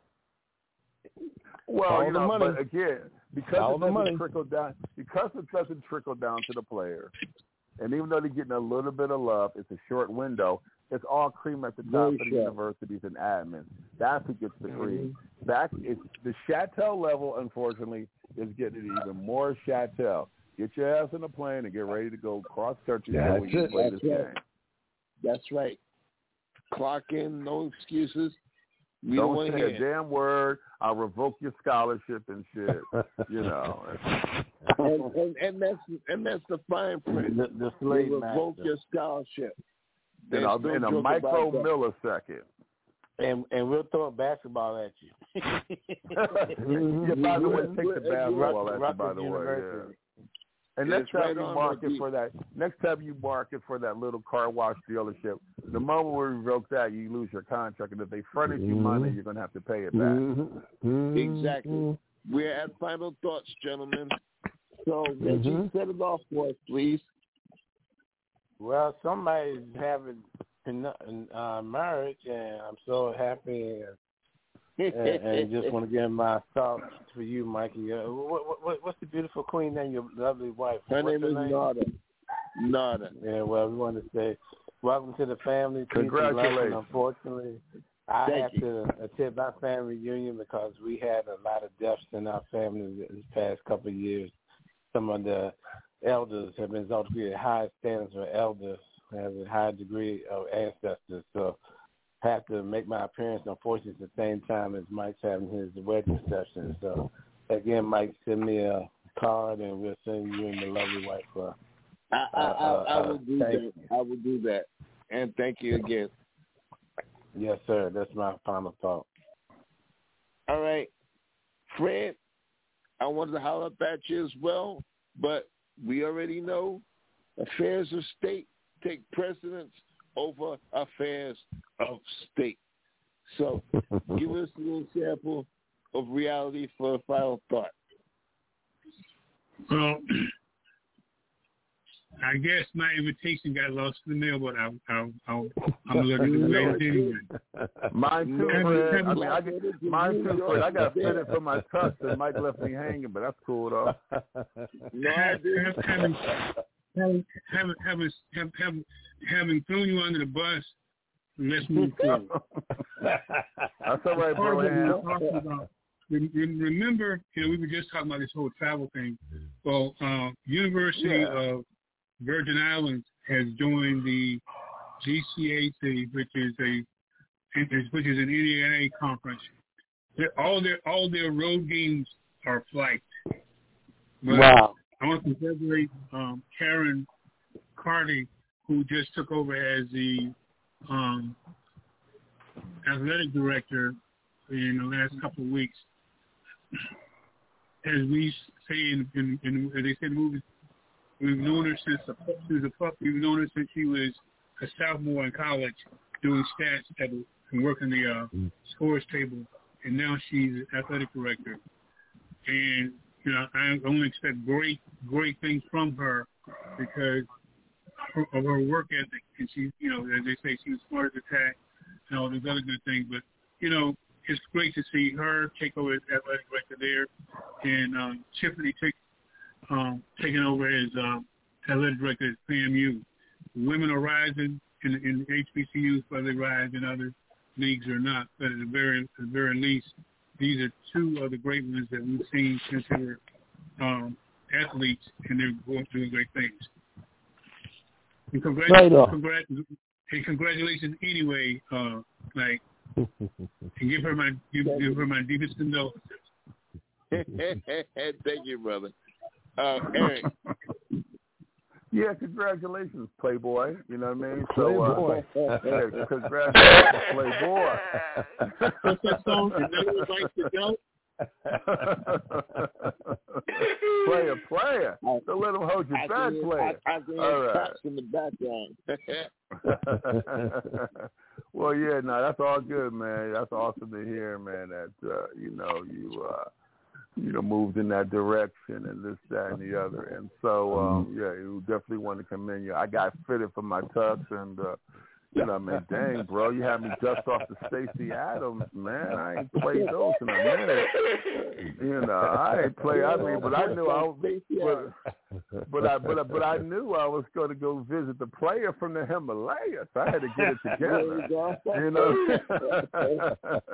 Well, Follow you the know, money. but again, because Follow it the money. doesn't trickle down, because it doesn't trickle down to the players, and even though they're getting a little bit of love, it's a short window. It's all cream at the top Very of the short. universities and admins. That's who gets the cream. Mm-hmm. That it's the Chattel level, unfortunately, is getting even more Chattel. Get your ass in the plane and get ready to go cross country That's when you it. play That's this right. game. That's right. Clock in, no excuses. We Don't don't want say to a hear. damn word. I'll revoke your scholarship and shit. You know. and, and, and that's and that's the fine print. The, the They slave revoke master. your scholarship. In There's a, no in a joke micro about that. millisecond. And and we'll throw a basketball at you. Yeah, by the way, take the basketball at you, Rutgers by the way. University. Yeah. And It's next time right you on, market Marquis. for that, next time you market for that little car wash dealership, the moment we revoke that, you lose your contract, and if they furnish you money, you're going to have to pay it back. Mm-hmm. Exactly. We're at final thoughts, gentlemen. So, Mm-hmm. Reggie, set it off for us, please. Well, somebody's having uh, marriage, and I'm so happy, and, and, and just want to give my thoughts for you, Mikey. Uh, what, what, what's the beautiful queen name? Your lovely wife. Her what's name is name? Nada. Nada. Yeah, well, we want to say welcome to the family. Peace and Congratulations. blessing. Unfortunately, I Thank have you. to attend my family reunion because we had a lot of deaths in our family this past couple of years. Some of the elders have been exalted at high standards for elders, have a high degree of ancestors. So I have to make my appearance, unfortunately, at the same time as Mike's having his wedding reception. So, again, Mike, send me a card, and we'll send you and the lovely wife for I, I, uh, I, I uh, will do thank that. you. I will do that. And thank you again. Yes, sir. That's my final thought. All right. Fred, I wanted to holler up at you as well, but we already know affairs of state take precedence over affairs of state. So give us a little sample of reality for a final thought. Well, I guess my invitation got lost in the mail, but I, I, I, I'm looking to wait anyway. Mine too, Fred. I mean, I get, mine too, Fred. I got fitted for my tux, and Mike left me hanging, but that's cool, though. No, I didn't. Having, having, having, having, having, having thrown you under the bus, let's move forward. That's all right, Part of what we were bro. talking about. Re- re- Remember, you know, we were just talking about this whole travel thing. Well, uh, University Yeah. of Virgin Islands has joined the G C A C, which is a which is an N A I A conference. They're, all their all their road games are flight. But Wow. I want to congratulate um, Karen Carty, who just took over as the um, athletic director in the last couple of weeks. As we say in, in, in as they said, movies, we've known her since a, she was a pup. We've known her since she was a sophomore in college, doing stats at and working the uh, scores table, and now she's athletic director. And you know, I only expect great, great things from her because of her work ethic. And she, you know, as they say, she was smart as a tack and all these other good things. But you know, it's great to see her take over as athletic director there, and um, Tiffany take, um, taking over as um, athletic director at P M U. Women are rising in, in H B C Us, whether they rise in other leagues or not. But at the very, at the very least, these are two of the great ones that we've seen since they were um, athletes, and they're going doing great things. And congratulations, Right on. congrat- and congratulations anyway, uh, like, and give her my give, give her my deepest condolences. Thank you, brother. Uh, Eric. Yeah, congratulations, Playboy. You know what I mean? Playboy. So, uh, yeah, congratulations, Playboy. What's that song? Another Likes to Go? player, player. Don't let him hold you I back, can, player. I, I can All hear right. claps in the background. Well, yeah, no, that's all good, man. That's awesome to hear, man. That uh, you know you uh, you know, moved in that direction and this, that, and the other. And so, um, yeah, you definitely want to commend you. I got fitted for my tux, and, uh, you know, I mean, dang, bro, you had me dust off the Stacey Adams, man. I ain't played those in a minute. You know, I ain't play. I mean, but I knew I was, but, but I, but, I, but I knew I was going to go visit the player from the Himalayas. I had to get it together. You know,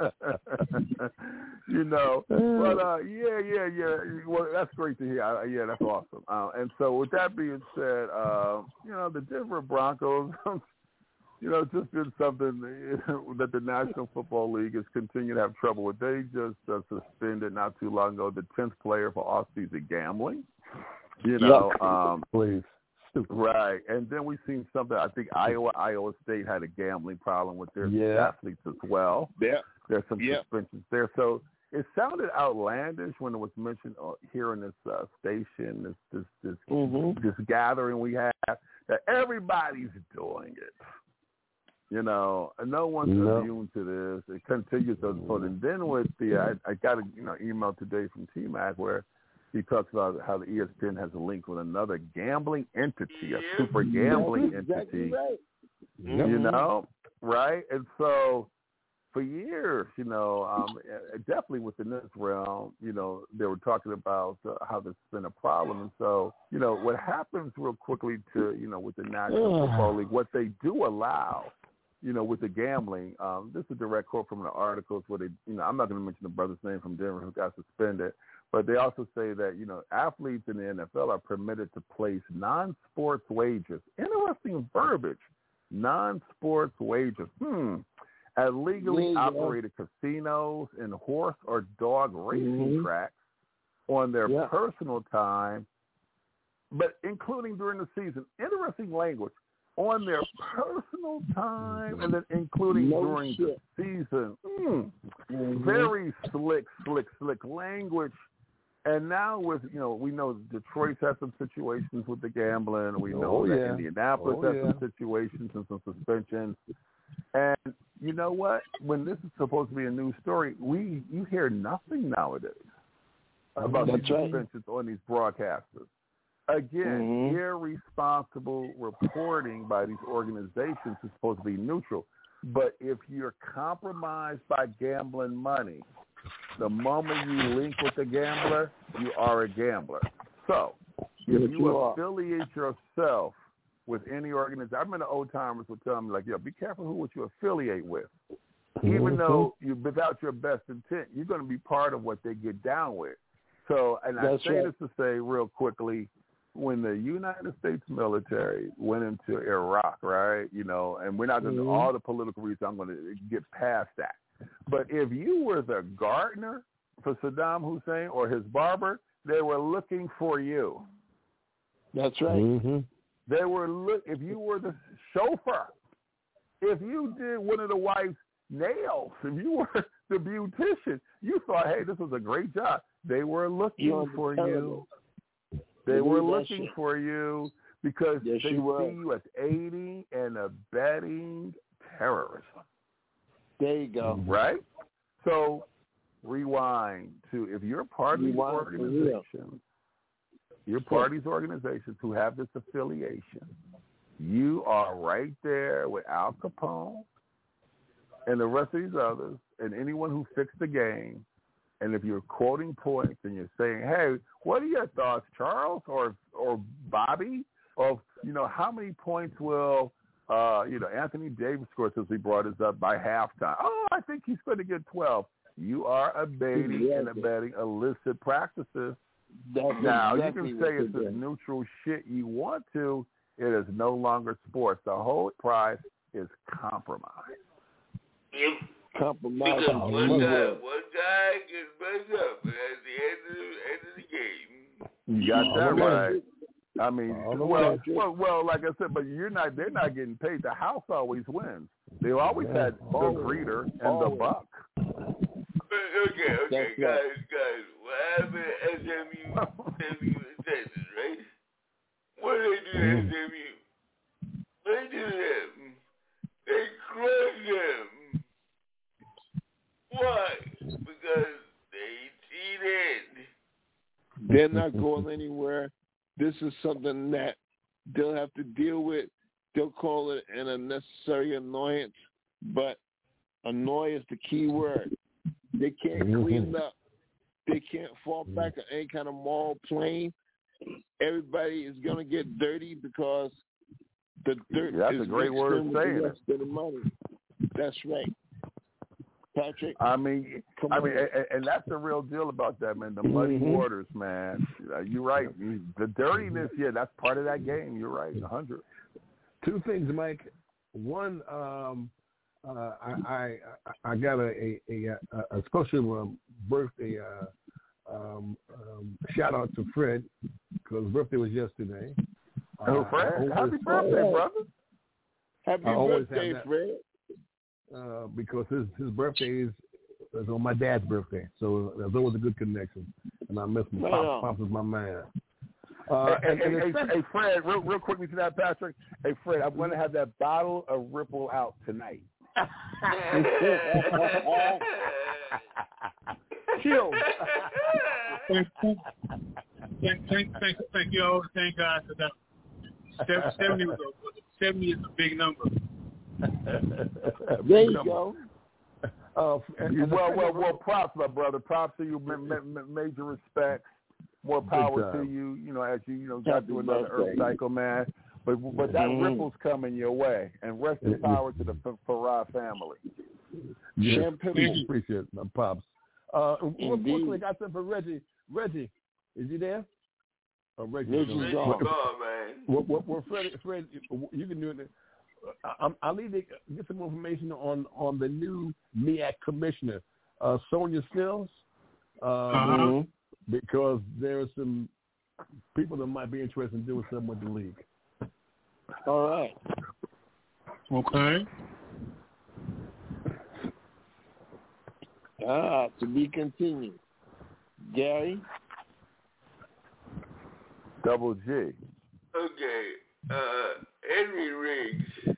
you know. But uh, yeah, yeah, yeah. Well, that's great to hear. I, yeah, that's awesome. Uh, and so, with that being said, uh, you know, the Denver Broncos. You know, just been something that the National Football League has continued to have trouble with. They just uh, suspended not too long ago the tenth player for off-season gambling. You know, yep. um, please, stupid. Right. And then we've seen something. I think Iowa, Iowa State had a gambling problem with their yeah. athletes as well. Yeah. There's some yeah. suspensions there. So it sounded outlandish when it was mentioned here in this uh, station, this this this, mm-hmm. this gathering we have, that everybody's doing it. You know, no one's no. immune to this. It continues to unfold. And then with the, I, I got a you know email today from T-Mac where he talks about how the E S P N has a link with another gambling entity, a super gambling That's exactly entity. Right. You Mm-hmm. know, right? And so for years, you know, um, definitely within this realm, you know, they were talking about uh, how this has been a problem. And so, you know, what happens real quickly to, you know, with the National Football League, what they do allow, you know, with the gambling, um, this is a direct quote from the articles where they, you know, I'm not going to mention the brother's name from Denver who got suspended, but they also say that, you know, athletes in the N F L are permitted to place non-sports wagers. Interesting verbiage. Non-sports wagers. Hmm. At legally yeah, operated yeah. casinos and horse or dog racing mm-hmm. tracks on their yeah. personal time, but including during the season. Interesting language. On their personal time and then including no during shit. the season. Mm. Mm-hmm. Very slick, slick, slick language. And now with, you know, we know Detroit's had some situations with the gambling. We know oh, that yeah. Indianapolis oh, has yeah. some situations and some suspensions. And you know what? When this is supposed to be a news story, we you hear nothing nowadays about That's these right. suspensions on these broadcasters. Again, mm-hmm. irresponsible reporting by these organizations is supposed to be neutral. But if you're compromised by gambling money, the moment you link with the gambler, you are a gambler. So if yes, you, you affiliate yourself with any organization, I remember the old timers would tell me, like, yo, be careful who what you affiliate with. Mm-hmm. Even though you, without your best intent, you're going to be part of what they get down with. So, and That's I say right. this to say real quickly, when the United States military went into Iraq, right, you know, and we're not going to mm-hmm. do all the political reasons, I'm going to get past that. But if you were the gardener for Saddam Hussein or his barber, they were looking for you. That's right. Mm-hmm. They were look. If you were the chauffeur, if you did one of the wife's nails, if you were the beautician, you thought, hey, this was a great job. They were looking You're for terrible. you. They You were that looking shit. for you because Yes, they see you were. you as aiding and abetting terrorism. There you go. Right? So rewind to if you're part of these Rewind to organizations, your party's organizations who have this affiliation, you are right there with Al Capone and the rest of these others and anyone who fixed the game. And if you're quoting points and you're saying, hey, what are your thoughts, Charles or or Bobby, of, you know, how many points will, uh, you know, Anthony Davis score since we brought this up by halftime? Oh, I think he's going to get twelve. You are abating yes, and abetting illicit practices. That's Now, exactly you can say what it's they as did. neutral shit you want to. It is no longer sports. The whole prize is compromise. Yep. Compromise. Because Oh, one my guy, word. one guy gets messed up, and at the end of the, end of the game, You got that right. I mean, All the well, way. well, well, like I said, but you're not. They're not getting paid. The house always wins. They always Yeah. had the Always. greeter and the Always. buck. okay, okay, That's guys, right. guys, what happened at S M U, S M U in Texas, right? What did they do to S M U? What did they do to them? They crushed them. Why? Because they cheated. They're not going anywhere. This is something that they'll have to deal with. They'll call it an unnecessary annoyance, but annoy is the key word. They can't clean it up. They can't fall back on any kind of moral plane. Everybody is going to get dirty because the dirt That's is a great mixed word in of with saying the it. rest of the money. That's right. Patrick? I mean, Come I mean, on. and, and that's the real deal about that, man. The muddy Mhm. waters, man. Uh, you're right. The dirtiness, yeah, that's part of that game. You're right, a hundred. Two things, Mike. One, um, uh, I, I I got a a, a, a special um, birthday uh, um, um, shout out to Fred because his birthday was yesterday. Oh, Uh, Fred, I always- happy birthday, brother. Happy I always birthday, have that. Fred. Uh, because his his birthday is, is on my dad's birthday, so there's always a good connection, and I miss him. Right Pop, on. Pops is my man. Uh, hey, and, hey, and hey, it's- hey, Fred, real, real quickly to that, Patrick. Hey, Fred, I'm going to have that bottle of Ripple out tonight. Chilled. Thank, thank, thank, thank, thank you all. Thank God for that. Sev- Seventy was a, seventy is a big number. There you go. Uh, and, and well, the well, second- well, props, my brother. Props to you. Ma- ma- ma- major respect. More power to job. you. You know, as you you know got Happy through another birthday. Earth cycle, man. But but that Mhm. ripple's coming your way, and rest in power to the F- Farah family. Yes, Champagne. appreciate it, my pops. Uh, real Indeed. quickly, I got something for Reggie. Reggie, is he there? Oh, Reggie. Reggie's Reggie's gone. gone, man. Well, well, well Fred, Fred, you can do it. I, I need to get some more information on, on the new M E A C commissioner, uh, Sonia Stills, uh, Uh-huh. because there are some people that might be interested in doing something with the league. All right. Okay. Ah, to be continued. Gary? Double G. Okay, uh, Henry Riggs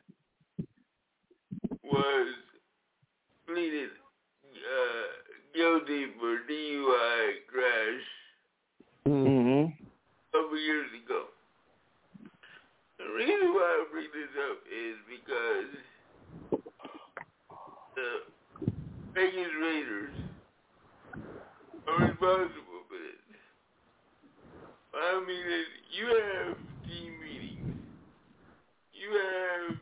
was pleaded uh, guilty for D U I crash Mm-hmm. a couple years ago. The reason why I bring this up is because the Vegas Raiders are responsible for this. I mean, is you have team meetings, you have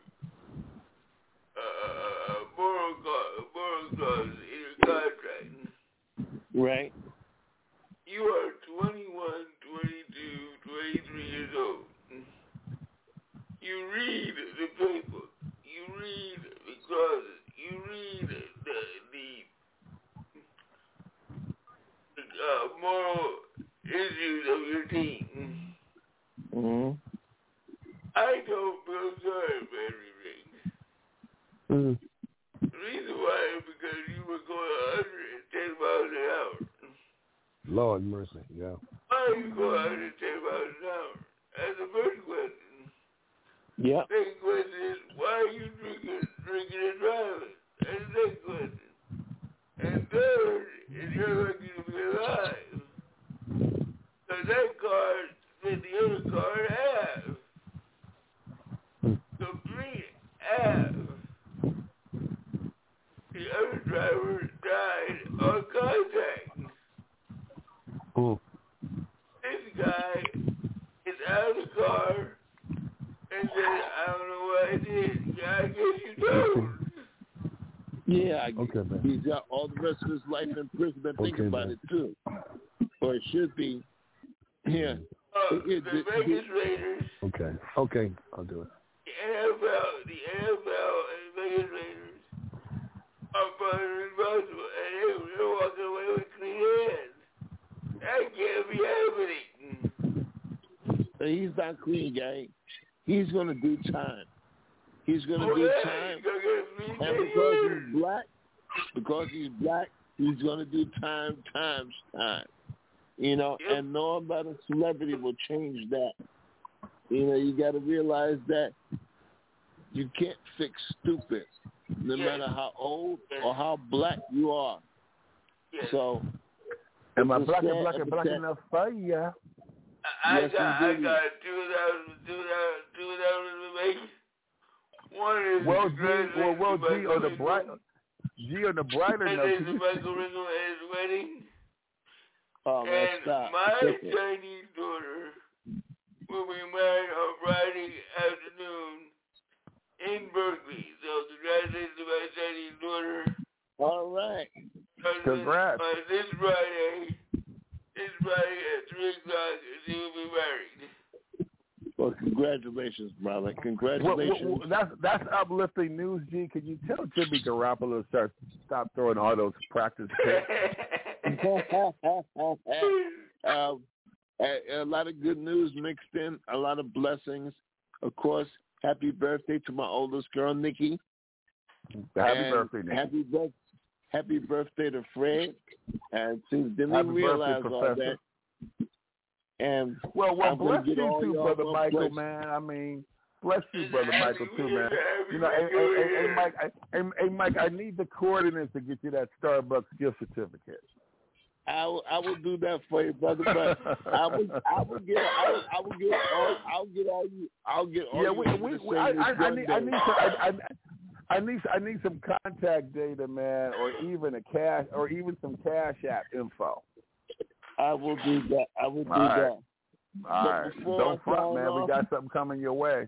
uh, moral clause, moral clause in your contract. Right. You are twenty-one, twenty-two, twenty-three years old. You read the paper. You read the clauses. You read the the, the uh, moral issues of your team. Mm-hmm. I don't feel sorry for Henry Riggs. Mm. The reason why is because you were going one hundred ten miles an hour. Lord mercy, yeah. Why are you going one hundred ten miles an hour? That's the first question. Yeah. Second question is, why are you drinking, drinking and driving? That's the second question. And third, is you're lucky to be alive. Because that car split the other car in half. Complete half. The other driver died on contact. Mm. This guy is out of the car and said, I don't know what I did. Yeah, I guess you don't. Yeah, I Okay, man. he's got all the rest of his life in prison, but think Okay, about man. it too. Or it should be. Yeah. Uh, It- it- the it- Vegas Raiders, Okay, okay, I'll do it. the N F L, the N F L and Vegas Raiders are probably responsible, and they, they're walking away with clean hands. That can't be happening. He's not clean, guy. He's going to do time. He's going to Oh, do yeah, time. he's gonna get three, And ten because years. he's black, because he's black, he's going to do time times time. You know, Yep. and knowing about a celebrity will change that. You know, you got to realize that you can't fix stupid, no Yes. matter how old or how black you are. Yes. So Am I black and black and black enough for ya? I Yes, got, I indeed. got two thousand, two thousand, two thousand to make. One is Well, G, congratulations well, well, to G Michael on the Ringo. bright, G on the brighter And note. then can to you- Michael Ringo at his wedding. Oh, man, And stop. my Take it. Chinese daughter will be married on Friday afternoon in Berkeley. So congratulations to my Chinese daughter. All right. Congrats. Uh, this Friday, this Friday at three o'clock, she will be married. Well, congratulations, brother. Well, Congratulations. well, well, that's that's uplifting news, G. Can you tell Jimmy Garoppolo to start stop throwing all those practice kicks? um, a, a lot of good news mixed in, a lot of blessings. Of course, happy birthday to my oldest girl, Nikki. Happy And birthday, Nikki. Happy, bir- happy birthday to Fred. And since didn't Happy even realize birthday, all Professor. that. And Well, well, I'm gonna bless get you all too, y'all brother one Michael, place. man. I mean, bless you, brother Happy Michael, too, man. Happy You know, hey, Michael, hey, hey, hey, yeah. Mike, I, hey, hey, Mike, I need the coordinates to get you that Starbucks gift certificate. I will, I will do that for you, brother. But I will, I will get, I will, I will get all, I'll get all you, I'll get all Yeah, you. we, to we, the we same I, this I, I one need, I day. need, some, I, I, I need, I need some contact data, man, or even a cash, or even some Cash App info. I will do that. I will do All right. that. All But right, before don't I front, sign man. We off- got something coming your way.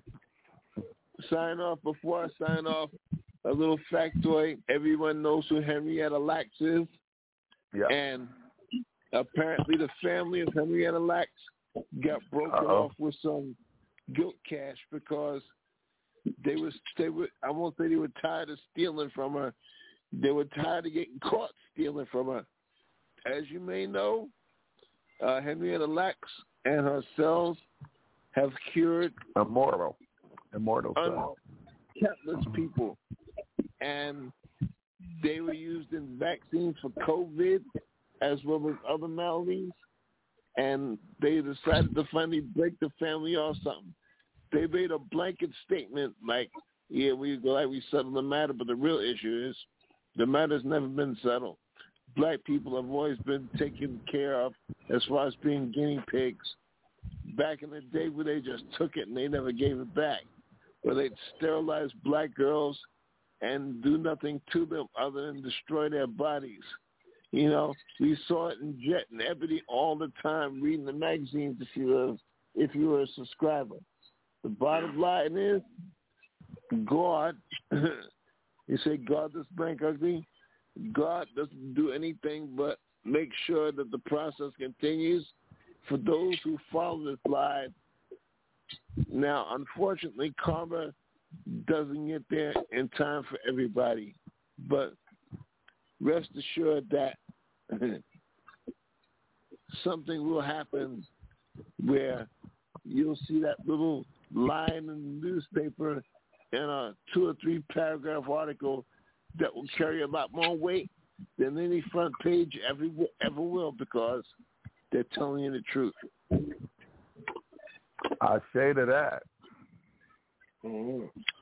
Sign off. Before I sign off, a little factoid. Everyone knows who Henrietta Lacks is. Yeah. And apparently the family of Henrietta Lacks got broken Uh-oh. off with some guilt cash because they was they were I won't say they were tired of stealing from her. They were tired of getting caught stealing from her. As you may know, uh, Henrietta Lacks and her cells have cured Immortal. Immortal un- cell. countless people. And they were used in vaccines for COVID as well as other maladies. And they decided to finally break the family off something. They made a blanket statement like, yeah, we glad we settled the matter, but the real issue is the matter's never been settled. Black people have always been taken care of as far as being guinea pigs. Back in the day where they just took it and they never gave it back, where they'd sterilize black girls and do nothing to them other than destroy their bodies. You know, we saw it in Jet and Ebony all the time, reading the magazines if you were, if you were a subscriber. The bottom line is, God, you say God does blank ugly? God doesn't do anything but make sure that the process continues for those who follow this lie. Now, unfortunately, karma doesn't get there in time for everybody. But rest assured that something will happen where you'll see that little line in the newspaper in a two or three paragraph article that will carry a lot more weight than any front page ever, ever will, because they're telling you the truth. I say to that. Mm-hmm.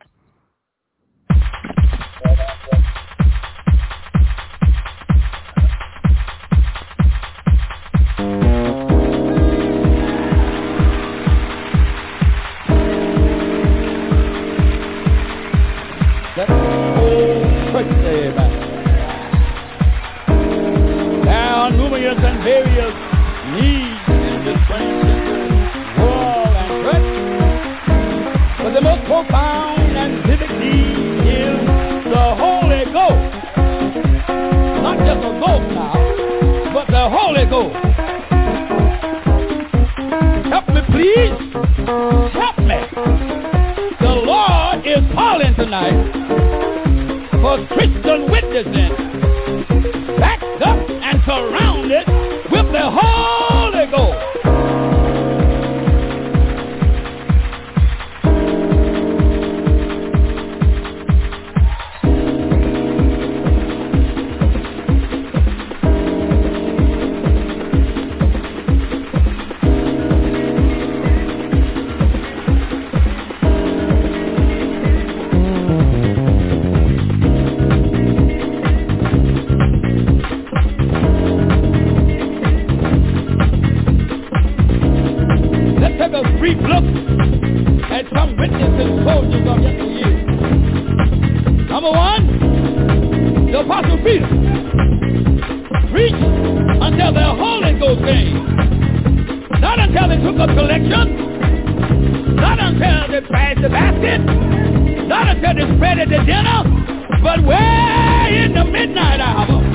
There are numerous and various needs in this transgender world and church, but the most profound and civic need is the Holy Ghost. Not just a ghost now, but the Holy Ghost. Help me, please. Help me. The Lord is calling tonight for Christian witnessing, backed up and surrounded with the Holy Ghost. brief look at some witnesses, soldiers of yesteryear. Number one, the Apostle Peter preached until the Holy Ghost came. Not until they took up collection, not until they passed the basket, not until they spread at the dinner, but way in the midnight hour.